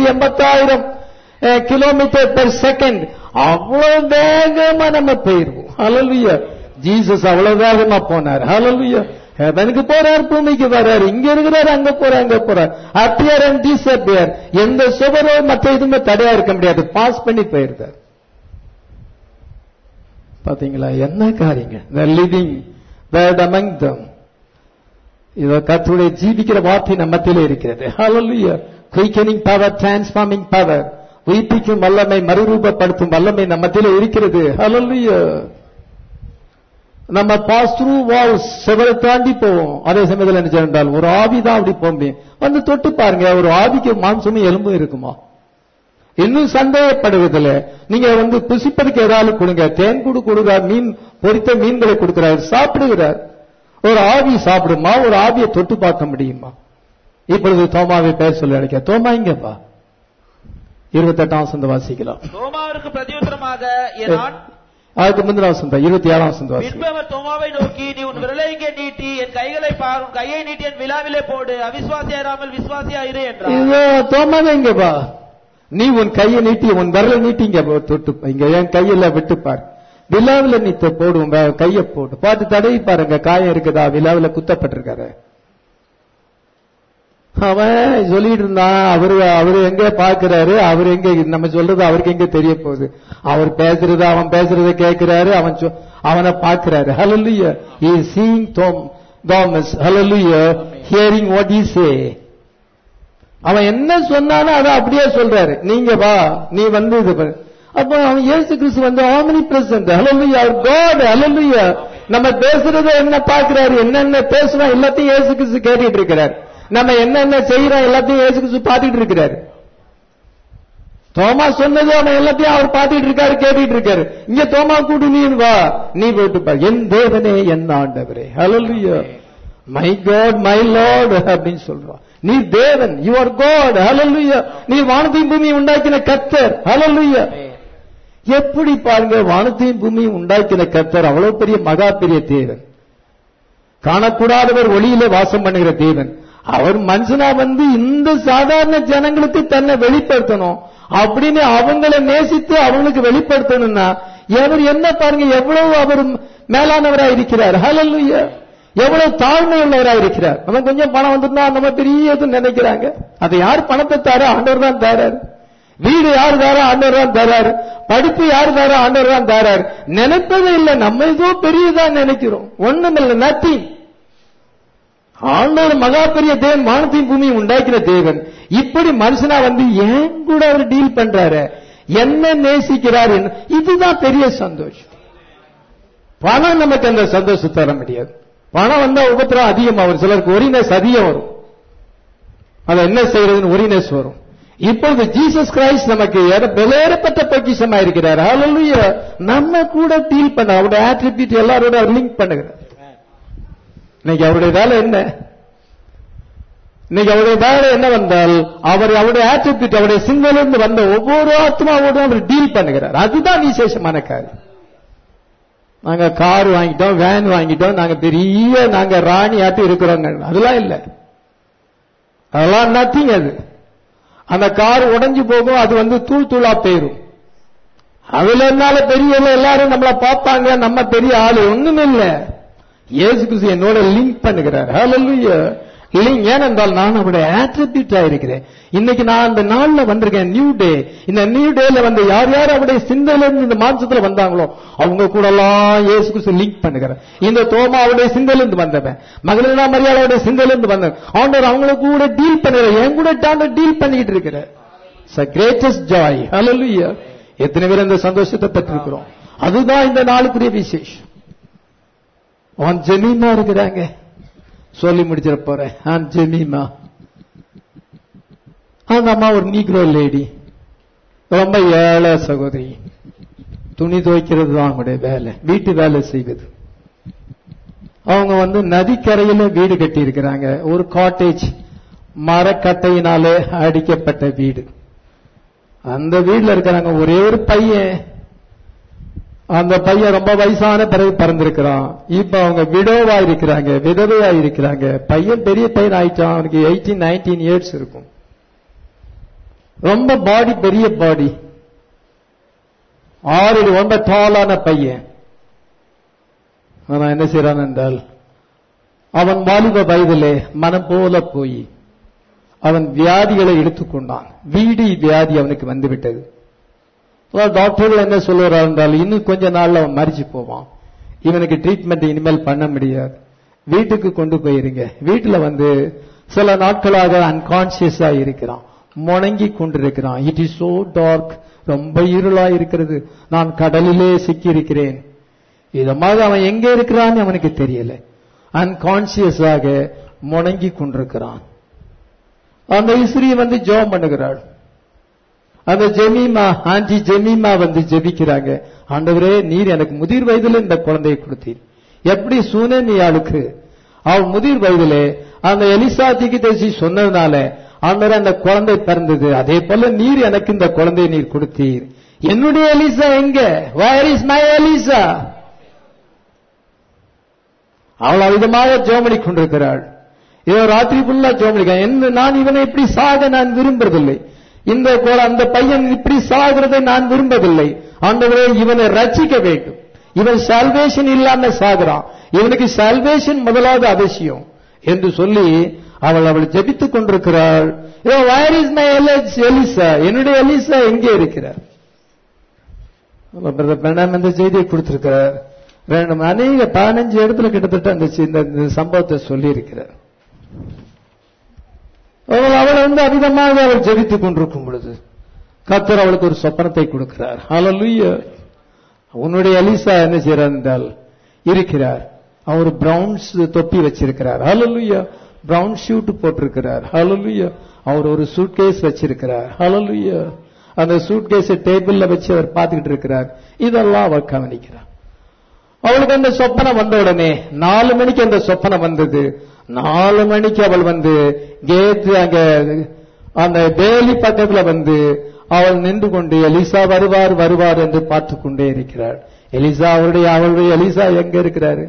1,80,000 கிலோமீட்டர் பெர் செகண்ட், அவ்வளவு வேகமா நம்ம போயிருவோம். ஹalleluya. ஜீசஸ் அவ்வளவு வேகமா போனார். ஹalleluya. ஹெவனுக்கு போறார், பூமிக்கு வர்றார், இங்க இருக்கிறார், அங்க போறார். Appear and disappear. எந்த சுவரோ மற்ற எதுவுமே தடையா இருக்க முடியாது. பாஸ் பண்ணி போயிருந்தார். பாத்தீங்களா என்ன காரியங்க? the living word among them. இதோ கர்த்தருடைய ஜீவிக்கிற வார்த்தை நம்மத்திலே இருக்கிறது. ஹalleluya. quickening power, transforming power, உயிர்ப்பிக்கும் வல்லமை, மறுரூபப்படுத்தும் வல்லமை நம்மத்திலே இருக்கிறது. ஹalleluya. நம்ம பாஸ் த்ரூ வால்ஸ் செவரை தாண்டி போவோம். அதே சமயத்தில் என்ன செய்யறால் ஒரு ஆவி தான் அப்படி போக முடியும். வந்து தொட்டு பாருங்க, ஒரு ஆவிக்கு மாம்சமும் எலும்பும் இருக்குமா? இன்னும் சந்தேகப்படுவதில்ல. நீங்க வந்து புசிப்பதுக்கு ஏதாவது கொடுங்க, தேன் கூடு கொடுக்கிறார், மீன் பொரித்த மீன்களை கொடுக்கிறார், சாப்பிடுகிறார். ஒரு ஆவி சாப்பிடுமா? ஒரு ஆவியை தொட்டு பார்க்க முடியுமா? இப்பொழுது தோமாவை பேர் சொல்லி அழைக்க. தோமா இங்கப்பா 28ஆம் வசனம் வாசிக்கலாம். தோமாவிற்கு பிரதியுத்தரமாக அதுக்கு முந்தின வசனம் 27ஆம் வசனம். பின்பு அவர் தோமாவை நோக்கி, நீ உன் விரலை இங்கே நீட்டி என் கைகளை பார், உன் கையை நீட்டி என் விலாவிலே போடு, அவிசுவாசியாராமல் விசுவாசியாயிரு என்றார். தோமாவே இங்கப்பா, நீ உன் கையை நீட்டி உன் விரலை நீட்டி இங்க தொட்டு இங்க என் கையில விட்டுப்பார், விழாவில நீ போடும், கையை போட்டு பார்த்து தடவி பாருங்க, காயம் இருக்குதா, விழாவில குத்தப்பட்டிருக்காரு. அவன் சொல்லிட்டு இருந்தான். அவரு எங்க பாக்குறாரு, அவரு எங்க நம்ம சொல்றது அவருக்கு எங்க தெரிய போகுது? அவர் பேசுறது, அவன் பேசுறத கேட்கிறாரு, அவனை பாக்குறாரு. ஹalleluya. he is seeing Thomas. hallelujah. hearing what he say. அவன் என்ன சொன்னானோ அதை அப்படியே சொல்றாரு. நீங்க வா, நீ வந்து இது பண்ணு. அப்ப அவன் இயேசு கிறிஸ்து வந்து omnipresent. hallelujah. our God. hallelujah. நம்ம பேசுறத என்ன பாக்குறாரு, என்னென்ன பேசுறோம் எல்லாத்தையும் இயேசு கிறிஸ்து கேட்டுட்டு இருக்கிறார். நம்ம என்னென்ன செய்யறோம் எல்லாத்தையும் இயேசு கிறிஸ்து பார்த்துட்டு இருக்கிறாரு. தோமா சொன்னது அவன் எல்லாத்தையும் அவர் பார்த்துட்டு இருக்காரு, கேட்டுட்டு இருக்காரு. இங்க தோமா கூட்டு நீ வா, நீ போட்டு பாரு, என் தேவனே என் ஆண்டவரே. hallelujah. my God, my Lord அப்படின்னு சொல்றான். நீ தேவன், you are God. hallelujah. நீ வானத்தையும் பூமியை உண்டாக்கின கர்த்தர். hallelujah. எப்படி பாருங்க, வானத்தையும் பூமியை உண்டாக்கின கர்த்தர் அவ்வளவு பெரிய மகா பெரிய தேவன், காணக்கூடாதவர் ஒளியிலே வாசம் பண்ணுகிற தேவன். அவர் மனுஷனா வந்து இந்த சாதாரண ஜனங்களுக்கு தன்னை வெளிப்படுத்தணும் அப்படின்னு அவங்களை நேசித்து அவங்களுக்கு வெளிப்படுத்தணும்னா அவர் என்ன பாருங்க, எவ்வளவு அவர் மேலானவராக இருக்கிறார். ஹalleluya. எவ்வளவு தாழ்மை உள்ளவராக இருக்கிறார். நம்ம கொஞ்சம் பணம் வந்துருந்தா நம்ம பெரியது நினைக்கிறாங்க. அதை யார் பணத்தை தாரா? ஆண்டவர் தான் தாரார். வீடு யாரு தாரா? ஆண்டவர் தான் தாரார். படிப்பு யாரு தாரா? ஆண்டவர் தான் தாரார். நினைப்பதே இல்லை, நம்ம ஏதோ பெரியதான் நினைக்கிறோம். ஒண்ணும் இல்லை, நத்திங். ஆண்டவர் மகா பெரிய தேவன், வானத்தையும் பூமியை உண்டாக்கிற தேவன். இப்படி மனுஷனா வந்து ஏன் கூட அவர் டீல் பண்றாரு, என்ன நேசிக்கிறார், இதுதான் பெரிய சந்தோஷம். பணம் நமக்கு அந்த சந்தோஷம் தர முடியாது. பணம் வந்தா உபத்திரம் அதிகமா வரும், சிலருக்கு ஒரினஸ் அதிகம் வரும். அதை என்ன செய்யறதுன்னு ஒரினஸ் வரும். இப்பொழுது ஜீசஸ் கிரைஸ்ட் நமக்கு விலையேறப்பட்ட பொக்கிஷமா இருக்கிறார். ஹalleluya. நம்ம கூட டீல் பண்ண அவருடைய ஆட்ரிபியூட் எல்லாரோட லிங்க் பண்ணுகிறார். இன்னைக்கு அவருடைய வேலை என்ன? இன்னைக்கு அவருடைய வேலை என்ன வந்தால் அவருடைய ஆட்ரிபியூட், அவருடைய சிந்தனையிலிருந்து வந்த ஒவ்வொரு ஆத்மாவோடும் அவர் டீல் பண்ணுகிறார். அதுதான் விசேஷமான காரியம். நாங்க கார் வாங்கிட்டோம், வேன் வாங்கிட்டோம், நாங்க பெரிய நாங்க ராணி ஆட்டு இருக்கிறோங்க, அதெல்லாம் இல்லை. அதெல்லாம் நத்திங். அது அந்த கார் உடைஞ்சு போகும், அது வந்து தூள் தூளா போயிரும். அதுல இருந்தால பெரிய எல்லாரும் நம்மள பார்ப்பாங்க, நம்ம பெரிய ஆளு ஒண்ணுமே இல்லை. இயேசு கிறிஸ்து என்னோட லிங்க் பண்ணுகிறார். ஹalleluya. லிங்க் ஏனென்றால் நான் அவருடைய ஆட்ரிபியூட்டா இருக்கிறேன். இன்னைக்கு நான் அந்த நாள்ல வந்திருக்கேன், நியூ டே. இந்த நியூ டேல வந்து யார் யார் அவருடைய சிந்தையில இருந்து இந்த மாம்சத்துல வந்தாங்களோ அவங்க கூட எல்லாம் இயேசு கிறிஸ்து லிங்க் பண்ணுகிறார். இந்த தோமா அவருடைய சிந்தையில இருந்து வந்தவன், மகதலேனா மரியாளுடைய சிந்தையில இருந்து வந்தவன். ஆண்டவர் அவங்கள கூட டீல் பண்ணுகிறார், என் கூட டீல் பண்ணிக்கிட்டு இருக்கிறார். Greatest joy. ஹalleluya. எத்தனை பேர் அந்த சந்தோஷத்தை பெற்றிருக்கிறோம்? அதுதான் இந்த நாளுக்குரிய விசேஷம். அவன் ஜெமீமா இருக்கிறாங்க, சொல்லி முடிச்சிட போறேன். ஜெமீமா அந்த அம்மா ஒரு நீக்ரோ லேடி, ரொம்ப ஏழை சகோதரி. துணி துவைக்கிறது தான் அவங்களுடைய வேலை, வீட்டு வேலை செய்வது. அவங்க வந்து நதிக்கரையில வீடு கட்டி இருக்கிறாங்க. ஒரு காட்டேஜ், மரக்கட்டையினாலே அடிக்கப்பட்ட வீடு. அந்த வீட்டுல இருக்கிறாங்க. ஒரே ஒரு பையன், அந்த பையன் ரொம்ப வயசான பிறகு பிறந்திருக்கிறான். இப்ப அவங்க விடோவா இருக்கிறாங்க, விதவையா இருக்கிறாங்க. பையன் பெரிய பையன் ஆயிட்டான், அவனுக்கு 18-19 இயர்ஸ் இருக்கும். ரொம்ப பாடி, பெரிய பாடி, 6 ரொம்ப டாலான பையன். ஆனா என்ன செய்யறான் என்றால், அவன் வாலிப வயதிலே மனம் போல போய் அவன் வியாதிகளை எடுத்துக்கொண்டான். வீடி வியாதி அவனுக்கு வந்துவிட்டது. டாக்டர்கள் என்ன சொல்லுறார் என்றால், இன்னும் கொஞ்ச நாள்ல அவன் மரிச்சு போவான், இவனுக்கு ட்ரீட்மெண்ட் இனிமேல் பண்ண முடியாது, வீட்டுக்கு கொண்டு போயிருங்க. வீட்டுல சில நாட்களாக அன்கான்சியஸா இருக்கிறான், முணங்கி கொண்டிருக்கிறான். இட் இஸ் சோ டார்க், ரொம்ப இருளா இருக்கிறது, நான் கடலிலே சிக்கி இருக்கிறேன். இதமாக அவன் எங்க இருக்கிறான்னு அவனுக்கு தெரியல, அன்கான்சியஸாக முணங்கி கொண்டிருக்கிறான். அந்த ஸ்திரீ ஜெபம் பண்ணுகிறாள். அந்த ஜெமீமா, ஆண்டி ஜெமீமா ஜெபிக்கிறாங்க. ஆண்டவரே, நீர் எனக்கு முதிர் வயதில் இந்த குழந்தையை கொடுத்தீர், எப்படி சூனேமியாளுக்கு அவள் முதிர் வயதிலே அந்த எலிசா தீர்க்கதரிசி சொன்னதுனால ஆண்டவரே அந்த குழந்தை பிறந்தது, அதே போல நீர் எனக்கு இந்த குழந்தையை நீர் கொடுத்தீர். என்னுடைய எலிசா எங்க? Where is my Elisha? அவள் அவிதமாக ஜெபம் பண்ணி கொண்டிருக்கிறாள். இவன் ராத்திரி ஃபுல்லா ஜெபம் பண்ணிக்க, நான் இவனை இப்படி சாக நான் விரும்புறதில்லை, அந்த பையன் இப்படி சாகிறதை நான் விரும்பவில்லை. ஆண்டவரே, இவனை ரட்சிக்க வேண்டும், இவன் சால்வேஷன் இல்லாம சாகிறான், இவனுக்கு சால்வேஷன் முதலாவது அவசியம் என்று சொல்லி அவள் ஜெபித்துக் கொண்டிருக்கிறாள். Where is my Elisha? என்னுடைய எலிசா எங்கே இருக்கிறார்? இந்த செய்தியை கொடுத்திருக்கிறார். அநேக 15 இடத்துல கிட்டத்தட்ட அந்த சம்பவத்தை சொல்லி இருக்கிறார். அவள் அதிகமாக அவள் ஜெபித்துக் கொண்டிருக்கும் பொழுது கர்த்தர் அவளுக்கு ஒரு சொப்பனத்தை கொடுக்கிறார். ஹல்லேலூயா. உன்னுடைய எலிசா என்ன செய்யறார் என்றால் இருக்கிறார், அவர் பிரவுன்ஸ் தொப்பி வச்சிருக்கிறார். ஹல்லேலூயா. பிரவுன் ஷூட் போட்டிருக்கிறார். ஹல்லேலூயா. அவர் ஒரு சூட்கேஸ் வச்சிருக்கிறார். ஹல்லேலூயா. அந்த சூட்கேஸ் டேபிள்ல வச்சு அவர் பார்த்துக்கிட்டு இருக்கிறார். இதெல்லாம் அவர் கவனிக்கிறார். அவளுக்கு அந்த சொப்பனம் வந்த உடனே 4 மணிக்கு அந்த சொப்பனம் வந்தது. 4 மணிக்கு அவள் கேட் அங்க அந்த வேலி பக்கத்துல அவள் நின்று கொண்டு எலிசா வருவார் வருவார் என்று பார்த்து கொண்டே இருக்கிறாள். அவளுடைய எலிசா எங்க இருக்கிறாரு?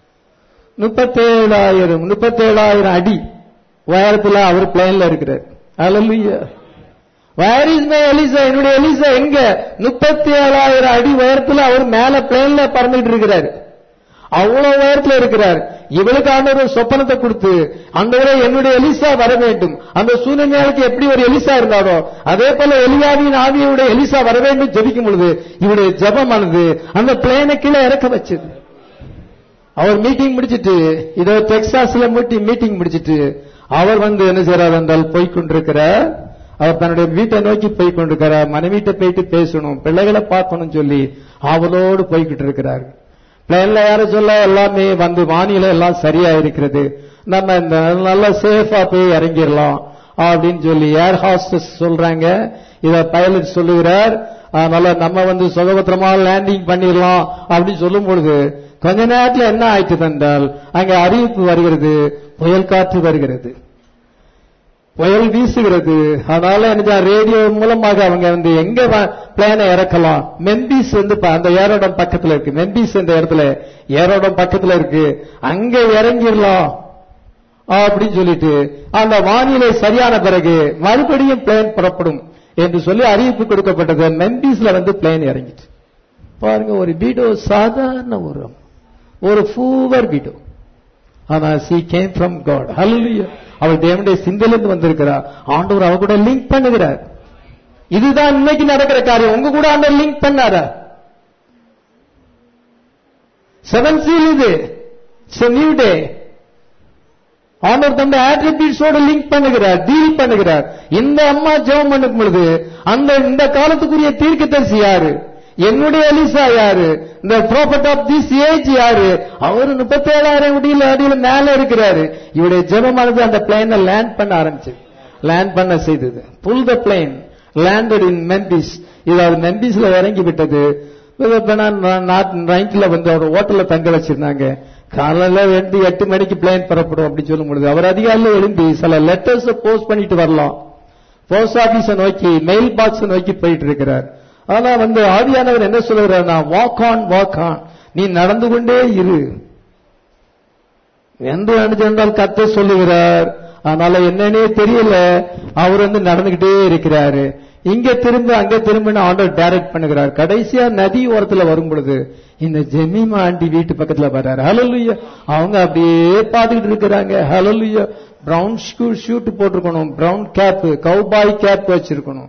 37,000 அடி உயரத்துல அவர் பிளேன்ல இருக்கிறார். ஹல்லேலூயா. Where is my Elisha? என்னுடைய எலிசா எங்க? 37,000 அடி உயரத்துல அவர் மேல பிளேன்ல பறந்துட்டு இருக்கிறார். அவ்வளவு உயரத்துல இருக்கிறார். இவளுக்கு ஆண்டவர் சொப்பனத்தை கொடுத்து, ஆண்டவரே என்னுடைய எலிசா வர வேண்டும், அந்த சூனேமியாளுக்கு எப்படி ஒரு எலிசா இருந்தாரோ அதே போல எலியாவின் ஆவியுடைய எலிசா வர வேண்டும் ஜெபிக்கும் பொழுது இவருடைய ஜெபமானது அந்த பிளேனை கீழே இறக்க வச்சது. அவர் மீட்டிங் முடிச்சிட்டு, இதோ டெக்சாஸ்ல மீட்டிங் முடிச்சிட்டு அவர் என்ன செய்யறார் என்றால் போய்கொண்டிருக்கிறார். அவர் தன்னுடைய வீட்டை நோக்கி போய்கொண்டிருக்கிறார். மனைவிட்ட போயிட்டு பேசணும், பிள்ளைகளை பார்க்கணும் சொல்லி அவளோடு போய்கிட்டு இருக்கிறார். பிளேன்ல யார சொல்ல எல்லாமே வானிலை எல்லாம் சரியா இருக்கிறது, நம்ம நல்லா சேஃபா போய் இறங்கிடலாம் அப்படின்னு சொல்லி ஏர் ஹாஸ்டஸ் சொல்றாங்க. இத பைலட் சொல்லுகிறார். அதனால நம்ம சுகபத்திரமா லேண்டிங் பண்ணிடலாம் அப்படின்னு சொல்லும் பொழுது கொஞ்ச நேரத்தில் என்ன ஆயிட்டு என்றால் அங்க அறிவிப்பு வருகிறது, புயல் காற்று வருகிறது, புயல் வீசுகிறது. அதனால ரேடியோ மூலமாக அவங்க எங்க பிளேனை இறக்கலாம், மெம்பிஸ் அந்த ஏரோடம் பக்கத்துல இருக்கு, மெம்பிஸ் என்ற இடத்துல ஏரோடம் பக்கத்துல இருக்கு, அங்க இறங்கிடலாம் அப்படின்னு சொல்லிட்டு அந்த வானிலை சரியான பிறகு மறுபடியும் பிளேன் புறப்படும் என்று சொல்லி அறிவிப்பு கொடுக்கப்பட்டது. மெம்பிஸ்ல பிளேன் இறங்கிட்டு பாருங்க. ஒரு வீடோ சாதாரண ஒரு ஃபூவர் வீடோ, ஆனா she came from God. Hallelujah. அவள் தேவனுடைய சிந்தையிலிருந்து வந்திருக்கிறார். ஆண்டவர் அவ கூட லிங்க் பண்ணுகிறார். இதுதான் இன்னைக்கு நடக்கிற காரியம். உங்க கூட ஆண்டவர் லிங்க் பண்ணாரா? 7 seal இது. It's a new day. ஆண்டவர் தந்த ஆட்ரிபியூட்ஸோட லிங்க் பண்ணுகிறார், டீல் பண்ணுகிறார். இந்த அம்மா ஜெபம் பண்ணும் பொழுது இந்த காலத்துக்குரிய தீர்க்கதரிசி யாரு? என்னுடைய எலிசா யாரு? இந்த ப்ராஃபட் ஆஃப் திஸ் ஏஜ் யாரு? அவர் 37,000 அடியில மேல இருக்கிறாரு. இவருடைய ஜெபமானது அந்த பிளேனை லேண்ட் பண்ண ஆரம்பிச்சது, லேண்ட் பண்ண செய்தது. Pull the plane landed in Memphis. இதாவது மெம்பிஸ்ல இறங்கி விட்டது. நைட்ல அவர் ஹோட்டல்ல தங்க வச்சிருந்தாங்க. காலையில 8 மணிக்கு பிளேன் புறப்படும் அப்படின்னு சொல்லும் பொழுது அவர் அதிகாலையில் எழும்பி சில லெட்டர்ஸ் போஸ்ட் பண்ணிட்டு வரலாம். போஸ்ட் ஆபீஸ நோக்கி, மெயில் பாக்ஸ் நோக்கி போயிட்டு இருக்கிறார். ஆனா ஆவியானவர் என்ன சொல்லுகிறார்? வாக் ஆன், வாக் ஆன், நீ நடந்து கொண்டே இரு என்று நினைச்சால் கர்த்தர் சொல்லுகிறார். அதனால என்னன்னே தெரியல, அவர் நடந்துகிட்டே இருக்கிறாரு. இங்க திரும்ப அங்க திரும்ப ஆண்டவர் டைரக்ட் பண்ணுகிறார். கடைசியா நதி ஓரத்துல வரும் பொழுது இந்த ஜெமிமா ஆண்டி வீட்டு பக்கத்துல வர்றாரு. ஹல்லேலூயா. அவங்க அப்படியே பாத்துக்கிட்டு இருக்கிறாங்க. ஹல்லேலூயா. பிரவுன் ஷூட் போட்டிருக்கணும், பிரவுன் கேப், கவுபாய் கேப் வச்சிருக்கணும்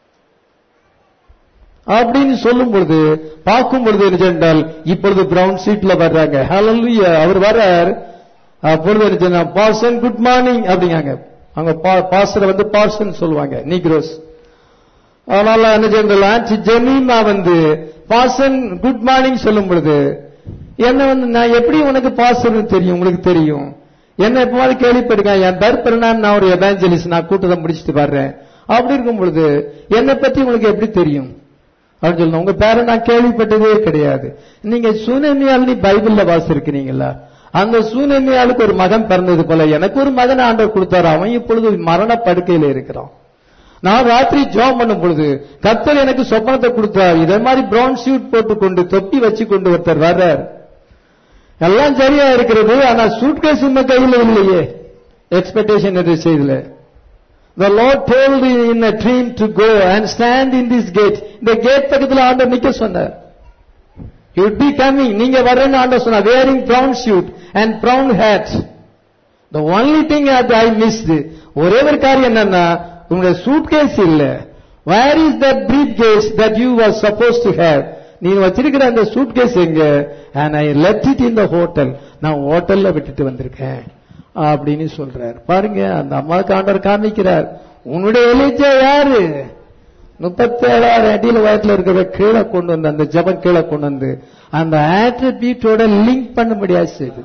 அப்படின்னு சொல்லும் பொழுது பார்க்கும் பொழுது என்ன சொன்னால் இப்பொழுது பிரவுன் சீட்ல வர்றாங்க. ஹல்லேலூயா. அவர் வர்றார். அப்பொழுது என்ன சொன்னா, பார்சன் குட் மார்னிங் அப்படிங்காங்க. அவங்க பாஸ்டரை வந்து பார்சன் சொல்லுவாங்க, நீக்ரோஸ். அதனால என்ன சொன்னால் ஆன்டி ஜெமீமா வந்து பார்சன் குட் மார்னிங் சொல்லும் பொழுது என்ன வந்து, நான் எப்படி உனக்கு பாஸ்டர் தெரியும், உங்களுக்கு தெரியும், என்ன எப்பவாது கேள்விப்பட்டிருக்கேன், என் தர்பரனான், நான் ஒரு எவாஞ்சலிஸ்ட், நான் கூட்டத்தை முடிச்சுட்டு வர்றேன், அப்படி இருக்கும் பொழுது என்னை பத்தி உங்களுக்கு எப்படி தெரியும் அப்படின்னு சொல்லணும். உங்க பேரை நான் கேள்விப்பட்டதே கிடையாது. நீங்க சூனேமியால் நீ பைபிள்ல வாசிருக்கிறீங்களா? அந்த சூனேமியாளுக்கு ஒரு மகன் பிறந்தது போல எனக்கு ஒரு மகன் ஆண்டவர் கொடுத்தாரு. அவன் இப்பொழுது மரண படுக்கையில இருக்கிறான். நான் ராத்திரி ஜெபம் பண்ணும் பொழுது கர்த்தர் எனக்கு சொப்பனத்தை கொடுத்தார். இதே மாதிரி பிரவுன் சூட் போட்டு கொண்டு தொப்பி வச்சு கொண்டு ஒருத்தர் வர்றார். எல்லாம் சரியா இருக்கிறது, ஆனா சூட்கேஸ் உங்க கையில் இல்லையே. எக்ஸ்பெக்டேஷன் என்ற செய்தியில The Lord told in a dream to go and stand in this gate. இந்த கேட் பக்கத்தில் ஆண்டவர் நிக்க சொன்னார். You would be coming, நீங்க வரேன்னு ஆண்டவர் சொன்னார். Wearing brown suit and brown hat. The only thing that I missed, ஒரே ஒரு காரியம் என்னன்னா, உங்களுடைய சூட்கேஸ் இல்ல. Where is that briefcase that you were supposed to have? நீ வச்சிருக்கிற அந்த சூட்கேஸ் எங்க? And I left it in the hotel. நான் ஹோட்டல்ல விட்டுட்டு வந்திருக்கேன் அப்படின்னு சொல்றார். பாருங்க, அந்த அம்மாவுக்கு ஆண்டவர் காமிக்கிறார், உன்னுடைய எலிஜா யாரு? 37,000 அடியில வயத்துல இருக்கிற கீழே கொண்டு வந்து, அந்த ஜபம் கீழே கொண்டு வந்து அந்த ஆட்ரிபியூட்டோட லிங்க் பண்ண முடியாது செய்து.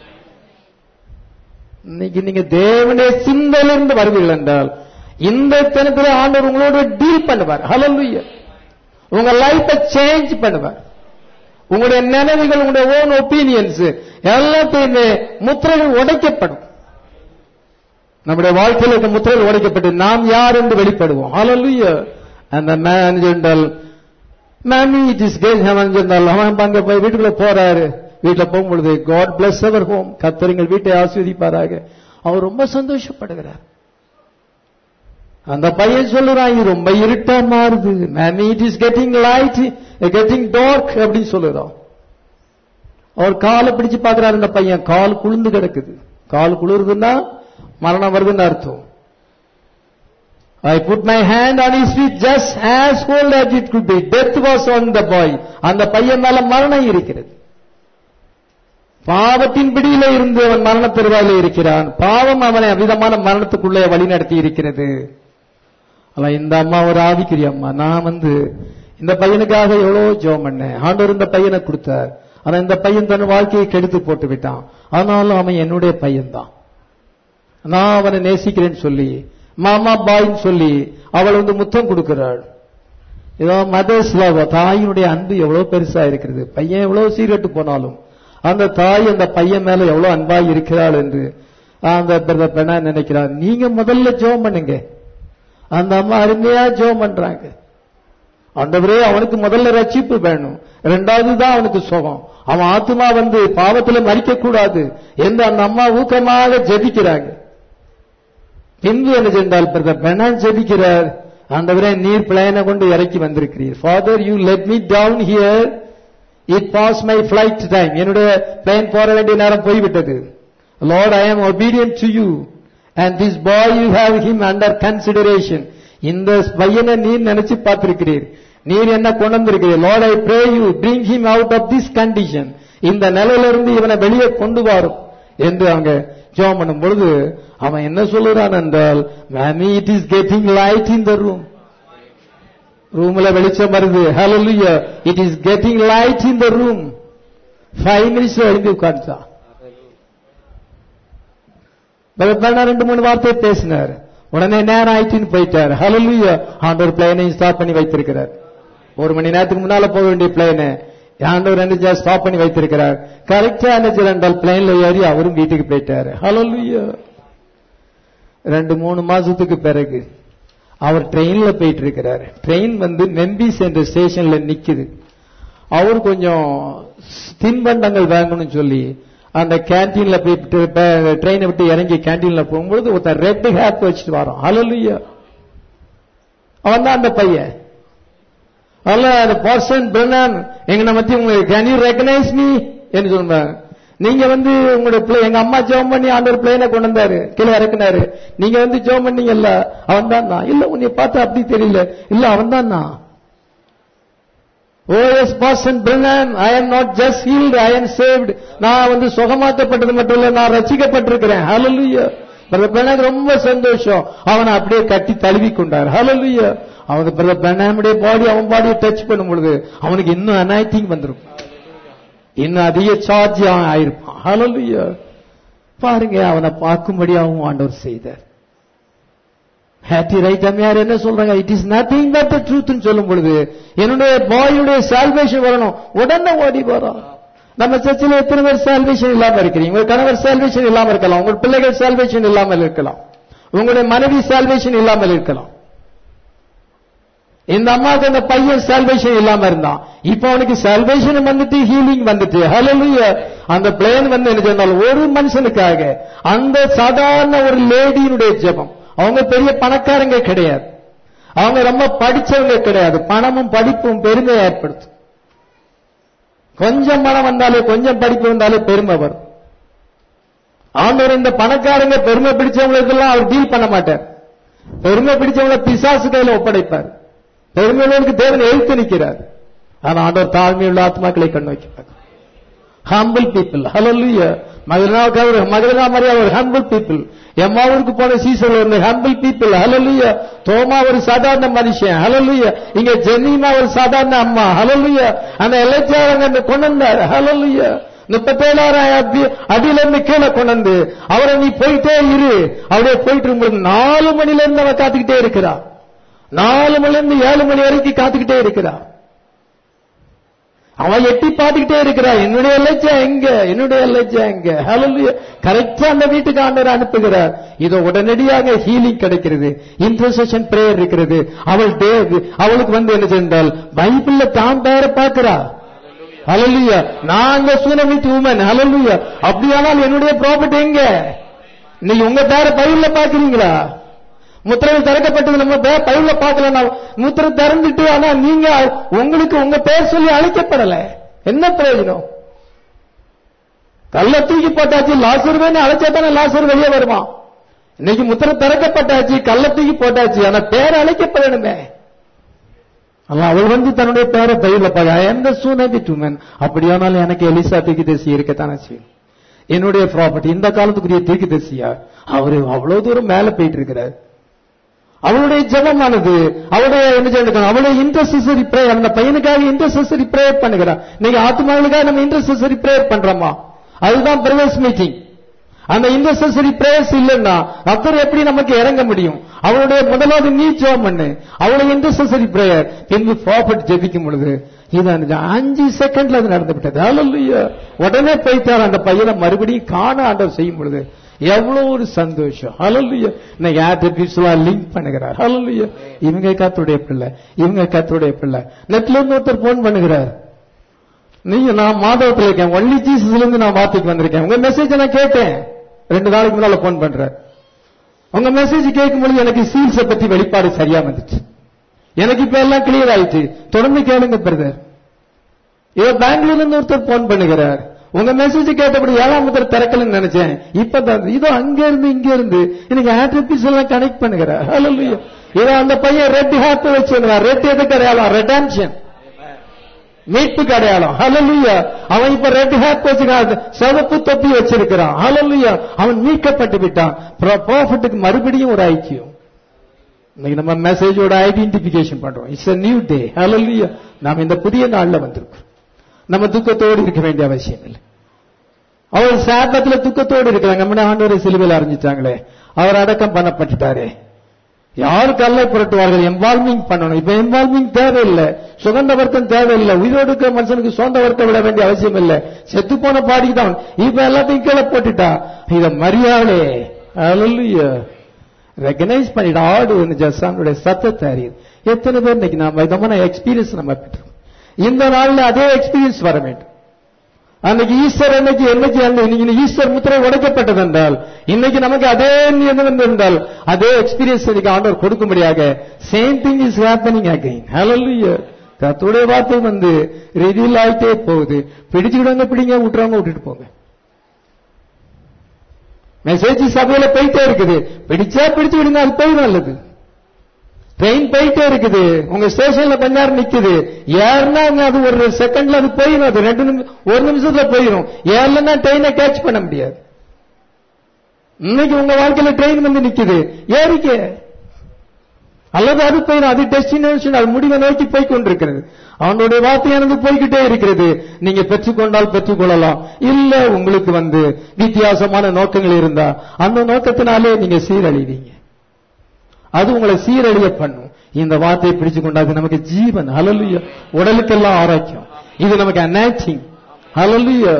இன்னைக்கு நீங்க தேவனுடைய சிந்தையிலிருந்து வருவீர்கள் என்றால் இந்த தினத்துல ஆண்டவர் உங்களோட டீல் பண்ணுவார். ஹல்லேலூயா. உங்க லைஃபை சேஞ்ச் பண்ணுவார். உங்களுடைய நினைவுகள், உங்களுடைய ஓன் ஒப்பீனியன்ஸ் எல்லாத்தையுமே முத்திரைகள் உடைக்கப்படும். நம்முடைய வாழ்க்கையில் இருக்க முத்திரைகள் உடைக்கப்பட்டு நாம் யார் என்று வெளிப்படுவோம். ஹல்லேலூயா. அந்த man gentle Mamie it is gate heaven gentle அவன் அங்க போய் வீட்டுக்குள்ள போறாரு. வீட்டுல போகும்பொழுது காட் பிளஸ் அவர் ஹோம், கர்த்தர் வீட்டை ஆசீர்வதிப்பாராக. அவர் ரொம்ப சந்தோஷப்படுகிறார். அந்த பையன் சொல்லுறான், இது ரொம்ப இருட்டா மாறுது, Mamie it is getting light getting dark அப்படின்னு சொல்லுறான். அவர் காலை பிடிச்சு பாக்குறாரு. அந்த பையன் கால் குளிர்ந்து கிடக்குது. கால் குளிர்துன்னா மரணம் வருதுன்னு அர்த்தம். I put my hand on his feet just as cold as it could be. Death was on the boy. அந்த பையன் மேல மரணம் இருக்கிறது. பாவத்தின் பிடியில இருந்து அவன் மரண பெருவாயில இருக்கிறான். பாவம் அவனை அவிதமான மரணத்துக்குள்ளே வழி நடத்தி இருக்கிறது. இந்த அம்மா ஒரு ஆவிக்குரிய அம்மா. நான் இந்த பையனுக்காக எவ்வளவு ஜெபம் பண்ணேன். ஆண்டவர் இந்த பையனை கொடுத்தார். ஆனா இந்த பையன் தன் வாழ்க்கையை கெடுத்து போட்டு விட்டான். ஆனாலும் அவன் என்னுடைய பையன் தான். நான் அவனை நேசிக்கிறேன்னு சொல்லி மாமா பாய்ன்னு சொல்லி அவள் முத்தம் கொடுக்கிறாள். ஏதோ மதர்ஸ் லவ், தாயினுடைய அன்பு எவ்வளவு பெருசா இருக்கிறது. பையன் எவ்வளவு சீரட்டு போனாலும் அந்த தாய் அந்த பையன் மேல எவ்வளவு அன்பாய் இருக்கிறாள் என்று அந்த பெண்ணா நினைக்கிறார். நீங்க முதல்ல ஜெபம் பண்ணுங்க. அந்த அம்மா அருமையா ஜெபம் பண்றாங்க. ஆண்டவரே, அவனுக்கு முதல்ல ரட்சிப்பு வேணும், இரண்டாவது தான் அவனுக்கு சுகம். அவன் ஆத்துமா பாவத்துல மறிக்க கூடாது என்று அந்த அம்மா ஊக்கமாக ஜெபிக்கிறாங்க. பின்பு என்ன சென்றால் பெண்ணான் ஜெபிக்கிறார். ஆண்டவரே, நீர் பிளேனை கொண்டு இறக்கி வந்திருக்கிறீர். Father, you let me down here, it pass my flight time. என்னுடைய பிளேன் போற வேண்டிய நேரம் போய்விட்டது. Lord, I am obedient to you and this boy you have him under consideration. இந்த பையனை நீர் நினைச்சு பார்த்திருக்கிறீர், நீர் என்ன கொண்டு வந்திருக்கிறீர். Lord, I pray you bring him out of this condition. இந்த நிலையிலிருந்து இவனை வெளியே கொண்டு வரும் என்று அவங்க ஜெபம் பண்ணும் பொழுது அவன் என்ன சொல்லுறான் என்றால், Mommy, it is getting light in the room. ரூம்ல வெளிச்சம் வருது. Hallelujah. It is getting light in the room. 5 minutes எழுந்து உட்கார்ந்தா. 2-3 வார்த்தை பேசினார். உடனே நேரம் ஆயிடுச்சுன்னு போயிட்டார். ஹல்லேலூயா. ஆண்டவர் பிளேனை ஸ்டாப் பண்ணி வைத்திருக்கிறார். 1 மணி நேரத்துக்கு முன்னால போக வேண்டிய பிளேனை ஆண்டவர் என்ன ஸ்டாப் பண்ணி வைத்திருக்கிறார். கரெக்டா என்ன பிளேன்ல ஏறி அவரும் வீட்டுக்கு போயிட்டாரு. ஹல்லேலூயா. 2-3 மாசத்துக்கு பிறகு அவர் ட்ரெயின்ல போயிட்டு இருக்கிறார். ட்ரெயின் மெம்பிஸ் என்ற ஸ்டேஷன்ல நிக்குது. அவர் கொஞ்சம் தின்பண்டங்கள் வாங்கணும்னு சொல்லி அந்த கேன்டீன்ல போய் ட்ரெயினை விட்டு இறங்கி கேன்டீன்ல போகும்போது ஒருத்தர் ரெட் ஹேப் வச்சுட்டு வரோம். ஹல்லேலூயா. அவன் தான் அந்த பையன். அல்ல பார்சன் பிரனான் எங்க மத்தி உங்களுக்கு கேன் யூ ரெகனைஸ் மீ என்று சொன்னாங்க. நீங்க உங்களுடைய பிள்ளை எங்க அம்மா ஜெபம் பண்ணி ஆண்டவர் பிள்ளைனை கொண்டு வந்தாரு, கீழே இறக்குனாரு. நீங்க ஜெபம் பண்ணீங்கல்ல, அவன் தான் நான். இல்ல உன்னை பார்த்தா அப்படி தெரியல. இல்ல அவன் தான் நான். Oh yes Parson Brannon, I am not just healed, I am saved. நான் சுகமாக்கப்பட்டது மட்டும் இல்ல, நான் ரட்சிக்கப்பட்டிருக்கிறேன். ஹல்லேலூயா. பிரதர் பிரனாம் ரொம்ப சந்தோஷம். அவனை அப்படியே கட்டி தழுவி கொண்டார். ஹல்லேலூயா. அவனுக்கு பிரதர் பிரனாமுடைய பாடி அவன் பாடியை டச் பண்ணும் பொழுது அவனுக்கு இன்னும் அனாயிட்டிங் வந்திருக்கும், இன்னும் அதிக சார்ஜ் ஆயிருப்பான். ஹல்லேலூயா. பாருங்க, அவனை பார்க்கும்படியாகவும் ஆண்டவர் செய்தார். ஹேட்டி ரைட் அம்மையார் என்ன சொல்றாங்க, it is nothing but the truth சொல்லும் பொழுது என்னுடைய பாயுடைய சால்வேஷன் வரணும், உடனே ஓடி வரும். நம்ம சர்ச்சில் எத்தனை பேர் சால்வேஷன் இல்லாம இருக்கிறீங்க? உங்க கணவர் சால்வேஷன் இல்லாம இருக்கலாம், உங்க பிள்ளைகள் சால்வேஷன் இல்லாமல் இருக்கலாம், உங்களுடைய மனைவி சால்வேஷன் இல்லாமல் இருக்கலாம். இந்த அம்மாவுக்கு அந்த பையன் சால்வேஷன் இல்லாம இருந்தான், இப்ப அவனுக்கு சால்வேஷன் வந்துட்டு, ஹீலிங் வந்துட்டு. ஹல்லேலூயா. அந்த பிளேன் என்ன சொன்னால் ஒரு மனுஷனுக்காக, அந்த சாதாரண ஒரு லேடியினுடைய ஜெபம். அவங்க பெரிய பணக்காரங்க கிடையாது, அவங்க ரொம்ப படிச்சவங்க கிடையாது. பணமும் படிப்பும் பெருமையை ஏற்படுத்தும். கொஞ்சம் பணம் வந்தாலே, கொஞ்சம் படிப்பு வந்தாலே பெருமை வரும். ஆண்டவர் இந்த பணக்காரங்க பெருமை பிடிச்சவங்களுக்கெல்லாம் அவர் டீல் பண்ண மாட்டார். பெருமை பிடிச்சவங்களை பிசாசு கையில ஒப்படைப்பார். பெருமையுள்ளவனுக்கு தேவன் எழுத்து நிற்கிறார். ஆனா ஆண்டவர் தாழ்மையுள்ள ஆத்மாக்களை கண் வைக்கிறார். Humble people. ஹல்லேலூயா. மகதலேனா மரியாள் ஒரு ஹம்பிள் பீப்புள். எம்மாவூருக்கு போன சீசர் ஒரு ஹம்பிள் பீப்புள். ஹல்லேலூயா. தோமா ஒரு சாதாரண மனுஷன். ஹல்லேலூயா. இங்க ஜெனீமா ஒரு சாதாரண அம்மா. ஹல்லேலூயா. அந்த எலெஜா கொண்டு வந்தார். ஹல்லேலூயா. 37,000 அடியிலிருந்து கீழே கொண்டு அவரை நீ போயிட்டே இரு, அவரே போயிட்டு இருக்கும்போது 4 மணில இருந்து அவ காத்துக்கிட்டே இருக்கிறா. 4 மணில இருந்து 7 மணி வரைக்கும் காத்துக்கிட்டே இருக்கிறா. அவன் எட்டி பார்த்துக்கிட்டே இருக்கிறா, என்னுடைய லட்சா எங்க, என்னுடைய லட்சா எங்க. ஹல்லேலூயா. கரெக்டா அந்த வீட்டுக்கு ஆண்டவர் அனுப்புகிறார். இதோ உடனடியாக ஹீலிங் கிடைக்கிறது, இன்டர்செஷன் பிரேயர் இருக்கிறது. அவளுக்கு என்ன சென்றால் பைபிள்ல தான் பேர பார்க்கிறா. ஹல்லேலூயா. நாங்க சூனமித் உமன். ஹல்லேலூயா. அப்படியானால் என்னுடைய ப்ராப்பர்ட்டி எங்க? இன்னைக்கு உங்க பேர பைபிள்ல பாக்குறீங்களா? முத்திரை திறக்கப்பட்டது நம்ம பைபிள்ல பார்க்கல, முத்திரை திறந்துட்டு, ஆனா நீங்க உங்களுக்கு உங்க பேர் சொல்லி அழைக்கப்படல, என்ன பிரயோஜனம்? கல்ல தூக்கி போட்டாச்சு, லாசருவேன்னு அழைச்சா தானே லாசர் வெளியே வருவான். இன்னைக்கு முத்திரை திறக்கப்பட்டாச்சு, கல்ல தூக்கி போட்டாச்சு, ஆனா பேர் அழைக்கப்படணுமே. அவள் தன்னுடைய பேரை பைபிள்ல பார்க்க, எந்த சூனதி டுமன். அப்படியானாலும் எனக்கு எலிசா தீர்க்கதரிசி இருக்கத்தானே செய்யும். என்னுடைய ப்ராப்பர்ட்டி இந்த காலத்துக்குரிய தீர்க்கதரிசியா அவரு அவ்வளவு தூரம் மேல போயிட்டு இருக்கிறார். அவளுடைய ஜெபமானது, அவளுடைய என்ன சொல்லிருக்காங்க, அவளுடைய இன்டர்செசரி பிரேயர், அந்த பையனுக்காக இன்டர்செசரி பிரேயர் பண்ணுகிறான். இன்னைக்கு ஆத்மாவுக்காக நம்ம இன்டர்செசரி பிரேயர் பண்றோமா? அதுதான் பிரேயர்ஸ் மீட்டிங். அந்த இன்டர்செசரி பிரேயர்ஸ் இல்லைன்னா அத்தர் எப்படி நமக்கு இறங்க முடியும்? அவளுடைய முதலாவது நீ ஜெபம் பண்ணு, அவளுடைய இன்டர்செசரி பிரேயர், பின்பு ப்ராஃபட் ஜெபிக்கும் பொழுது இது 5 செகண்ட்ல அது நடந்து விட்டது. ஹல்லேலூயா. உடனே போய்த்தார் அந்த பையனை மறுபடியும் காண ஆண்டவர் செய்யும் பொழுது எவ்வளவு ஒரு சந்தோஷம். ஹல்லேலூயா. இன்னைக்கு ஆர்டிபிஷியலா லிங்க் பண்ணுகிறார். ஹல்லேலூயா. இவங்க கர்த்தருடைய பிள்ளை, இவங்க கர்த்தருடைய பிள்ளை. நெட்ல இருந்து ஒருத்தர் போன் பண்ணுகிறார், நீங்க நான் மாதவத்தில் இருக்கேன், ஒன்லி ஜீசஸ்ல இருந்து நான் வார்த்தைக்கு வந்திருக்கேன், உங்க மெசேஜ் நான் கேட்டேன். 2 நாளைக்கு முன்னால போன் பண்ற, உங்க மெசேஜ் கேட்கும் பொழுது எனக்கு சீல்ஸை பத்தி வெளிப்பாடு சரியா வந்துச்சு, எனக்கு இப்ப எல்லாம் கிளியர் ஆயிடுச்சு, தொடர்ந்து கேளுங்க பிரதர். இதோ பெங்களூர்ல இருந்து ஒருத்தர் போன் பண்ணுகிறார், உங்க மெசேஜ் கேட்டபடி 7ஆம் முத்திரை திறக்கலன்னு நினைச்சேன், இப்பதான் இதோ அங்க இருந்து இங்க இருந்து எனக்கு ஆட்ரிபியூட்ஸ் எல்லாம் கனெக்ட் பண்ணுகிறார். ஹல்லேலூயா. இதோ அந்த பையன் ரெட் ஹார்ட் வச்சிருந்தான். ரெட் எதுக்கு அடையாளம்? ரெடம்ஷன், மீட்புக்கு அடையாளம். ஹல்லேலூயா. அவன் இப்ப ரெட் ஹார்ட் வச்சிருக்கான், சிவப்பு தொப்பி வச்சிருக்கிறான். ஹல்லேலூயா. அவன் மீட்கப்பட்டு விட்டான். ப்ராஃபட்டுக்கு மறுபடியும் ஒரு ஐக்கியம். இன்னைக்கு நம்ம மெசேஜோட ஐடென்டிபிகேஷன் பண்றோம். It's a new day. ஹல்லேலூயா. நாம் இந்த புதிய நாள்ல வந்திருக்கோம். நம்ம துக்கத்தோடு இருக்க வேண்டிய அவசியம் இல்லை. அவர் சாபத்துல துக்கத்தோடு இருக்கிறாங்க. நம்ம ஆண்டவரை சிலுவையில் அறைஞ்சிட்டாங்களே, அவர் அடக்கம் பண்ணப்பட்டுட்டாரே, யாரு கல்லை புரட்டுவார்கள்? எம்பால்மிங் பண்ணணும். இப்ப எம்பால்மிங் தேவையில்லை, சுகந்த வர்க்கம் தேவையில்லை, உயிரோடு இருக்கிற மனுஷனுக்கு சொந்த வர்க்கம் விட வேண்டிய அவசியம் இல்லை. செத்து போன பாடிதான் இப்ப எல்லாத்தையும் கீழே போட்டுட்டா. இத மரியாதை ஹல்லேலூயா ரெகனைஸ் பண்ணிட்டு ஆடு ஜசானுடைய சத்தத்தை அறியுது. எத்தனை பேர் இன்னைக்கு நம்ம விதமான எக்ஸ்பீரியன்ஸ் நம்ம பெற்றோம். இந்த நாள்ல அதே எக்ஸ்பீரியன்ஸ் வர வேண்டும். அன்னைக்கு ஈஸ்டர் அன்னைக்கு இன்னைக்கு ஈஸ்டர் முத்திரை உடைக்கப்பட்டது என்றால் இன்னைக்கு நமக்கு அதே என்றால் அதே எக்ஸ்பீரியன்ஸ் இன்னைக்கு ஆண்டவர் கொடுக்கும்படியாக same thing is happening again. ஹல்லேலூயா. கர்த்தருடைய வார்த்தை வந்து ரிவீல் ஆயிட்டே போகுது. பிடிச்சுக்கிடுவாங்க, பிடிங்க, விட்டுறவங்க விட்டுட்டு போங்க. மெசேஜ் சபையில போயிட்டே இருக்குது. பிடிச்சா பிடிச்சு விடுங்க, அது போய் நல்லது. ட்ரெயின் போயிட்டே இருக்குது, உங்க ஸ்டேஷன்ல கொஞ்ச நேரம் நிக்குது. ஏன்னா அது ஒரு செகண்ட்ல அது போயிடும், அது 1 நிமிஷத்துல போயிடும். ஏன்னா ட்ரெயினை கேட்ச் பண்ண முடியாது. இன்னைக்கு உங்க வாழ்க்கையில ட்ரெயின் வந்து நிக்குது, ஏறிக்க அல்லது அது போயிடும். அது டெஸ்டினேஷன், அது முடிவை நோக்கி போய் கொண்டிருக்கிறது. அவனுடைய வார்த்தையானது போய்கிட்டே இருக்கிறது. நீங்க பெற்றுக்கொண்டால் பெற்றுக்கொள்ளலாம், இல்ல உங்களுக்கு வந்து வித்தியாசமான நோக்கங்கள் இருந்தா அந்த நோக்கத்தினாலே நீங்க சீரழிவீங்க. அது உங்களை சீரழிய பண்ணும். இந்த வார்த்தையை பிடிச்சு கொண்டாது நமக்கு ஜீவன். ஹல்லேலூயா. உடலுக்கெல்லாம் ஆரோக்கியம். இது நமக்கு அனாச்சிங். ஹல்லேலூயா.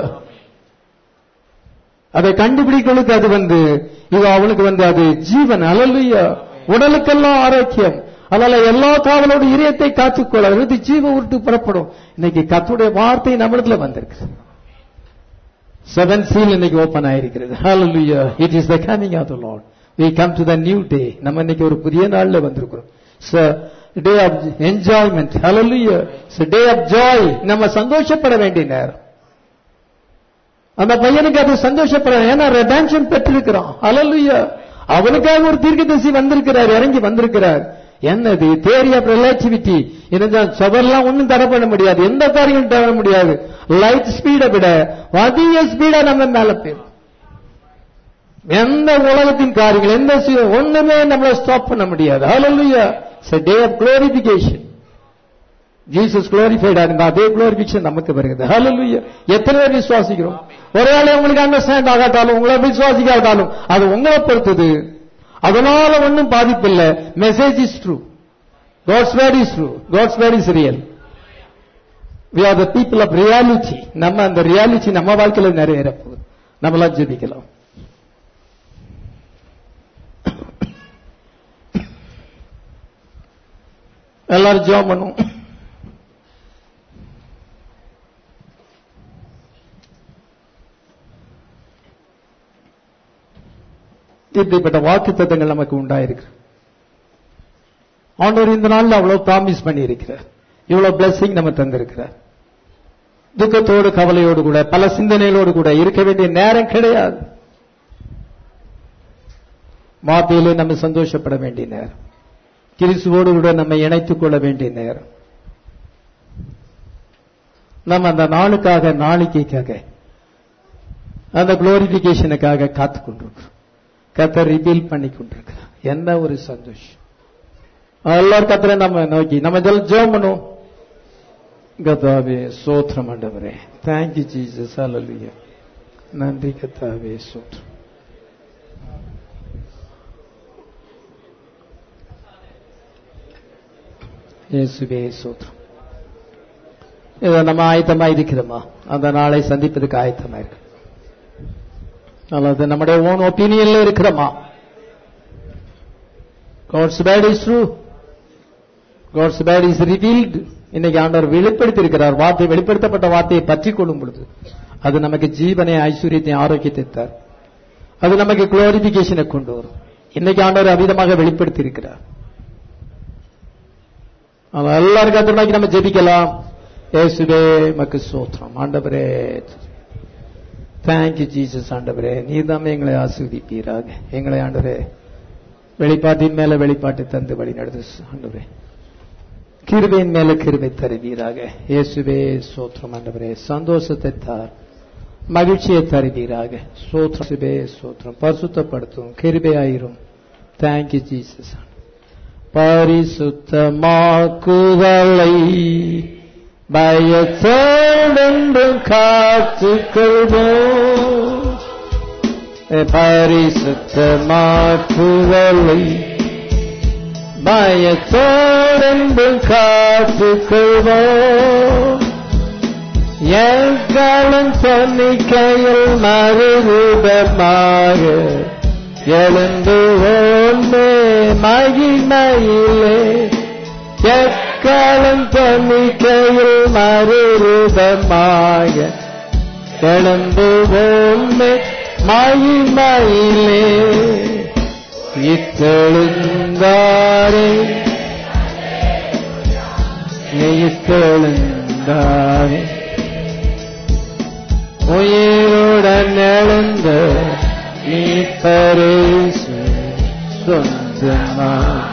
அதை கண்டுபிடிக்கிறதுக்கு அது வந்து இது அவனுக்கு வந்து அது ஜீவன். ஹல்லேலூயா. உடலுக்கெல்லாம் ஆரோக்கியம். அதனால எல்லா காவலோட இதயத்தை காத்துக்கொள்ள ஜீவ உருட்டு புறப்படும். இன்னைக்கு கர்த்தருடைய வார்த்தை நம்மிடத்துல வந்திருக்கு. 7th seal இன்னைக்கு ஓபன் ஆயிருக்கிறது. ஹல்லேலூயா. It is the coming of the Lord. We come to the new day. நம்ம இன்னைக்கு ஒரு புதிய நாள்ல வந்திருக்கிறோம். It's a day of enjoyment. Hallelujah. It's a day of joy. நம்ம சந்தோஷப்பட வேண்டிய நேரம். அந்த பையனுக்கு அது சந்தோஷப்பட, ஏன்னா ரெடெம்ப்ஷன் பெற்றிருக்கிறான். Hallelujah. அவனுக்காக ஒரு தீர்க்கதரிசி வந்திருக்கிறார், இறங்கி வந்திருக்கிறார். என்னது தியரி ஆஃப் ரிலேட்டிவிட்டி. இதுதான் சபர்லாம் ஒன்னும் தர பண்ண முடியாது, எந்த காரியங்களும் தர முடியாது. லைட் ஸ்பீடை விட அதிக ஸ்பீடா நம்ம மேல போயிடும். எந்த உலகத்தின் காரியங்கள் எந்த ஒண்ணுமே நம்மள ஸ்டாப் பண்ண முடியாது. ஹல்லேலூயா. It's a day of glorification. Jesus glorified ஆனது, அதே glorification நமக்கு வருகிறது. ஹல்லேலூயா. எத்தனை பேர் விசுவாசிக்கிறோம்? ஒருவேளை உங்களுக்கு அண்டர்ஸ்டாண்ட் ஆகாட்டாலும், உங்களை விசுவாசிக்காட்டாலும் அது உங்களை பொறுத்தது. அதனால ஒன்னும் பாதிப்பில்லை. Message is true. God's word is true. God's word is real. We are the people of reality. நம்ம அந்த ரியாலிட்டி நம்ம வாழ்க்கையில நிறைவேற போகுது. நம்மளாம் ஜெபிக்கலாம். எல்லாரும் ஜெபம் பண்ணுவோம். இப்படிப்பட்ட வாக்குத்தத்தங்கள் நமக்கு உண்டாயிருக்கு. ஆண்டவர் இந்த நாள்ல அவ்வளவு ப்ராமிஸ் பண்ணி இருக்கிறார், இவ்வளவு பிளஸிங் நம்ம தந்திருக்கிறார். துக்கத்தோடு கவலையோடு கூட பல சிந்தனைகளோடு கூட இருக்க வேண்டிய நேரம் கிடையாது. வார்த்தையிலே நம்ம சந்தோஷப்பட வேண்டிய நேரம், கிறிஸ்துவோடு கூட நம்ம இணைத்துக் கொள்ள வேண்டிய நேரம். நம்ம அந்த நாளுக்காக, நாளிக்கைக்காக, அந்த குளோரிபிகேஷனுக்காக காத்துக் கொண்டிருக்கிறோம். கர்த்தர் ரிவீல் பண்ணி கொண்டிருக்கிறார். என்ன ஒரு சந்தோஷம்! எல்லாரும் கர்த்தரை நம்ம நோக்கி நம்ம ஜெபம் பண்ணுவோம். கர்த்தாவே ஸ்தோத்திரம் ஆண்டவரே. Thank you Jesus. Hallelujah. நன்றி கர்த்தாவே ஸ்தோத்திரம். இயேசுவே ஸ்தோத்திரம். இதை நம்ம ஆயத்தமா இருக்கிறோமா? அந்த நாளை சந்திப்பதற்கு ஆயத்தமா இருக்கு. அல்லது நம்முடைய ஓன் ஒப்பீனியன்ல இருக்கிறோமா? God's word is true. God's word is revealed. இன்னைக்கு ஆண்டவர் வெளிப்படுத்தி இருக்கிறார். வார்த்தை, வெளிப்படுத்தப்பட்ட வார்த்தையை பற்றி கொள்ளும் பொழுது அது நமக்கு ஜீவனை, ஐஸ்வர்யத்தை, ஆரோக்கியத்தை தரும். அது நமக்கு குளோரிபிகேஷனை கொண்டு வரும். இன்னைக்கு ஆண்டவர் அவிதமாக வெளிப்படுத்தி இருக்கிறார். எல்லாரும் கர்த்தரை நம்ம ஜெபிக்கலாம். இயேசுவே மக்கு ஸ்தோத்திரம். ஆண்டவரே தேங்க்யூ ஜீசஸ். ஆண்டவரே நீர்தாமே எங்களை ஆசீர்வதிப்பீராக. எங்களை ஆண்டவரே வெளிப்பாட்டின் மேல வெளிப்பாட்டை தந்து வழி நடத்து. ஆண்டவரே கிருபையின் மேல கிருபை தருவீராக. இயேசுவே ஸ்தோத்திரம். ஆண்டவரே சந்தோஷத்தை தார், மகிழ்ச்சியை தருவீராக. ஸ்தோத்திரமே ஸ்தோத்திரம். பரிசுத்தப்படுத்தும், கிருபையாயிரும். Thank you Jesus. பரிசுத்தமாக்குதலை பயத்தோடும் காத்துக்கொள்வோம். பரிசுத்தமாக்குதலை பயத்தோடும் காத்துக்கொள்வோம். எங்களும் தன்னிக்கையில் மறுரூபமாக எழுந்துவோமே மகிமையிலே. எக்காலம் தன்னிக்கையில் மறுரூபமாக எழும்புவோமே மகிமையிலே உயிர்த்தெழுந்தாரே உயிர்த்தெழுந்தாரே உயிருடன் எழுந்த மீட்பரேசு சொந்தமாய்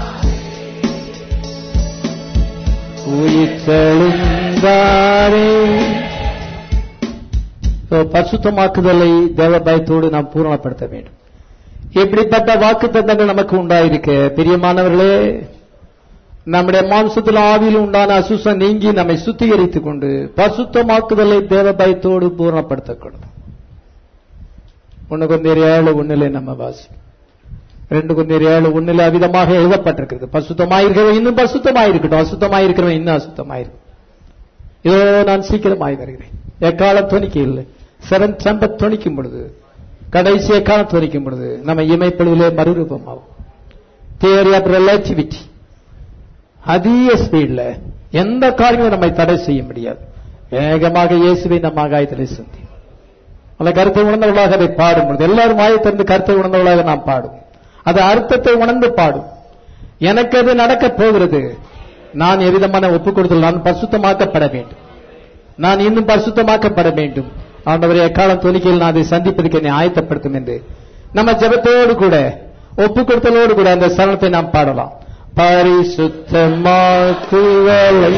உயிர்த்தெழுந்தாரே. பரிசுத்தமாக்குதலை தேவ பயத்தோடு நாம் பூரணப்படுத்த வேண்டும். இப்படிப்பட்ட வாக்கு தத்தங்கள் நமக்கு உண்டாயிருக்க பிரியமானவர்களே, நம்முடைய மாம்சத்தில் ஆவியில் உண்டான அசுசம் நீங்கி நம்மை சுத்திகரித்துக் கொண்டு பரிசுத்தமாக்குதலை தேவ பயத்தோடு பூரணப்படுத்தக்கூடும். 1 கொரிந்தியர் 7:1 நம்ம வாசி. 2 கொரிந்தியர் 7:1 அவிதமாக எழுதப்பட்டிருக்கிறது. பரிசுத்தமாயிருக்கிறவன் இன்னும் பரிசுத்தமாயிருக்கட்டும், அசுத்தமாயிருக்கிறவன் இன்னும் அசுத்தமாயிருக்கும். இதோ நான் சீக்கிரமாய் வருகிறேன். எக்காலம் துணிக்க இல்லை. 7 ட்ரம்பட் துணிக்கும் பொழுது, கடைசி எக்காலம் துணிக்கும் பொழுது நம்ம இமைப்பொழுதிலே மறுரூபமாகும். தியரி ஆஃப் ரிலேட்டிவிட்டி அதிக ஸ்பீட்ல எந்த காரியமும் நம்மை தடை செய்ய முடியாது. வேகமாக இயேசுவை நம்ம ஆகாயத்திலே சிந்தி அந்த கருத்தை உணர்ந்தவர்களாக அதை பாடும் பொழுது எல்லாரும் ஆயத்திலிருந்து கருத்தை உணர்ந்தவர்களாக நாம் பாடும். அது அர்த்தத்தை உணர்ந்து பாடும். எனக்கு அது நடக்கப் போகிறது. நான் எவ்விதமான ஒப்புக் கொடுத்தல், நான் பரிசுத்தமாக்கப்பட வேண்டும், நான் இன்னும் பரிசுத்தமாக்கப்பட வேண்டும். ஆண்டவரே, எக்காலம் தொனிக்கையில் நான் அதை சந்திப்பதற்கு என்னை ஆயத்தப்படுத்தும் என்று நம்ம ஜெபத்தோடு கூட ஒப்புக் கொடுத்தலோடு கூட அந்த சரணத்தை நாம் பாடலாம். பரிசுத்தமாக்குதலை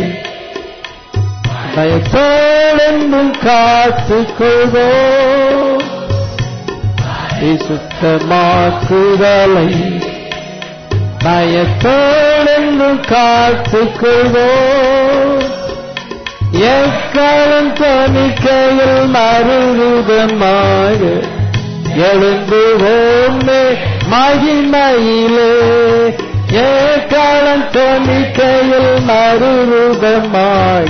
பயத்தோடென்றும் காத்துக்கொள்வோ, பரிசுத்தமாக்குதலை பயத்தோடென்றும் காத்துக்கொள்வோ, எக்காலம் தொனிக்கையில் மறுரூபமாக எழும்புவோமே மகிமையிலே, எக்காலம் தொனிக்கையில் மறுரூபமாக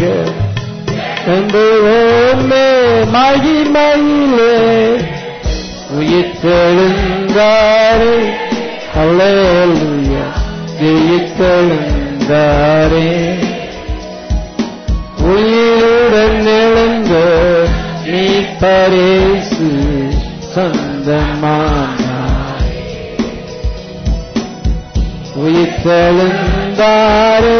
எழும்புவோமே மகிமையிலே உயிர்த்தெழுந்தாரே. அல்லேலூயா, உயிர்த்தெழுந்தாரே. உயிருடன் எழுந்த மீட்பரேசு சொந்தமானார். உயிர்த்தெழுந்தாரே.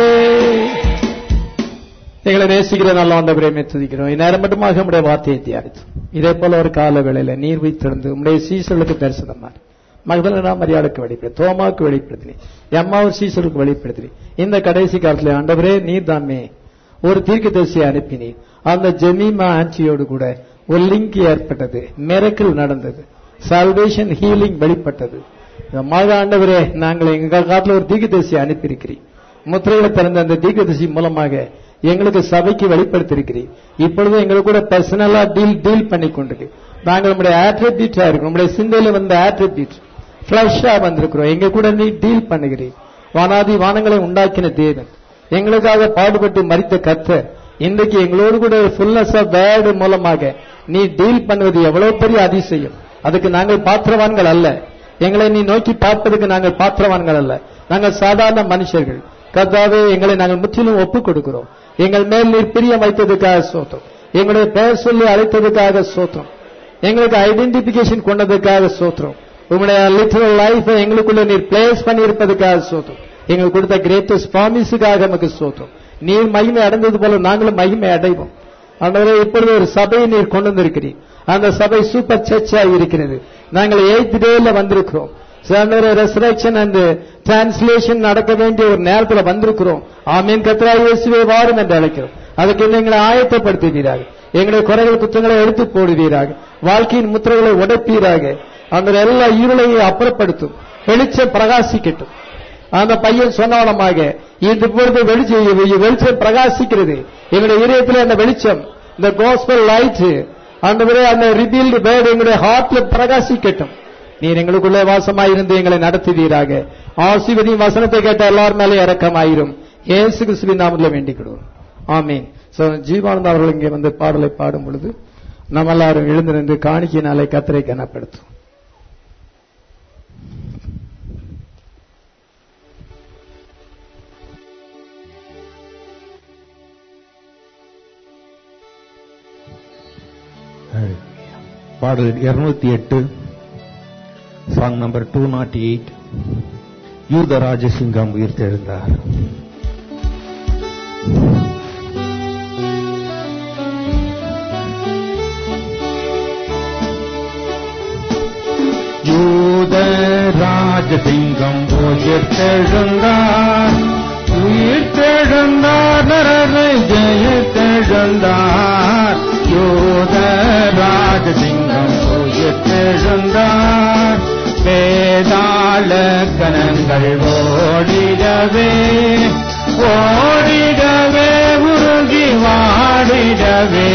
எங்களை நேசிக்கிற நல்ல ஆண்டவரே, துதிக்கிறோம். இந்நேரம் மட்டுமாக உடைய வார்த்தையை தியானித்தோம். இதே போல ஒரு கால வேளையில நீர் உயிர்த்தெழுந்து உடைய சீசர்களுக்கு தரிசனமார். மகதலேனா மரியாளுக்கு வெளிப்படுத்தி, தோமாவுக்கு வெளிப்படுத்தினி, எம்மாவூர் சீசருக்கு வெளிப்படுத்தினி. இந்த கடைசி காலத்தில் ஆண்டவரே, நீர் தாமே ஒரு தீர்க்கதரிசியை அனுப்பினீர். அந்த ஜெமீமா ஆன்சியோடு கூட ஒரு லிங்க் ஏற்பட்டது, மிரக்கிள் நடந்தது, சால்வேஷன் ஹீலிங் வெளிப்பட்டது. ஆண்டவரே, நாங்கள் எங்க காலத்தில் ஒரு தீர்க்கதரிசியை அனுப்பியிருக்கிறீர். முத்திரைகளை திறந்த அந்த தீர்க்கதரிசி மூலமாக எங்களுக்கு சபைக்கு வெளிப்படுத்திருக்கிறீர். இப்பொழுது எங்களுக்கு கூட பர்சனலா டீல் பண்ணி கொண்டிருக்கு. நாங்கள் நம்முடைய ஆட்ரிபியூட்டா இருக்கிறோம். நம்முடைய சிந்தையில வந்த ஆட்ரிபியூட் பிளஷா வந்திருக்கிறோம். எங்க கூட நீ டீல் பண்ணுகிறீர். வானாதி வானங்களை உண்டாக்கின தேவன், எங்களுக்காக பாடுபட்டு மரித்த கர்த்தர், இன்றைக்கு எங்களோடு கூட ஃபுல்னஸ் ஆஃப் வேர்ட் மூலமாக நீ டீல் பண்ணுவது எவ்வளவு பெரிய அதிசயம். அதுக்கு நாங்கள் பாத்திரவான்கள் அல்ல. எங்களை நீ நோக்கி பார்ப்பதற்கு நாங்கள் பாத்திரவான்கள் அல்ல. நாங்கள் சாதாரண மனுஷர்கள். கர்த்தாவே, எங்களை நாங்கள் முற்றிலும் ஒப்புக் கொடுக்கிறோம். எங்கள் மேல் நீர் பிரியம் வைத்ததுக்காக சோத்திரம். எங்களுடைய பெயர் சொல்லி அழைத்ததுக்காக சோத்திரம். எங்களுக்கு ஐடென்டிபிகேஷன் கொண்டதுக்காக சோத்திரம். உங்களுடைய லிட்டரல் லைஃப் எங்களுக்குள்ள நீர் பிளேஸ் பண்ணி இருப்பதுக்காக சோத்திரம். எங்களுக்கு கொடுத்த கிரேட்டஸ்ட் ப்ராமிஸுக்காக நமக்கு சோத்திரம். நீர் மகிமை அடைந்தது போல நாங்களும் மகிமை அடைவோம். ஆண்டவரே, இப்பொழுது ஒரு சபையை நீர் கொண்டு வந்திருக்கிறீர். அந்த சபை சூப்பர் சர்ச்சா இருக்கிறது. நாங்கள் 8th டேல வந்திருக்கிறோம். ரெசரக்ஷன் அண்ட் டிரான்ஸ்லேஷன் நடக்க வேண்டிய ஒரு நேரத்தில் வந்திருக்கிறோம். ஆமீன். கர்த்தராகிய இயேசுவே வாரும் என்று அழைக்கிறோம். அதுக்கு எங்களை ஆயத்தப்படுத்துவீராக. எங்களுடைய குறைகள் குற்றங்களை எடுத்து போடுவீராக. வாழ்க்கையின் முத்திரைகளை உடைப்பீராக. அந்த எல்லா இருளையும் அப்புறப்படுத்தும். வெளிச்சம் பிரகாசிக்கட்டும். அந்த பையன் சொன்னவனமாக இந்த பொழுது வெளிச்சம் பிரகாசிக்கிறது. எங்களுடைய இதயத்தில் அந்த வெளிச்சம், இந்த காஸ்பல் லைட், அந்த ரிவீல்டு வேர்ட் எங்களுடைய ஹார்ட்ல பிரகாசிக்கட்டும். நீர் எங்களுக்குள்ளே வாசமாயிருந்து எங்களை நடத்துவீராக. ஆசீர்வதியும் வசனத்தை கேட்ட எல்லார் மேலே இரக்கமாயிரும். இயேசு கிறிஸ்துவின் நாமத்தில் வேண்டிக் கொள்வோம். ஆமீன். ஜீவானந்த அவர்கள் இங்கே வந்து பாடலை பாடும் பொழுது நம்ம எல்லாரும் எழுந்து நின்று காணிக்கையினாலே கர்த்தரை கனப்படுத்தும். பாடல் 208, சாங் நம்பர் 208. யூத ராஜசிங்கம் உயிர்த்தெழுந்தார். யூத ராஜசிங்கம் உயிர்த்தெழுந்தார், உயிர்த்தெழுந்தார், நரரை ஜெயித்தெழுந்தார். யூத ராஜசிங்கம் உயிர்த்தெழுந்தார். வேதாள கணங்கள் ஓடிடவே, ஓடிடவே, உருகி வாடிடவே.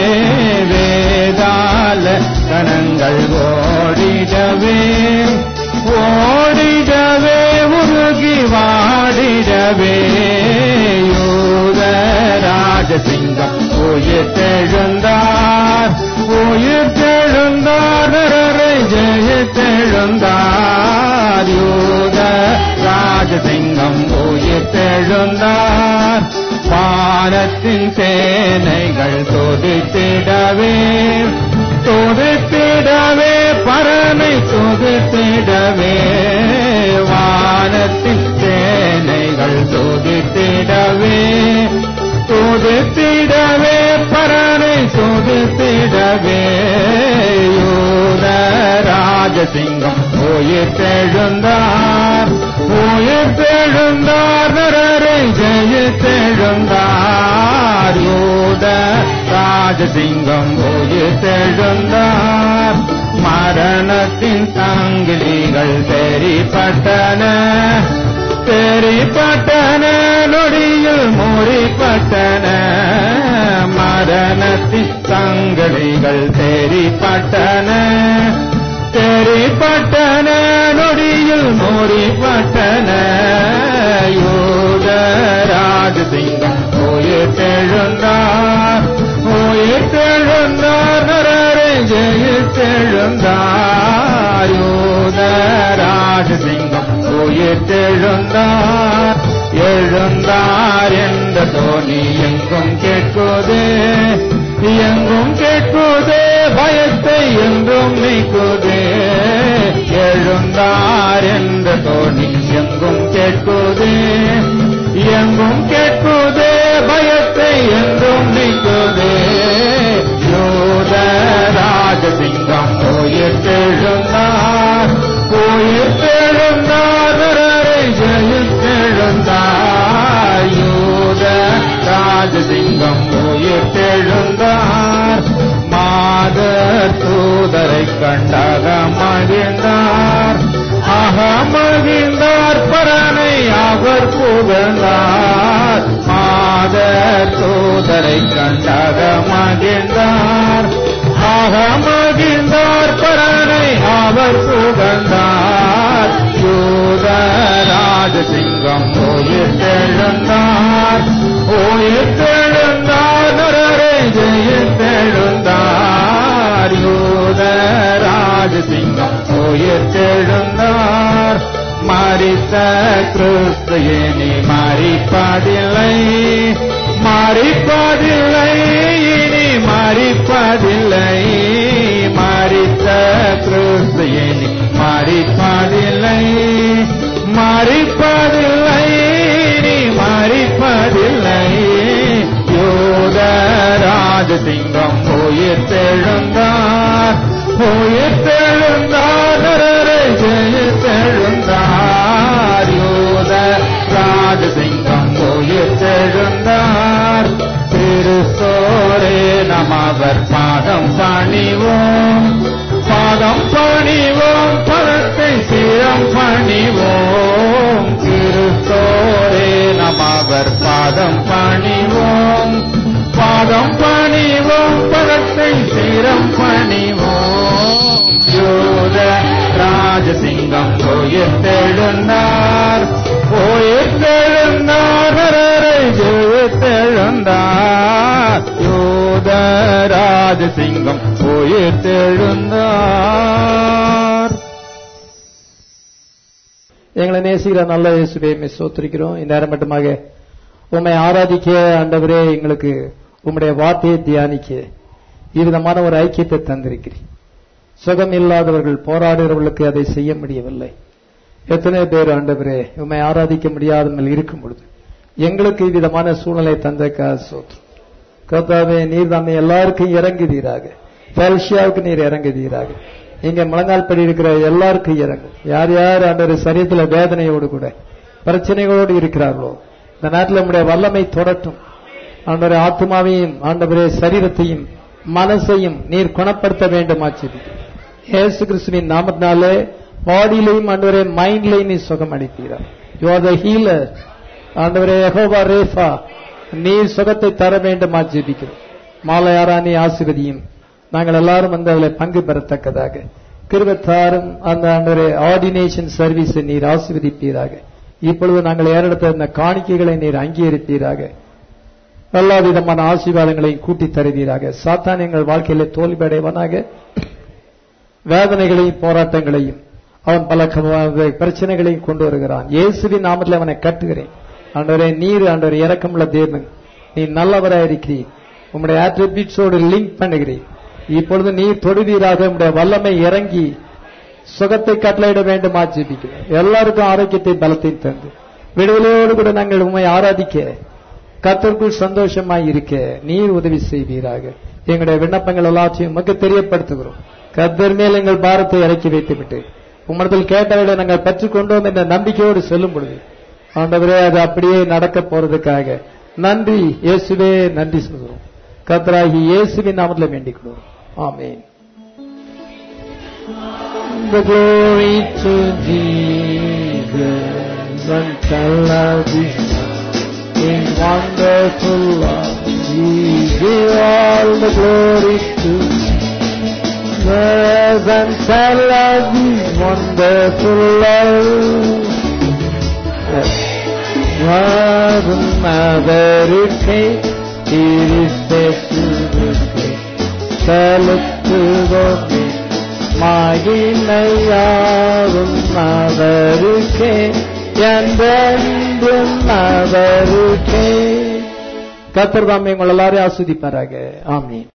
வேதாள கணங்கள் ஓடிடவே, ஓடிடவே, உருகி வாடிடவே. யூத ராஜசிங்கம் உயிர்த்தெழுந்தார், உயிர்த்தெழுந்தார், நரரை ஜெயித்தெழுந்தார். யூத ராஜசிங்கம் உயிர்த்தெழுந்தார். வானத்தின் சேனைகள் துதித்திடவே, துதித்திடவே, பரனை துதித்திடவே. வானத்தின் சேனைகள் துதித்திடவே, துதித்திடவே, பரனை துதித்திடவே. யூத ராஜசிங்கம் உயிர்த்தெழுந்தார், உயிர்த்தெழுந்தார், நரரை ஜெயித்தெழுந்தார். யூத ராஜசிங்கம் உயிர்த்தெழுந்தார். மரணத்தின் சங்கிலிகள் தெரிப்பட்டன, தெரிப்பட்டன, நொடியில் முறிப்பட்டன. மரணத்தின் சங்கிலிகள் தெரிப்பட்டன, தெரிப்பட்டன, நொடியில் முறிப்பட்டன. யூத ராஜசிங்கம் உயிர்த்தெழுந்தார், உயிர்த்தெழுந்தார், நரரை ஜெயித்தெழுந்தார். யூத ராஜசிங்கம் உயிர்த்தெழுந்தார். எழுந்தார் என்ற தோனி எங்கும் கேட்குதே, எங்கும் கேட்குதே, பயத்தை என்றும் நீக்குதே. எழுந்தார் என்ற தோனி எங்கும் கேட்குதே, எங்கும் கேட்குதே, பயத்தை என்றும் நீக்குதே. யூத ராஜசிங்கம் உயிர்த்தெழுந்தார், உயிர்த்தெழுந்தார், நரரை ஜெயித்தெழுந்தார். யூத ராஜசிங்கம் உயிர்த்தெழுந்தார். மாதர் தூதரை கண்டாக மகிழ்ந்தார், அகமகிழ்ந்தார், பரனை அவர் புகழ்ந்தார். மாதர் தூதரை கண்டாக மகிழ்ந்தார், அகமகிழ்ந்தார், பரனை அவர் புகழ்ந்தார். யூத ராஜசிங்கம் உயிர்த்தெழுந்தார், உயிர்த்தெழுந்தார், நரரை ஜெயித்தெழுந்தார். யூத ராஜசிங்கம் உயிர்த்தெழுந்தார். மரித்த கிறிஸ்து இனி மரிப்பதில்லை, மரிப்பதில்லை, இனி மரிப்பதில்லை. மரித்த கிறிஸ்து இனி மரிப்பதில்லை, மரிப்பதில்லை, இனி மரிப்பதில்லை. யூத ராஜசிங்கம் உயிர்த்தெழுந்தார், உயிர்த்தெழுந்தார், நரரை ஜெயித்தெழுந்தார். யூத ராஜசிங்கம் உயிர்த்தெழுந்தார். கிறிஸ்தோரே நாம் அவர் பாதம் பணிவோம், பாதம் பணிவோம், பதத்தை சிரம் பணிவோம். கிறிஸ்தோரே நாம் அவர் பாதம் பணிவோம், பாதம் பணிவோம், பதத்தை சிரம் பணிவோம். யூத ராஜசிங்கம் உயிர்த்தெழுந்தார், உயிர்த்தெழுந்தார், நரரை ஜெயித்தெழுந்தார். யூத ராஜசிங்கம் உயிர்த்தெழுந்தார். எங்களை நேசிக்கிற நல்ல இயேசுவே ஸ்தோத்திரிக்கிறோம். இந்த நேரம் மட்டுமாக உம்மை ஆராதிக்க ஆண்டவரே, எங்களுக்கு உம்முடைய வார்த்தையை தியானிக்க இவ்விதமான ஒரு ஐக்கியத்தை தந்திருக்கிறீர். சுகம் இல்லாதவர்கள் போராடுகிறவர்களுக்கு அதை செய்ய முடியவில்லை. எத்தனை பேர் ஆண்டவரே உம்மை ஆராதிக்க முடியாமல் இருக்கும் பொழுது எங்களுக்கு இவ்விதமான சூழ்நிலை தந்த சோத்திரம். கர்த்தாவே, நீர் தாமே எல்லாருக்கும் இறங்குதீராக. பெல்ஷியாவுக்கு நீர் இறங்குதீராக. இங்க முழங்கால் படி இருக்கிற எல்லாருக்கும் இறங்கும். யார் யார் ஆண்டவர் சரீரத்தில் வேதனையோடு கூட பிரச்சனைகளோடு இருக்கிறார்களோ இந்த நாட்டில் நம்முடைய வல்லமை தொடட்டும். ஆண்டவரே, ஆத்மாவையும் ஆண்டவரே சரீரத்தையும் மனசையும் நீர் குணப்படுத்த வேண்டுமா ஜெபிக்கிறேன். இயேசு கிறிஸ்துவின் நாமத்தினாலே பாடியிலையும் ஆண்டவரே மைண்ட்லையும் நீ சுகம் அளிக்கிறார். You are the healer. ஆண்டவரே யெகோவா ரேஃபா, நீர் சுகத்தை தர வேண்டுமா ஜெபிக்கிறோம். மாலையாரா நீ ஆசீர்வதியும். நாங்கள் எல்லாரும் வந்து அதில் பங்கு பெறத்தக்கதாக கிருபைத்தாரும். அந்த ஆண்டவரே ஆர்டினேஷன் சர்வீஸை நீர் ஆசீர்வதிப்பீராக. இப்பொழுது நாங்கள் ஏறெடுத்த இந்த காணிக்கைகளை நீர் அங்கீகரிப்பீராக. எல்லா விதமான ஆசீர்வாதங்களையும் கூட்டி தருவீராக. சாத்தான் எங்கள் வாழ்க்கையில தோல்வியடைவனாக. வேதனைகளையும் போராட்டங்களையும் அவன் பல பிரச்சனைகளையும் கொண்டு வருகிறான். இயேசுவின் நாமத்தில் அவனை கட்டுகிறேன். ஆண்டவரே, நீர் ஆண்டவர் இரக்கமுள்ள தேவன், நீ நல்லவராயிருக்கிறீர். உம்முடைய ஆட்ரிபியூட்ஸோடு லிங்க் பண்ணுகிறேன். இப்பொழுது நீர் தொடுவீராக. உம்முடைய வல்லமை இறங்கி சுகத்தை கட்டளையிட வேண்டுமா ஜெபிக்கிறேன். எல்லாருக்கும் ஆரோக்கியத்தை பலத்தை தந்து விடுதலையோடு கூட நாங்கள் உம்மை ஆராதிக்க கர்த்தருக்குள் சந்தோஷமாய் இருக்க நீர் உதவி செய்வீராக. எங்களுடைய விண்ணப்பங்கள் எல்லாத்தையும் உமக்கு தெரியப்படுத்துகிறோம். கர்த்தர் மேல் எங்கள் பாரத்தை இறக்கி வைத்துவிட்டு உம்மிடத்தில் கேட்டவர்களை நாங்கள் பெற்றுக்கொண்டோம் என்ற நம்பிக்கையோடு செல்லும் பொழுது ஆண்டவரே அது அப்படியே நடக்க போறதுக்காக நன்றி. இயேசுவே நன்றி சொல்கிறோம். கர்த்தராகி இயேசுவின் நாமத்தில் வேண்டிக் கொள்கிறோம். ஆமென். The glory to Jesus and tell us in wonderful love. We give all the glory to Jesus and tell us His wonderful love. Varum avaruke iristesuvke saluttuvoke மகிமையாவும் அவருக்கே என்றென்றும் அவருக்கே. கர்த்தர் தாமே உங்கள் எல்லாரையும் ஆசீர்வதிப்பாராக. ஆமென்.